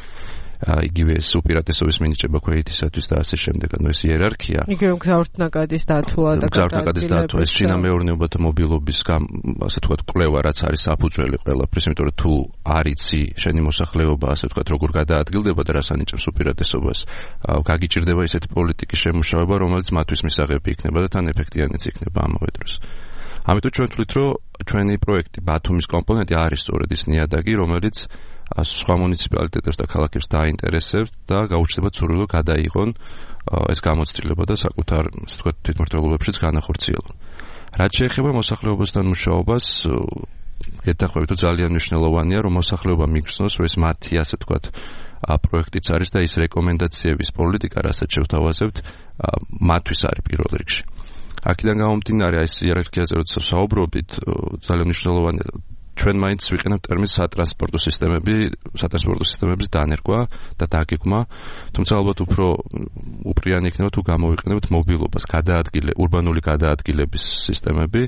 იგივე უპირატესობის მინიჭება ქვეითისათვის და ასე შემდეგ, ანუ ეს იერარქია. იგივე მგზავრთნაკადის დათვლა და მგზავრთნაკადის დათვლა, ეს შინამეურნეობათა მობილობის, ასე ვთქვათ, კვლევა, რაც არის საფუძველი ყველაფრის, იმიტომ რომ თუ არ იცი შენი მოსახლეობა, ასე ვთქვათ, როგორ გადაადგილდება და რას ანიჭებს უპირატესობას, გაგიჭირდება ესეთი პოლიტიკის შემუშავება, რომელიც მათთვის მისაღები იქნება და თან ეფექტიანიც იქნება ამავე დროს. ამიტომ ჩვენ ვთვლით, რომ ჩვენი პროექტი ბათუმის კომპონენტი არის სწორედ ის ნიადაგი, რომელიც სხვა მუნიციპალიტეტებს და ქალაქებს დაინტერესებს და გაუჩნდებათ სურვილო გადაიღონ ეს გამოცდილება და საკუთარ, ასე ვთქვათ, თვითმმართველობებშიც განახორციელონ. რაც შეეხება მოსახლეობასთან მუშაობას, გეთანხმებით, რომ ძალიან მნიშვნელოვანია, რომ მოსახლეობა მიგრძნოს, რომ ეს მათი, ასე ვთქვათ, პროექტიც არის და ის რეკომენდაციების პოლიტიკა, რასაც შევთავაზებთ, მათთვის არის პირველ რიგში. აქედან გამომდინარე, ეს იერარქიაზე როცა საუბრობთ, ძალიან მნიშვნელოვანია ჩვენ მაინც ვიყენებთ ტერმინს სატრანსპორტო სისტემები, სატრანსპორტო სისტემების დანერგვა და დაგეგმა, თუმცა ალბათ უფრო უპრიანი იქნება თუ გამოვიყენებთ მობილობას, გადაადგილე, ურბანული გადაადგილების სისტემები,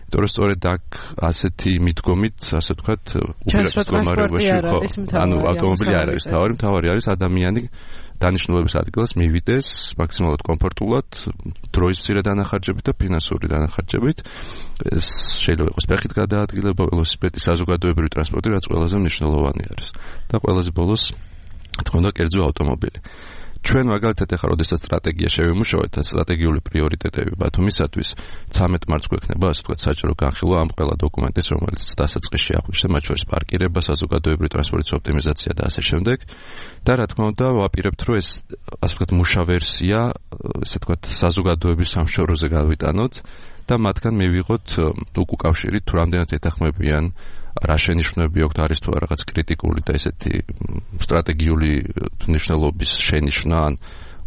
იმიტომ რომ სწორედ აქ ასეთი მიდგომით, ასე ვთქვათ, უპირატეს მდგომარეობაში ხო, ანუ ავტომობილი არ არის თავი, თავი არის ადამიანი დანიშნულების ადგილას მივიდეს მაქსიმალურად კომფორტულად, დროის მცირე დანახარჯებით და ფინანსური დანახარჯებით. ეს შეიძლება იყოს ფეხით გადაადგილება, ველოსიპედი, საზოგადოებრივი ტრანსპორტი, რაც ყველაზე მნიშვნელოვანი არის. და ყველაზე ბოლოს, თქო და კერძო ავტომობილი. ჩვენ მაგალითად ახლა როდესაც სტრატეგია შევიმუშავეთ, სტრატეგიული პრიორიტეტები ბათუმისათვის, ცამეტ მარტს გვექნება, ასე ვთქვათ, საჯარო განხილვა ამ ყველა დოკუმენტის, რომელიც დასაწყისში აღნიშნეთ, მათ შორის პარკირება, საზოგადოებრივი ტრანსპორტის ოპტიმიზაცია და ასე შემდეგ. და რა თქმა უნდა, ვაპირებთ, რომ ეს, ასე ვთქვათ, მუშა ვერსია, ასე ვთქვათ, საზოგადოების სამშობლოზე გავიტანოთ და მათგან მივიღოთ უკავშირით თუ რამდენად ეთანხმებიან რა შენიშვნები აქვს, არის თუ რაღაც კრიტიკული და ესეთი სტრატეგიული მნიშვნელობის შენიშვნა ან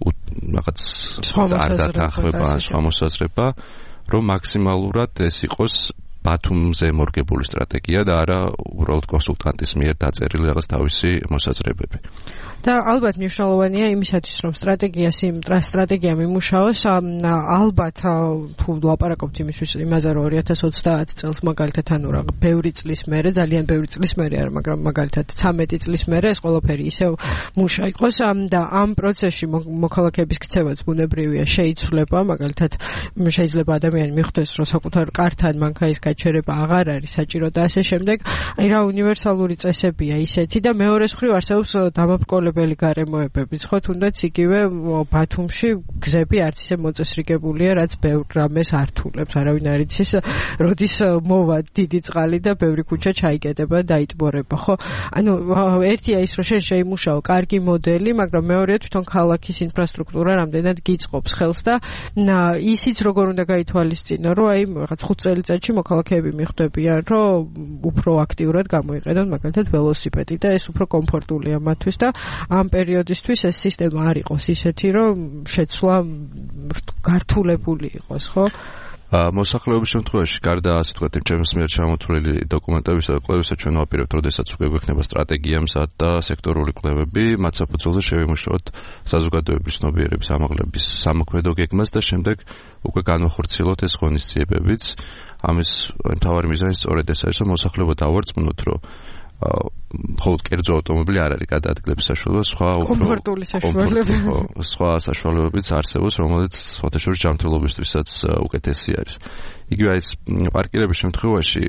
რაღაც არ დათანხმება, სხვა მოსაზრება, რომ მაქსიმალურად ეს იყოს ბათუმზე მორგებული სტრატეგია და არა უბრალოდ კონსულტანტის მიერ დაწერილი რაღაც თავისი მოსაზრებები. და ალბათ მნიშვნელოვანია იმისათვის, რომ სტრატეგიას იმ სტრატეგია მიმუშაოს, ალბათ თუ ლაპარაკობთ იმისთვის იმაზე, რომ ორი ათას ოცდაათ წელს მაგალითად ანუ რა ბევრი წლის მერე, ძალიან ბევრი წლის მერე არა, მაგრამ მაგალითად ცამეტი წლის მერე ეს ყველაფერი ისევ მუშა იყოს და ამ პროცესში მოქალაქეების ქცევაც ბუნებრივია შეიცვლება, მაგალითად შეიძლება ადამიანი მიხვდეს, რომ საკუთარ კართან მანქანის გაჩერება აღარ არის საჭირო და ასე შემდეგ. აი რა უნივერსალური წესებია ისეთი და მეორე მხრივ არსებობს დამაბრკოლებელი გარემოებებიც, ხო, თუნდაც იგივე ბათუმში გზები არც ისე მოწესრიგებულია, რაც ბევრ რამეს ართულებს. არავინ არ იცის, როდის მოვა დიდი წყალი და ბევრი ქუჩა ჩაიკეტება, დაიტბორება, ხო? ანუ ერთია ის, რომ შენ შეიმუშაო კარგი მოდელი, მაგრამ მეორეა თვითონ ქალაქის ინფრასტრუქტურა რამდენად გიწყობს ხელს და ისიც როგორ უნდა გაითვალისწინო, რომ აი რაღაც ხუთ წელიწადში მოქალაქეები მიხვდებიან, რომ უფრო აქტიურად გამოიყენონ მაგალითად ველოსიპედი და ეს უფრო კომფორტულია მათთვის და ამ პერიოდისთვის ეს სისტემა არ იყოს ისეთი, რომ შეცვლა გართულებული იყოს, ხო? მოსახლეობის შემთხვევაში, გარდა ასე ვთქვათ, ჩემს მიერ ჩამოთვლილი დოკუმენტებისა და კვლევისა, ჩვენ ვაპირებთ, როდესაც უკვე გვექნება სტრატეგია მზად და სექტორული კვლევები, მათ საფუძველზე შევიმუშაოთ საზოგადოების ცნობიერების ამაღლების სამოქმედო გეგმას და შემდეგ უკვე განვახორციელოთ ეს ღონისძიებებიც. ამის მთავარი მიზანი სწორედ ეს არის, რომ მოსახლეობა დავარწმუნოთ, რომ მხოლოდ კერძო ავტომობილი არ არის გადაადგილების საშუალება, სხვა კომფორტული საშუალება, სხვა საშუალებებიც არსებობს, რომელიც სხვათა შორის ჯანმრთელობისთვისაც უკეთესი არის. იგივე ეს პარკირების შემთხვევაში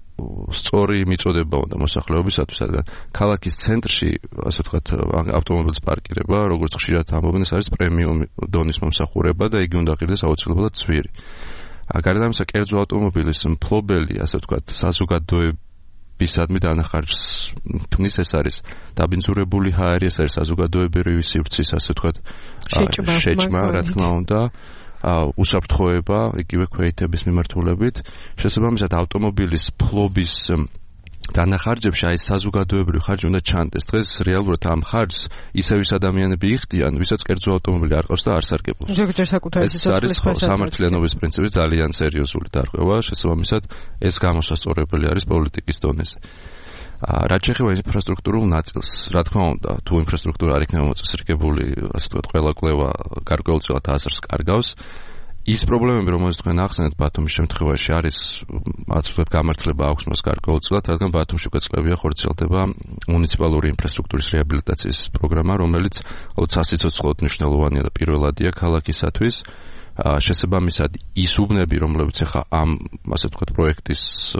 სწორი მიწოდება უნდა მოსახლეობისათვის, რადგან ქალაქის ცენტრში, ასე ვთქვათ, ავტომობილის პარკირება, როგორც ხშირად ამბობენ, ეს არის პრემიუმ დონის მომსახურება და იგი უნდა ღირდეს აუცილებლად ცვირი. გარდა ამისა, კერძო ავტომობილის მფლობელი, ასე ვთქვათ, საზოგადოების ბისადმი დანახარჯს ქმნის, ეს არის დაბინძურებული ჰაერი, ეს არის საზოგადოებრივი სივრცის, ასე ვთქვათ, შეჭმა, რა თქმა უნდა, უსაფრთხოება, იგივე ქვეითების მიმართულებით. შესაბამისად, ავტომობილის ფლობის დანახარჯებში აი საზოგადოებრივი ხარჯი უნდა ჩანდეს. დღეს რეალურად ამ ხარჯს ისევ ის ადამიანები იხდიან, ვისაც კერძო ავტომობილი არ ყავს და არ სარგებლობს. ზოგჯერ საკუთარი სიცოცხლის შესაძლებლობა სამართლიანობის პრინციპის ძალიან სერიოზული დარღვევა, შესაბამისად ეს გამოსასწორებელი არის პოლიტიკის დონეზე. რაც შეეხება ინფრასტრუქტურულ ნაწილს, რა თქმა უნდა, თუ ინფრასტრუქტურა არ იქნება მოწესრიგებული, ასე ვთქვათ, ყველა კვლევა გარკვეულწილად აზრს კარგავს. ის პრობლემები, რომელსაც თქვენ ახსენეთ ბათუმის შემთხვევაში, არის, ასე ვთქვათ, გამართლება აქვს მას გარკვეულწილად, რადგან ბათუმში უკვე წლებია ხორციელდება მუნიციპალური ინფრასტრუქტურის რეაბილიტაციის პროგრამა, რომელიც სასიცოცხლოდ მნიშვნელოვანია და პირველადია ქალაქისათვის. შესაბამისად, ის უბნები, რომლებიც ახლა ამ, ასე ვთქვათ, პროექტის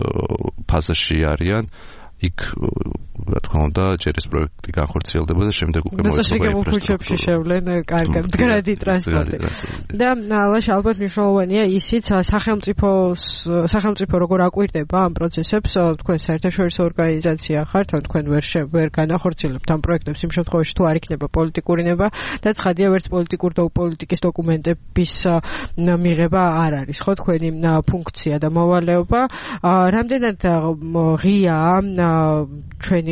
ფაზაში არიან, იქ რა თქმა უნდა, ჯერ ეს პროექტი განხორციელდება და შემდეგ უკვე მოეწყობა ინფრასტრუქტურა. ქუჩებში შევლენ კარგად მდგრადი ტრანსპორტი. და ალაშ ალბათ მნიშვნელოვანია ისიც, სახელმწიფოს სახელმწიფო როგორ აკვირდება ამ პროცესებს, თქვენ საერთაშორისო ორგანიზაცია ხართ, ან თქვენ ვერ ვერ განახორციელებთ ამ პროექტებს იმ შემთხვევაში, თუ არ იქნება პოლიტიკური ნება და ცხადია, ვერც პოლიტიკურ და პოლიტიკის დოკუმენტების მიღება არ არის, ხო, თქვენი ფუნქცია და მოვალეობა. რამდენად ღია ჩვენი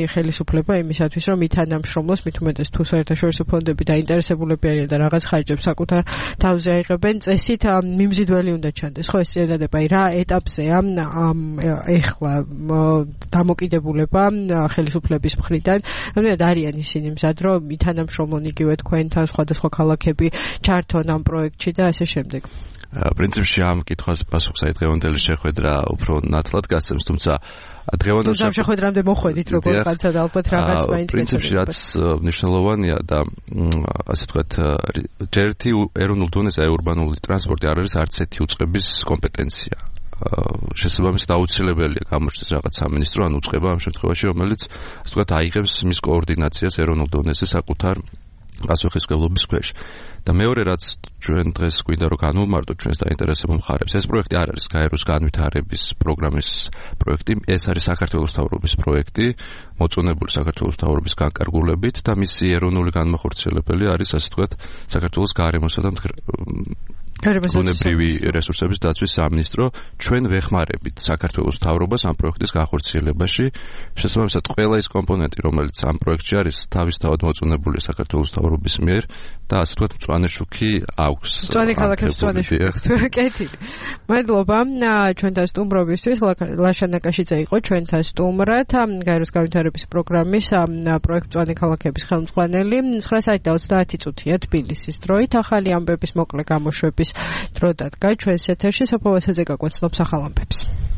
ყველანი ხელისუფლება იმისათვის, რომ ითანამშრომლოს, მით უმეტეს თუ საერთაშორისო ფონდები დაინტერესებულები არიან და რაღაც ხარჯებს საკუთარ თავზე აიღებენ, წესით მიმზიდველი უნდა ჩანდეს. ხო, ეს წინადადება რა ეტაპზეა ეხლა დამოკიდებულება ხელისუფლების მხრიდან, რამდენად არიან ისინი მზად, რომ ითანამშრომლონ იგივე თქვენთან სხვადასხვა ქალაქები ჩართონ ამ პროექტში და ასე შემდეგ. პრინციპში ამ კითხვაზე პასუხს აი დღევანდელი შეხვედრა უფრო ნათლად გასცემს, თუმცა დღევანდელ ამ შეხვედრამდე მოხვედით როგორ განსა და ალბათ რაღაც მაინც პრინციპში რაც მნიშვნელოვანია და ასე ვთქვათ ჯერთი ეროვნულ დონეზე урბანული ტრანსპორტი არ არის არც ერთი უწყების კომპეტენცია. შესაბამისად აუცილებელია გამოჩნდეს რაღაც სამინისტრო ან უწყება ამ შემთხვევაში, რომელიც ასე ვთქვათ აიღებს მის კოორდინაციას ეროვნულ დონეზე საკუთარ პასუხისმგებლობის ქვეშ. და მეორე რაც ჩვენ დღეს გვინდა რომ განვმარტოთ ჩვენს დაინტერესებულ მხარებს, ეს პროექტი არ არის გაეროს განვითარების პროგრამის პროექტი, ეს არის საქართველოს მთავრობის პროექტი, მოწონებული საქართველოს მთავრობის განკარგულებით და მისი ეროვნული განმახორციელებელი არის ასე ვთქვათ საქართველოს გარემოსა და ბუნებრივი რესურსების დაცვის სამინისტრო. ჩვენ ვეხმარებით საქართველოს მთავრობას ამ პროექტის განხორციელებაში. შესაბამისად ყველა ის კომპონენტი, რომელიც ამ პროექტში არის, თავისთავად მოწონებულია საქართველოს მთავრობის მიერ და ასე ვთქვათ მწვანე შუქი აქვს. მწვანე ქალაქებს მწვანე შუქი აქვს. კეთილი. მადლობა ჩვენთან სტუმრობისთვის. ლაშა ნაკაშიძე იყო ჩვენთან სტუმრად გაეროს განვითარების პროგრამის პროექტ მწვანე ქალაქების ხელმძღვანელი. ცხრა საათი და ოცდაათი წუთია თბილისის დროით. ახალი ამბების მოკლე გამოშვების დრო დადგა ჩვენს ეთერში. სოფო ვასაძე გაგვაცნობს ახალ ამბებს.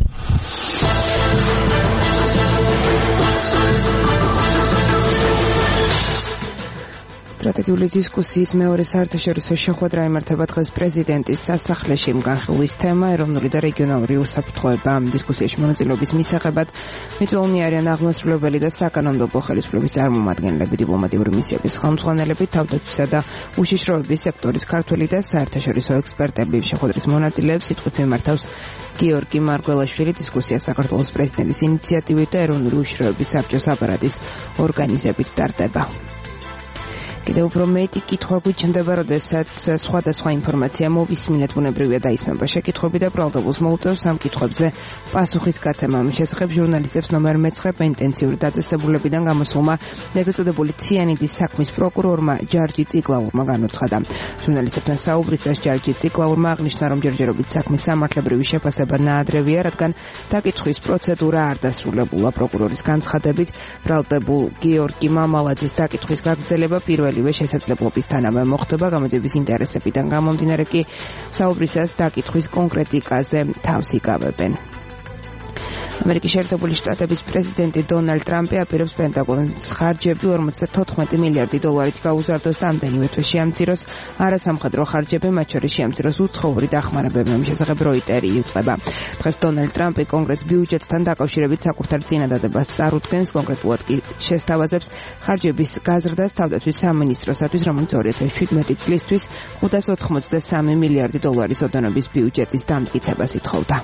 სტრატეგიული დისკუსიის მეორე საერთაშორისო შეხვედრა იმართება დღეს პრეზიდენტის სასახლეში. განხილვის თემა ეროვნული და რეგიონალური უსაფრთხოება. ამ დისკუსიაში მონაწილეობის მისაღებად მიწვეულნი არიან აღმასრულებელი და საკანონმდებლო ხელისუფლების წარმომადგენლები, დიპლომატიური მისიების ხელმძღვანელები, თავდაცვისა და უშიშროების სექტორის ქართველი და საერთაშორისო ექსპერტები. შეხვედრის მონაწილეებს სიტყვით მიმართავს გიორგი მარგველაშვილი. დისკუსია საქართველოს პრეზიდენტის ინიციატივით და ეროვნული უშიშროების საბჭოს აპარატის ორგანიზებით ტარდება. კიდევ უფრო მეტი კითხვა გვიჩნდება, როდესაც სხვადასხვა ინფორმაცია მოვისმინეთ, ბუნებრივია დაისმება შეკითხვები და ბრალდებულს მოუწევს ამ კითხვებზე პასუხის გაცემა. ამის შესახებ ჟურნალისტებს ნომერ მეცხრე პენიტენციური დაწესებულებიდან გამოსულმა ეგრეთ წოდებული ციანიდის საქმის პროკურორმა ჯარჯი წიგლაურმა განუცხადა. ჟურნალისტებთან საუბრისას ჯარჯი წიგლაურმა აღნიშნა, რომ ჯერჯერობით საქმის სამართლებრივი შეფასება ნაადრევია, რადგან დაკითხვის პროცედურა არ დასრულებულა. პროკურორის განცხადებით, ბრალდებულ გიორგი მამალაძის დაკითხვის გაგრძელება პირველ შესაძლებლობისთანავე მოხდება. გამოძიების ინტერესებიდან გამომდინარე კი საუბრისას დაკითხვის კონკრეტიკაზე თავს იკავებენ. ამერიკის შეერთებული შტატების პრეზიდენტი დონალდ ტრამპი აპირებს პენტაგონს ხარჯები ორმოცდათოთხმეტი მილიარდი დოლარით გაუზარდოს და ამდენივე თვე შეამციროს არასამხედრო ხარჯები, მათ შორის შეამციროს უცხოური დახმარებები. ამ შესახებ როიტერი იუწყება. დღეს დონალდ ტრამპი კონგრესს ბიუჯეტთან დაკავშირებით საკუთარ წინადადებას წარუდგენს, კონკრეტულად კი შესთავაზებს ხარჯების გაზრდას თავდაცვის სამინისტროსათვის, რომელიც ორი ათას შვიდმეტი წლისთვის ხუთას ოთხმოცდასამი მილიარდი დოლარის ოდენობის ბიუჯეტის დამტკიცებას ითხოვდა.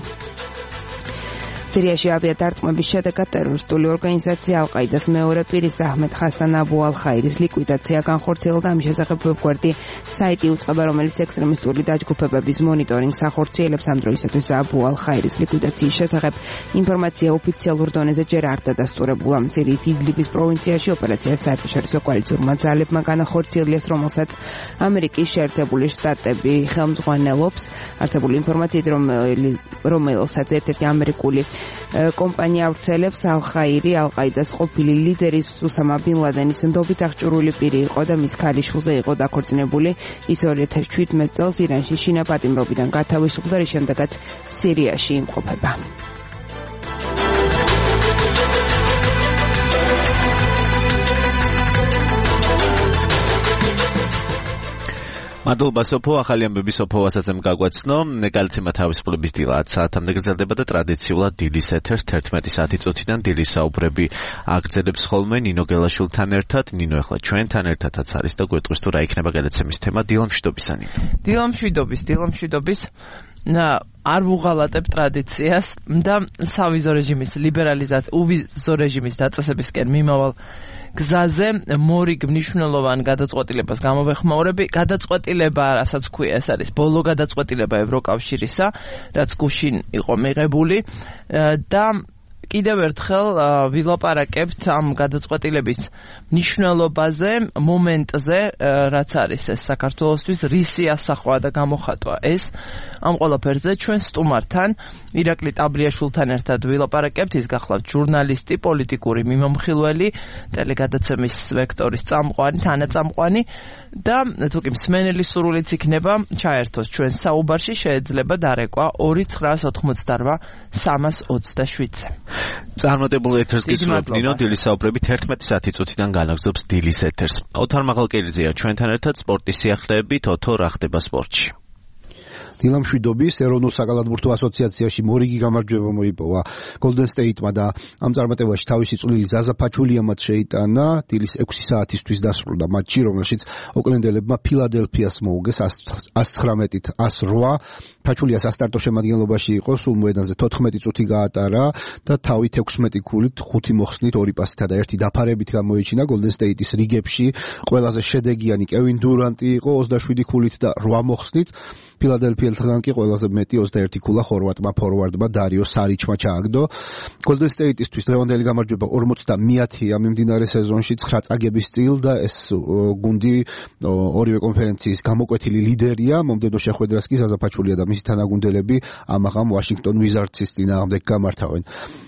სირიაში ავიადარტყმების შედეგად ტერორისტული ორგანიზაცია ალ-ყაიდას მეორე პირის აჰმედ ხასან აბუ ალ-ხაირის ლიკვიდაცია განხორციელდა. ამის შესახებ ვებგვერდი საიტი უწყება, რომელიც ექსტრემისტული დაჯგუფებების მონიტორინგს ახორციელებს. ამ დროისათვის აბუ ალ-ხაირის ლიკვიდაციის შესახებ ინფორმაცია ოფიციალურ დონეზე ჯერ არ დადასტურებულა. სირიის იდლიბის პროვინციაში ოპერაცია საერთაშორისო კოალიციურმა ძალებმა განახორციელიეს, რომელსაც ამერიკის შეერთებული შტატები ხელმძღვანელობს. არსებული ინფორმაციით, რომ რომელსაც ერთ-ერთი ამერიკული კომპანია ავრცელებს, ალ-ხაირი ალ-ყაიდას ყოფილი ლიდერის უსამა ბინ ლადენის ნდობით აღჭურვილი პირი იყო და მის ქალიშვილზე იყო დაქორწინებული. ის ორი ათას შვიდმეტ წელს ირანში შინაპატიმრობიდან გათავისუფლდა, რის შემდეგაც სირიაში იმყოფება. მადლობა სოფო, ახალი ამბები სოფო ვასაცემ გაგვაცნო. ნეგალიცემა თავისუფლების დილა ათ საათამდე გრძელდება და ტრადიციულად დილის ეთერს თერთმეტი საათი წუთიდან დილის საუბრები აგრძელებს ხოლმე ნინო გელაშვილთან ერთად. ნინო, ახლა ჩვენთან ერთადაც არის და გვეტყვის თუ რა იქნება გადაცემის თემა. დილამშვიდობისა ნინო. დილამშვიდობის, დილამშვიდობის. არ ვუღალატებ ტრადიციას და სავიზო რეჟიმის ლიბერალიზაცია, უვიზო რეჟიმის დაწესებისკენ მიმავალ გზაზე მორიგ მნიშვნელოვან გადაწყვეტილებას გამოვეხმაურები. გადაწყვეტილება, რასაც ქვია, ეს არის ბოლო გადაწყვეტილება ევროკავშირისა, რაც გუშინ იყო მიღებული და კიდევ ერთხელ ვილაპარაკებთ ამ გადაწყვეტილების მნიშვნელობაზე, მომენტზე, რაც არის ეს საქართველოსთვის, რისი ასახვა და გამოხატვა ეს ამ ყველაფერზე ჩვენ სტუმართან ირაკლი ტაბლიაშვილთან ერთად ვილაპარაკებთ. ის გახლავთ ჟურნალისტი, პოლიტიკური მიმომხილველი, ტელეგადაცემის ვექტორის წამყვანი, თანაწამყვანი და თუ კი მსმენელი სურვილიც იქნება ჩაერთოს ჩვენ საუბარში, შეიძლება დარეკვა ორი ცხრაას ოთხმოცდარბა სამას ოცდაშვიდზე. წარმატებულ ეთერს გისურვებთ ნინო, დილის საუბრებით ერთმეტი საათი წუთიდან განაგრძობს დილის ეთერს. ოთარ მაღალკელიძეა ჩვენთან ერთად სპორტის სიახლეებით. ოთო, რა ხდება სპორტში? დილამშვიდობის ეროვნულ საკალათბურთო ასოციაციაში მორიგი გამარჯვება მოიპოვა Golden State-მა და ამ წარმატებაში თავისი წვლილი ზაზა ფაჩულიამაც შეიტანა. დილის ექვსი საათისთვის დასრულდა მატჩი, რომელშიც ოკლენდელებმა ფილადელფიას მოუგეს ას ცხრამეტით ას რვა. ფაჩულია სასტარტო შემადგენლობაში იყო, სულ მოედანზე თოთხმეტი წუთი გაატარა და თავით ექვსმეტი ქულით, ხუთი მოხსნით, ორი პასითა და ერთი დაფარებით გამოიჩინა. Golden State-ის რიგებში ყველაზე შედეგიანი კევინ დურანტი იყო ოცდაშვიდი ქულით და რვა მოხსნით. ფილადელფიელთან კი ყველაზე მეტი ოცდაერთი ქულა ხორვატმა ფორვარდმა დარიო სარიჩმა ჩააგდო. Golden State-ისთვის დღევანდელი გამარჯვება ორმოცდამეათეა მიმდინარე სეზონში, ცხრა წაგების წილ და ეს გუნდი ორივე კონფერენციის გამოკვეთილი ლიდერია. მომდევნო შეხვედრას კი ზაზა ფაჩულია და მისი თანაგუნდელები ამაღამ Washington Wizards-ის წინააღმდეგ გამართავენ.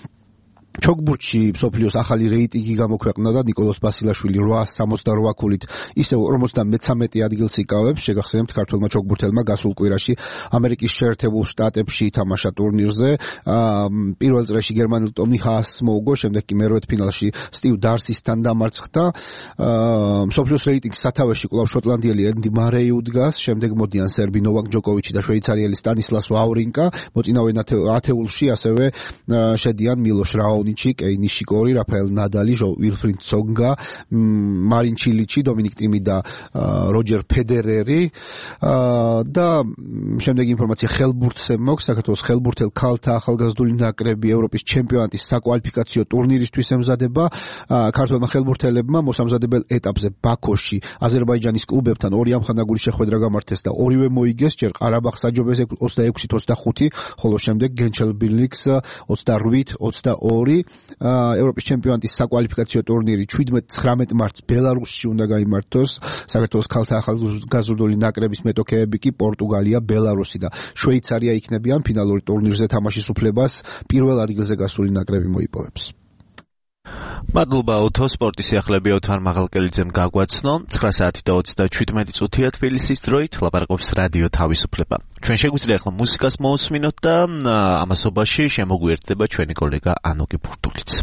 ჩოგბურთში მსოფლიოს ახალი რეიტინგი გამოქვეყნა და ნიკოლოზ ბასილაშვილი რვაას სამოცდარვა ქულით ისევ ორმოცდამეცამეტე ადგილს იკავებს. შეგახსენებთ, ქართველმა ჩოგბურთელმა გასულ კვირაში ამერიკის შეერთებულ შტატებში ითამაშა ტურნირზე. პირველ წრეში გერმანელ ტომი ჰაასს მოუგო, შემდეგ კი მერვედ ფინალში სტივ დარსისთან დამარცხდა. მსოფლიოს რეიტინგის სათავეში კვლავ შოტლანდიელი ენდი მარეი უდგას, შემდეგ მოდიან სერბი ნოვაკ ჯოკოვიჩი და შვეიცარიელი სტანისლას ვავრინკა. მოწინავე ათეულში ასევე შედიან მილოშ რაო კეი ნიშიკორი, რაფაელ ნადალი, ვილფრიდ ცონგა, მარინ ჩილიჩი, დომინიკ ტიმი და როჯერ ფედერერი. და შემდეგი ინფორმაცია ხელბურთზე მოქვს. საქართველოს ხელბურთელ ქალთა ახალგაზრდული ნაკრები ევროპის ჩემპიონატის საკვალიფიკაციო ტურნირისთვის ემზადება. ქართველმა ხელბურთელებმა მოსამზადებელ ეტაპზე ბაქოში აზერბაიჯანის კლუბებთან ორი ამხანაგური შეხვედრა გამართეს და ორივე მოიგეს. ჯერ ყარაბაღს აჯობეს ოცდაექვსით ოცდახუთი, ხოლო შემდეგ გენჩელბილიკს ოცდარვით ოცდაორი. ევროპის ჩემპიონატის საკვალიფიკაციო ტურნირი შვიდმეტ ცხრამეტ მარტს ბელარუსში უნდა გაიმართოს. საქართველოს ქალთა ახალგაზრდული ნაკრების მეტოქეები კი პორტუგალია, ბელარუსი და შვეიცარია იქნებიან. ფინალური ტურნირზე თამაშის უფლებას პირველ ადგილზე გასული ნაკრები მოიპოვებს. მადლობა ოთო, სპორტის სიახლეები ოთარ მაღალკელიძემ გაგვაცნო. ცხრა საათი და ოცდაშვიდმეტი წუთია თბილისის დროით, ლაპარაკობს რადიო თავისუფლება. ჩვენ შეგვიძლია ახლა მუსიკას მოусმინოთ და ამასობაში შემოგვიერთდება ჩვენი კოლეგა ანოკი ფურტულიც.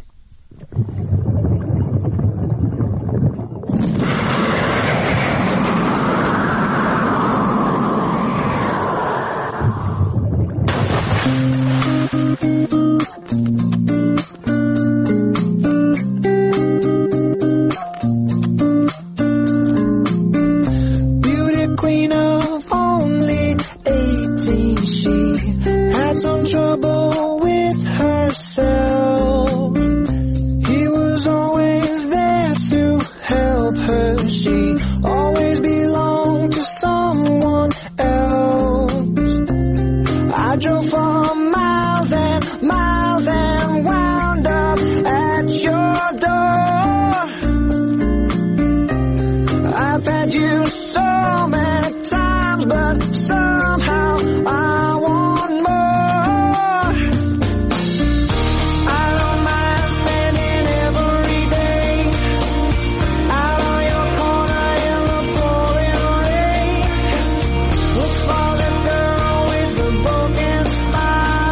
Looks like a girl with a broken smile.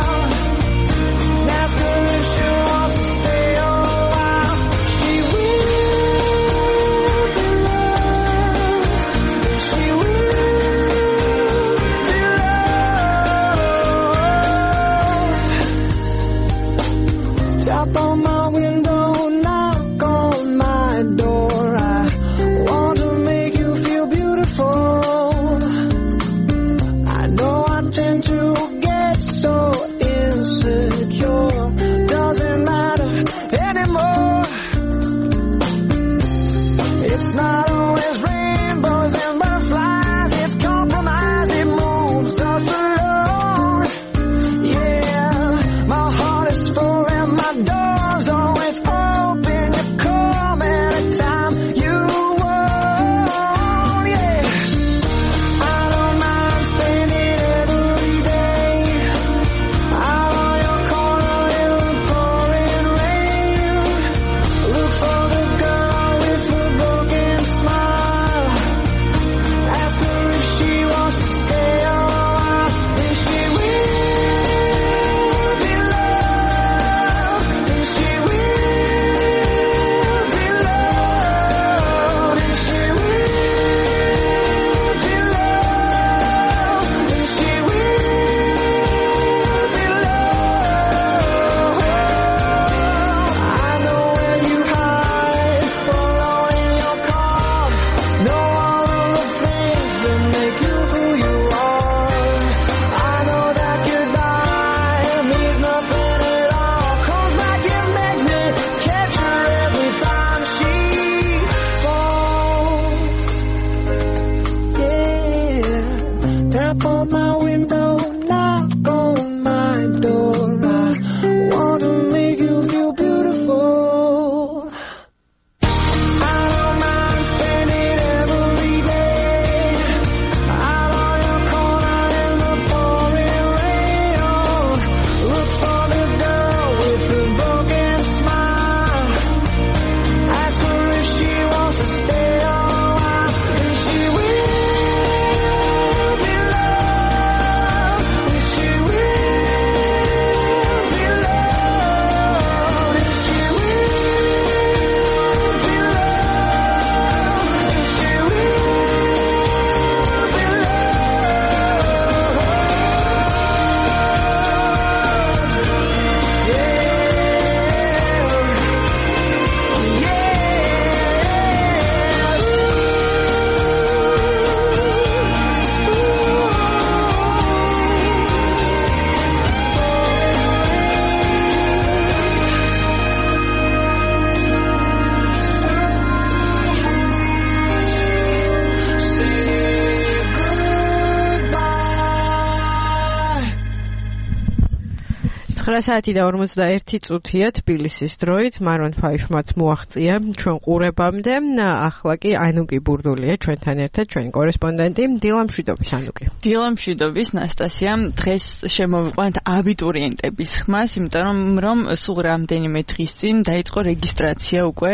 ცხრა საათი და ორმოცდაერთი წუთია თბილისის დროით. Maroon five-მაც მოაღწია ჩვენ ყურებამდე. ახლა კი ანუკი ბურდულია ჩვენთან ერთად, ჩვენი კორესპონდენტი დილა მშვიდობის ანუკი. დილა მშვიდობის ნასტასია. დღეს შემოვიყვანთ აბიტურიენტების ხმას, იმიტომ რომ სულ რამდენიმე დღის წინ დაიწყო რეგისტრაცია უკვე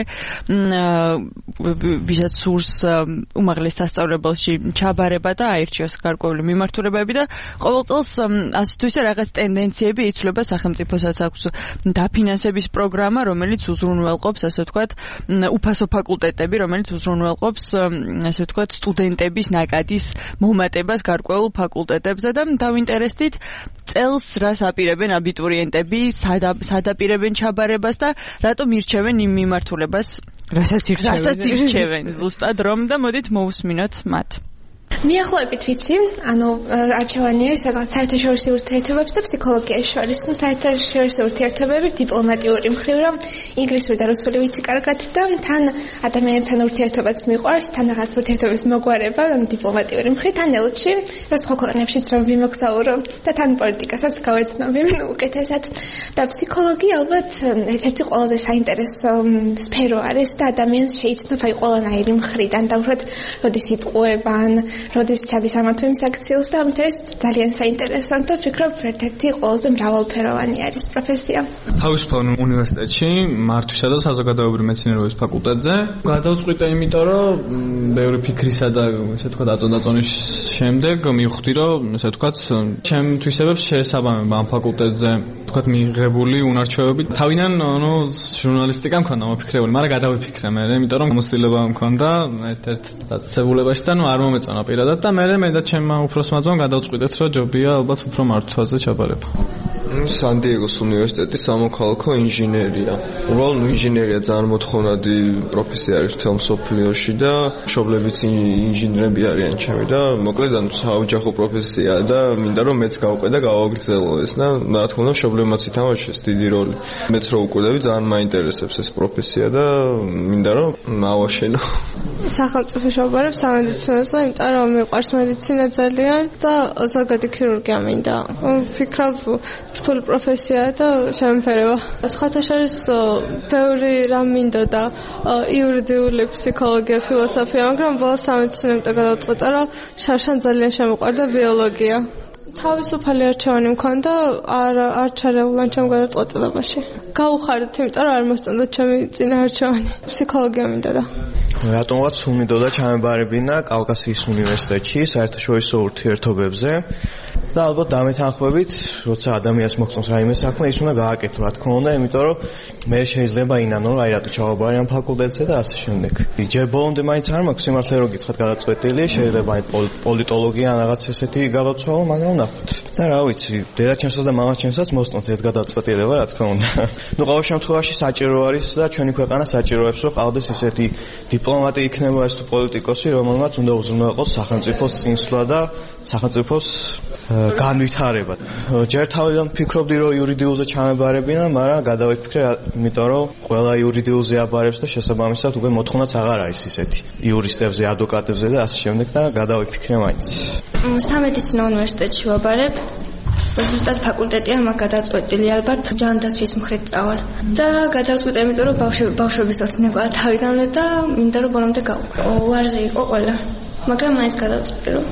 ვისაც სურს უმაღლეს სასწავლებელში ჩაბარება და აირჩიოს გარკვეული მიმართულებები და ყოველ წელს ასე თუ ისე რაღაც ტენდენციები იცვლება. სახელმწიფოსაც აქვს დაფინანსების პროგრამა, რომელიც უზრუნველყოფს, ასე ვთქვათ, უფასო ფაკულტეტები, რომელიც უზრუნველყოფს, ასე ვთქვათ, სტუდენტების ნაკადის მომატებას გარკვეულ ფაკულტეტებზე და დავინტერესდით წელს რას აპირებენ აბიტურიენტები, სად აპირებენ ჩაბარებას და რატომ ირჩევენ იმ მიმართულებას, რასაც ირჩევენ. რასაც ირჩევენ ზუსტად რომ და მოდით მოусმინოთ მათ. მიახლოებით ვიცი, ანუ არჩევანია საერთაშორისო ურთიერთობებს და ფსიქოლოგიის შორის. ნუ საერთაშორისო ურთიერთობები დიპლომატიური მხრივ, რომ ინგლისური და რუსული ვიცი კარგად და თან ადამიანებთან ურთიერთობაც მიყვარს, თან რაღაც ურთიერთობის მოგვარება, დიპლომატიური მხრივ, თან ელჩი, რა სხვა ქვეყნებშიც რომ ვიმოგზაურო და თან პოლიტიკასაც გავეცნობი უკეთესად. და ფსიქოლოგია ალბათ ერთ-ერთი ყველაზე საინტერესო სფერო არის და ადამიანს შეიცნობს აი ყველანაირი მხრიდან და უბრალოდ როდის იტყუებან როდის ჩადის ამა თუ იმ საქციელს და ამით არის ძალიან საინტერესო და ვფიქრობ ერთ-ერთი ყველაზე მრავალფეროვანი არის პროფესია. თავისუფალ უნივერსიტეტში მართვისა და საზოგადოებრივი მეცნიერებების ფაკულტეტზე გადავწყვიტე იმიტომ რომ ბევრი ფიქრისა და ესე ვთქვათ აწონდაწონის შემდეგ მივხვდი რომ ესე ვთქვათ ჩემ თვისებებს შეესაბამება ამ ფაკულტეტზე ვთქვათ მიიღებული უნარჩვევები. თავიდან ნუ ჟურნალისტიკა მქონდა მოფიქრებული, მაგრამ გადავიფიქრე მე, იმიტომ რომ გამოცდილება მქონდა ერთ-ერთ დაწესებულებაში და ნუ არ მომეწონა პირადად და მე მე და ჩემმა უფროსმა ძმამ გადავწყვიტეთ რომ ჯობია ალბათ უფრო მართვაზე ჩაბარება. სან-დიეგოს უნივერსიტეტის სამოქალაქო ინჟინერია. უბრალოდ ინჟინერია ძალიან მოთხოვნადი პროფესია არის მთელ მსოფლიოში და მშობლებიც ინჟინრები არიან ჩემი და მოკლედ ანუ საოჯახო პროფესია და მინდა რომ მეც გავყვე და გავაგრძელო ეს და რა თქმა უნდა მშობლებმაც ითამაშეს დიდი როლი. მეც რო უკვირდები ძალიან მაინტერესებს ეს პროფესია და მინდა რომ ავაშენო. სახელმწიფო შობარებს სამედიცინოზე, იმიტომ რომ მიყვარს მედიცინა ძალიან და ზოგადი ქირურგია მინდა. ვფიქრობ რთული პროფესიაა და შემეფერება. სხვათა შორის ბევრი რამ მინდოდა იურიდიული ფსიქოლოგია, ფილოსოფია, მაგრამ ბოლოს სამედიცინო იმიტომ გადავწყვიტე, რომ შარშან ძალიან შემოყვარდა ბიოლოგია. თავისუფალი არჩევანი მქონდა, არ არ ჩარეულან ჩემ გადაწყვეტილებაში. გავუხარდით, იმიტომ რომ არ მოსწონდა ჩემი წინა არჩევანი. ფსიქოლოგია მინდოდა. რატომღაც უნდოდა ჩამებარებინა კავკასიის უნივერსიტეტში საერთაშორისო ურთიერთობებზე და ალბათ დამეთანხმებით, როცა ადამიანს მოგწონს რაიმე საქმე, ის უნდა გააკეთო, რა თქმა უნდა, იმიტომ რომ მე შეიძლება ინანო, აი რატო ჩავაბარე ამ ფაკულტეტზე და ასე შემდეგ. ჯერ ბოლომდე მაინც არ მაქვს სიმართლე რო გითხრათ გადაწყვეტილი, შეიძლება აი პოლიტოლოგია ან რაღაც ესეთი გავაცვალო, მაგრამ ნახოთ. და რა ვიცი, დედაჩემსაც და მამაჩემსაც მოსწონთ ეს გადაწყვეტილება, რა თქმა უნდა. ნუ ყოველ შემთხვევაში საჭირო არის და ჩვენი ქვეყანა საჭიროებს, რომ ყავდეს ესეთი დიპლომატი იქნება ეს თუ პოლიტიკოსი, რომელმაც უნდა უზრუნველყოს სახელმწიფოს წინსვლა და სახელმწიფოს განვითარება. ჯერ თავიდან ფიქრობდი რომ იურიდიულზე ჩამებარებინა, მაგრამ გადავიფიქრე, იმიტომ რომ ყველა იურიდიულზე აბარებს და შესაბამისად უკვე მოთხოვნაც აღარ არის ისეთი იურისტებზე, ადვოკატებზე და ასე შემდეგ და გადავიფიქრე მაინც. სამედიცინო უნივერსიტეტში ვაბარებ. ზუსტად ფაკულტეტია მაგ გადაწყვეტილი ალბათ ჯანდაცვის მხრით წავალ. და გადავწყვიტე, იმიტომ რომ ბავშვები ბავშვებისაც ნება თავიდან და მინდა რომ ბოლომდე გავყო. ვარზე იყო ყველა. მაგრამ მაინც გადავწყვიტე რომ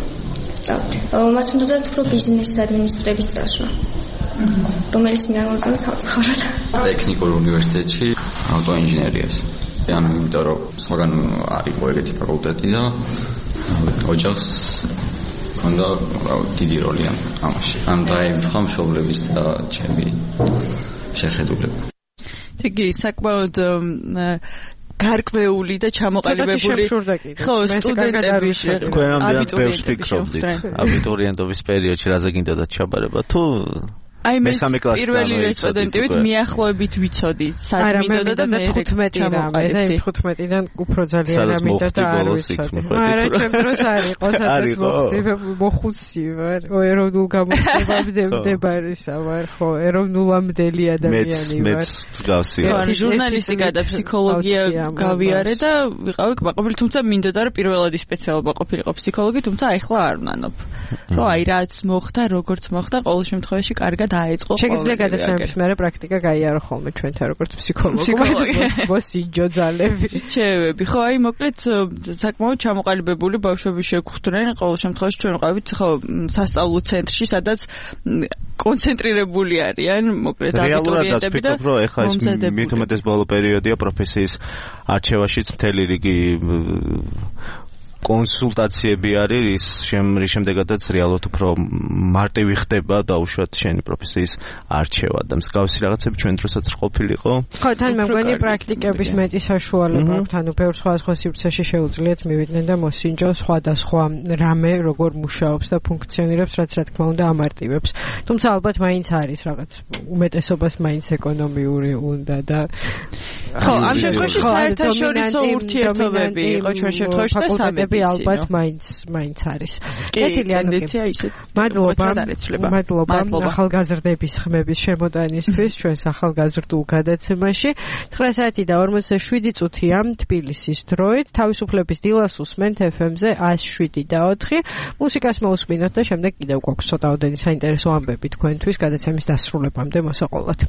მათ უნდა უფრო ბიზნესის ადმინისტრების წასვლა, რომელიც მე არ მომწონს სამწუხაროდ. ტექნიკურ უნივერსიტეტში ავტოინჟინერიას. ანუ იმიტომ რომ სხვაგან არ იყო ეგეთი ფაკულტეტი და ოჯახს ქონდა დიდი როლი ამაში. ანუ დაემთხვა მშობლების და ჩემი შეხედულება. იგი საკმაოდ გარკვეული და ჩამოყალიბებული ხო სტუდენტები თქვენამდე ბევრს ფიქრობდით აბიტურიენტობის პერიოდში რაზე გინდოდა ჩაბარება თუ აი მე პირველი რესპონდენტივით მიახლოებით ვიცოდით სად მინდოდა და მე თხუთმეტი რამე და იმ თხუთმეტიდან უფრო ძალიან ამიდა და არ ვიცოდი. არა, ჩემ დროს არ იყო, სადაც მოხდი მოხუცი ვარ, ეროვნულ გამოცემამდე მდებარისა ვარ, ხო, ეროვნულამდელი ადამიანი ვარ. მეც მსგავსი ვარ. ჟურნალისტიკა და ფსიქოლოგია გავიარე და ვიყავი კმაყოფილი, თუმცა მინდოდა რომ პირველადი სპეციალობა ყოფილიყო ფსიქოლოგი, თუმცა ახლა არ ვნანობ. რომ აი რაც მოხდა, როგორც მოხდა, ყოველ შემთხვევაში კარგად დაიწყო. შეგიძლია გადაცემების მერე პრაქტიკა გაიარო ხოლმე ჩვენთან როგორც ფსიქოლოგი. მოსინჯო ძალები. რჩევები. ხო, აი მოკლედ საკმაოდ ჩამოყალიბებული ბავშვები შეგხვდნენ. ყოველ შემთხვევაში ჩვენ ვყავით ხო სასწავლო ცენტრში, სადაც კონცენტრირებული არიან, მოკლედ აბიტურიენტები და რომ ეხლა ეს მით უმეტეს ბოლო პერიოდია პროფესიის არჩევაშიც მთელი რიგი კონსულტაციები არის, რის შემდეგაც რეალურად უფრო მარტივი ხდება დაუშვათ შენი პროფესიის არჩევა და მსგავსი რაღაცები ჩვენ დროსაც ყოფილიყო. ხო, თან მე მგონი პრაქტიკების მეტი საშუალება აქვს, ანუ ბევრ სხვადასხვა სივრცეში შეუძლიათ მივიდნენ და მოსინჯონ სხვადასხვა რამე როგორ მუშაობს და ფუნქციონირებს, რაც რა თქმა უნდა ამარტივებს. თუმცა ალბათ მაინც არის რაღაც უმეტესობას მაინც ეკონომიური უნდა და ხო, ამ შემთხვევაში საერთაშორისო ურთიერთობები იყო ჩვენ შემთხვევაში და სამედიცინო ალბათ მაინც მაინც არის. კეთილი ტენდენცია ისეთ. მადლობა. მადლობა ახალგაზრდების ხმების შემოტანისთვის ჩვენს ახალგაზრდულ გადაცემაში. ცხრა საათი და ორმოცდაშვიდი წუთია თბილისის დროით. თავისუფლების დილას უსმენთ ეფ ემ-ზე εκ შვიდი და ოთხი. მუსიკას მოусმინოთ და შემდეგ კიდევ გვაქვს ცოტაოდენი საინტერესო ამბები თქვენთვის გადაცემის დასრულებამდე მოსაყოლად.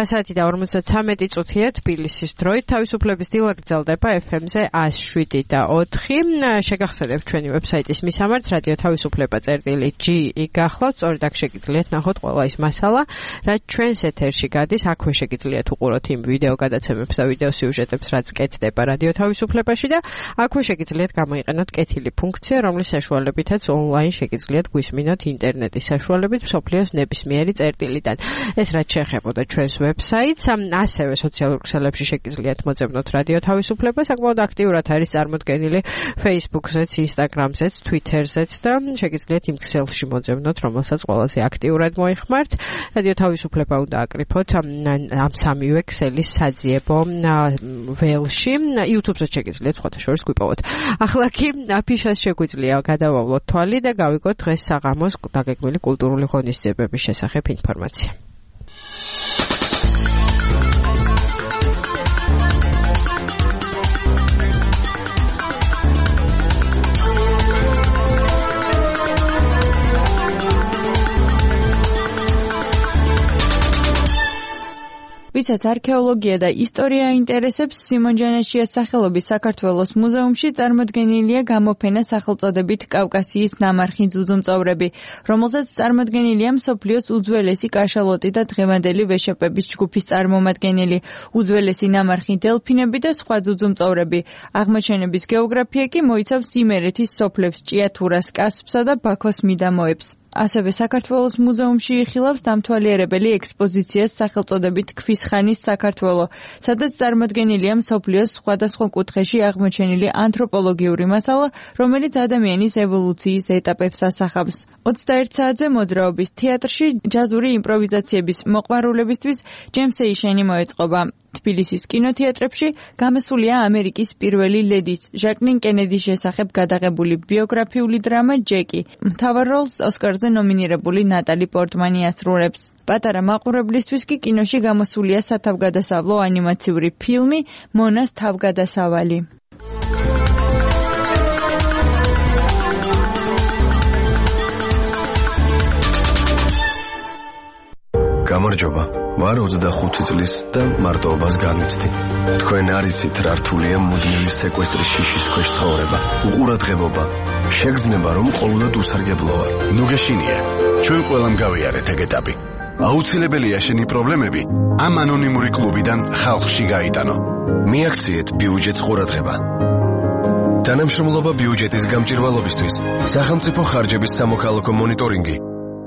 რვა და ორმოცდათრამეტი წუთია თბილისის დროით. თავისუფლების დილა გრძელდება ეფ ემ-ზე one oh seven და four. შეგახსენებთ ჩვენი ვებსაიტის მისამართს რადიო თავისუფლება წერტილი ჯი გახლავთ. სწორედ აქ შეგიძლიათ ნახოთ ყველა ის მასალა, რაც ჩვენს ეთერში გადის. აქვე შეგიძლიათ უყუროთ იმ ვიდეო გადაცემებს და ვიდეო სიუჟეტებს, რაც კეთდება რადიო თავისუფლებაში და აქვე შეგიძლიათ გამოიყენოთ კეთილი ფუნქცია, რომლის საშუალებითაც ონლაინ შეგიძლიათ გვისმინოთ ინტერნეტის საშუალებით მსოფლიოს ნებისმიერი წერტილიდან. ეს რაც შეეხებოდა ჩვენს ვებსაიტს, ასევე სოციალურ ქსელებში შეგიძლიათ მოძებნოთ რადიო თავისუფლება, საკმაოდ აქტიურად არის წარმოდგენილი Facebook-ზეც, Instagram-ზეც, Twitter-ზეც და შეგიძლიათ იმ ქსელში მოძებნოთ, რომელსაც ყველაზე აქტიურად მოიხმართ. რადიო თავისუფლება უნდა აკრიფოთ ამ სამივე ქსელის საძიებო ველში. YouTube-ზე შეგიძლიათ სხვათა შორის გვიპოვოთ. ახლა კი ფიშას შეგვიძლია გადავავლოთ თვალი და გავიგოთ დღეს საღამოს დაგეგმილი კულტურული ღონისძიებების შესახებ ინფორმაცია. ვისაც არქეოლოგია და ისტორია ინტერესებს, სიმონ ჯანაშიას სახელობის საქართველოს მუზეუმში წარმოდგენილია გამოფენა სახელწოდებით კავკასიის ნამარხი ძუძუმწოვრები, რომელზეც წარმოდგენილია მსოფლიოს უძველესი კაშალოტი და დღევანდელი ვეშაპების ჯგუფის წარმომადგენელი, უძველესი ნამარხი დელფინები და სხვა ძუძუმწოვრები. აღმოჩენების გეოგრაფია კი მოიცავს იმერეთის სოფლებს, ჭიათურას, კასპსა და ბაქოს მიდამოებს. ასევე საქართველოს მუზეუმში იხილავს დამთვალიერებელი ექსპოზიციას სახელწოდებით ქვის ხანის საქართველო, სადაც წარმოდგენილია მსოფლიოს სხვადასხვა კუთხეში აღმოჩენილი ანთროპოლოგიური მასალა, რომელიც ადამიანის ევოლუციის ეტაპებს ასახავს. ოცდაერთ საათზე მოძრაობის თეატრში ჯაზური იმპროვიზაციების მოყვარულებისთვის ჯემსეიშენი მოეწყობა. თბილისის კინოთეატრებში გამოსულია ამერიკის პირველი ლედის, ჟაკლინ კენედის შესახებ გადაღებული ბიოგრაფიული დრამა ჯეკი. მთავარ როლს ოსკარზე ნომინირებული ნატალი პორტმანი ასრულებს. პატარა მაყურებლისთვის კი კინოში გამოსულია სათავგადასავლო ანიმაციური ფილმი მონას თავგადასავალი. გამარჯობა. ვარ ოცდახუთი წლის და მარტოობას განიცდი. თქვენ არიცით რა რთულია მუდმივი სეკვესტრის შიშის ქვეშ ცხოვრება. უყურადღებობა. შეგრძნება რომ ყოველდღე უსარგებლო ვარ. ნუ გეშინია. ჩვენ ყველამ გავიარეთ ეგ ეტაპი. აუცილებელია შენი პრობლემები ამ ანონიმური კლუბიდან ხალხში გაიტანო. მიაქციეთ ბიუჯეტს ყურადღება. თანამშრომლობა ბიუჯეტის გამჭირვალობისთვის. სახელმწიფო ხარჯების სამოქალაქო მონიტორინგი.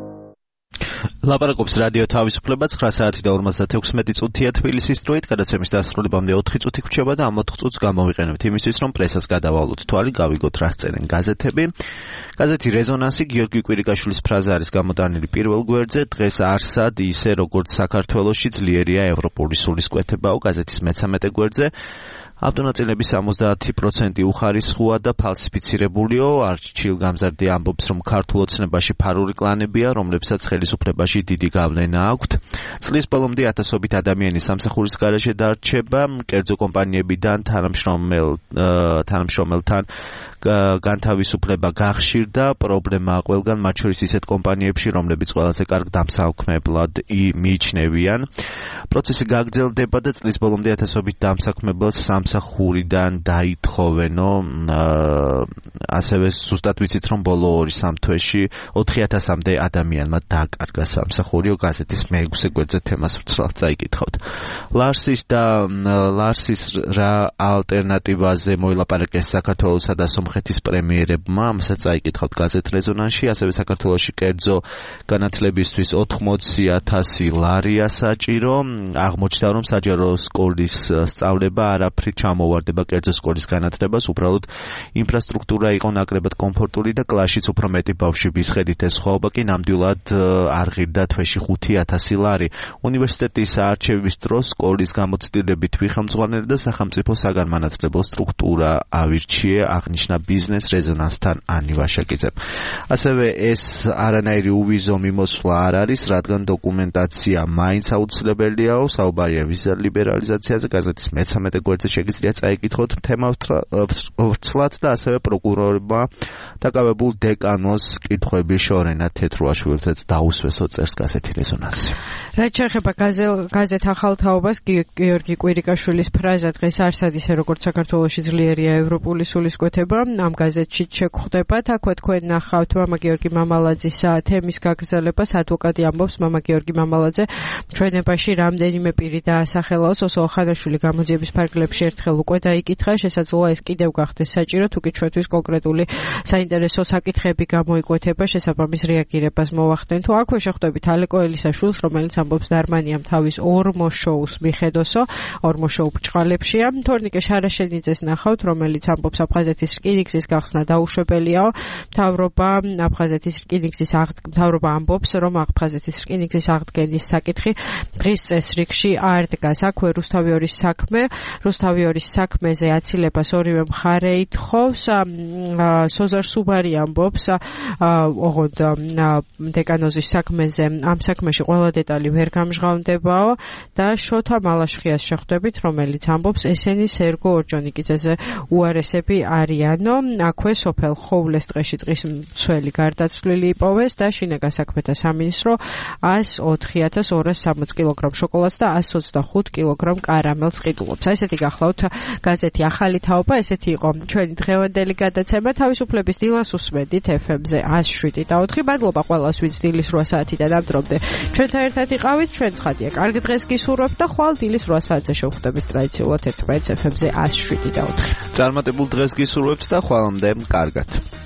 ლაპარაკობს რადიო თავისუფლება ცხრა საათი და ორმოცდათექვსმეტი წუთია თბილისის დროით. გადაცემის დასრულებამდე ოთხი წუთი გვჭირდება და ამ ოთხ წუთს გამოვიყენებთ იმისთვის, რომ პრესას გადავალოთ თვალი, გავიგოთ რა წერენ გაზეთები. გაზეთი რეზონანსი გიორგი კვირიკაშვილის ფრაზა არის გამოტანილი პირველ გვერდზე. დღეს არსად ისე როგორც საქართველოში ძლიერია ევროპული სულისკვეთებაო. გაზეთის მეთერთმეტე გვერდზე ავტონაწილების სამოცდაათი პროცენტი უხარისხოა და ფალსიფიცირებულიო. არჩილ გამზარდი ამბობს, რომ ქართულ ოცნებაში ფარული კლანებია, რომლებსაც ხელისუფლებაში დიდი გავლენა აქვთ. წლის ბოლომდე ათასობით ადამიანი სამსახურის გარეშე დარჩება. კერძო კომპანიებიდან თანამშრომელ თანამშრომელთან განთავისუფლება გახშირდა. პრობლემა ყველგან, მათ შორის ისეთ კომპანიებში, რომლებიც ყველაზე კარგ დამსაქმებლად მიიჩნევიან. პროცესი გაგრძელდება და წლის ბოლომდე ათასობით დამსაქმებელს სამსახურიდან დაითხოვენო. ასევე ზუსტად ვიცით, რომ ბოლო ორი სამ თვეში ოთხი ათასამდე ადამიანმა დააკარგა სამსახურიო. გაზეთის მეექვსე გვერდზე თემას ვრცლად წაიკითხავთ. ლარსის და ლარსის რა ალტერნატივაზე მოილაპარაკეს საქართველოსა და სომხეთის პრემიერებმა, ამასაც წაიკითხავთ გაზეთ რეზონანსში. ასევე საქართველოში კერძო განათლებისთვის ოთხმოცი ათასი ლარია საჭირო. აღმოჩნდა, რომ საჯარო სკოლის სწავლება არაფრით ჩამოვარდება კერძო სკოლის განათლებას, უბრალოდ ინფრასტრუქტურა იყო ნაკლებად კომფორტული და კლასშიც უფრო მეტი ბავშვი ბისხედით. ეს სხვაობა კი ნამდვილად არ ღირდა თვეში ხუთი ათასი ლარი. უნივერსიტეტის არჩევის დროს სკოლის გამოცდილებით ვიხელმძღვანელი და სახელმწიფო საგანმანათლებლო სტრუქტურა ავირჩიე, აღნიშნა ბიზნეს რეზონანსთან ანი ვაშაკიძემ. ასევე ეს არანაირი უვიზო მიმოსვლა არ არის, რადგან დოკუმენტაცია მაინც აუცილებელიაო, საუბარია ვიზა ლიბერალიზაციაზე, გაზეთის მეთერთმეტე გვერდზე შეგიძლიათ წაიკითხოთ თემა ვრცლად და ასევე პროკურორმა დაკავებულ დეკანოს კითხვები შორენა თეთრუაშვილზეც დაუსვეს ოწერს გაზეთი რეზონანსი. რაც შეეხება გაზეთ ახალ თაობას, გიორგი კვირიკაშვილის ფრაზა დღეს არსად ისე როგორც საქართველოში ძლიერია ევროპული სულისკვეთება, ამ გაზეთში შეგხვდებათ. აქვე თქვენ ნახავთ მამა გიორგი მამალაძის თემის გაგრძელებას. ადვოკატი ამბობს, მამა გიორგი მამალაძე ჩვენებაში რამდენიმე პირი დაასახელავს, ოსო ხანაშვილი გამოძიების ფარგლებში ერთხელ უკვე დაიკითხა, შესაძლოა ეს კიდევ გახდეს საჭირო, თუ კი ჩვენთვის კონკრეტული საინტერესო საკითხები გამოიკვეთება, შესაბამის რეაგირებას მოვახდენ. თუ აქვე შეხვდებით ალეკო ელისაშვილს, რომელიც ამბობს დარმანიამ თავის ორმო შოუს მიხედოსო, ორმო შოუ ბრჭყალებშია. თორნიკე შარაშენიძეს ნახავთ, რომელიც ამბობს აფხაზეთის რკინიგზის გახსნა დაუშვებელიაო. მთავრობა აფხაზეთის რკინიგზის მთავრობა ამბობს, რომ აფხაზეთის რკინიგზის აღდგენის საკითხი დღის წესრიგში არ დგას. აქვე რუსთავი ორის საქმე, რუსთავი ორის საქმეზე აცილებას ორივე მხარე ითხოვს. სოზარ სუბარი ამბობს, ოღონდ დეკანოზის საქმეზე ამ საქმეში ყველა დეტალი ვერ გამჟღავნდებაო და შოთა მალაშხიას შეხვდებით, რომელიც ამბობს, ესენი სერგო ორჯონიკიძეზე უარესები არიანო. აქვე სოფელ ხოვლეს ტყეში ტყის მცველი გარდაცვლილი იპოვეს და შინაგან საქმეთა სამინისტრო ას ოთხი ათას ორას სამოცი კილოგრამ შოკოლადს და ას ოცდახუთ კილოგრამ კარამელს ყიდულობს. ესეთი გახლავთ გაზეთი ახალი თაობა, ესეთი იყო ჩვენი დღევანდელი გადაცემა. თავისუფლების დილას უსმენდით ეფ ემ-ზე ათს შვიდი და ოთხი. მადლობა ყველას, ვინც დილის რვა საათიდან ამ დრომდე ჩვენთან ერთად იყავით. ჩვენ ცხადია, კარგი დღეს გისურვებთ და ხვალ დილის რვა საათზე შევხვდებით ტრადიციულად ერთმანეთს ეფ ემ-ზე ათს შვიდი და ოთხი. წარმატებულ დღეს გისურვებთ და ხვალამდე კარგად.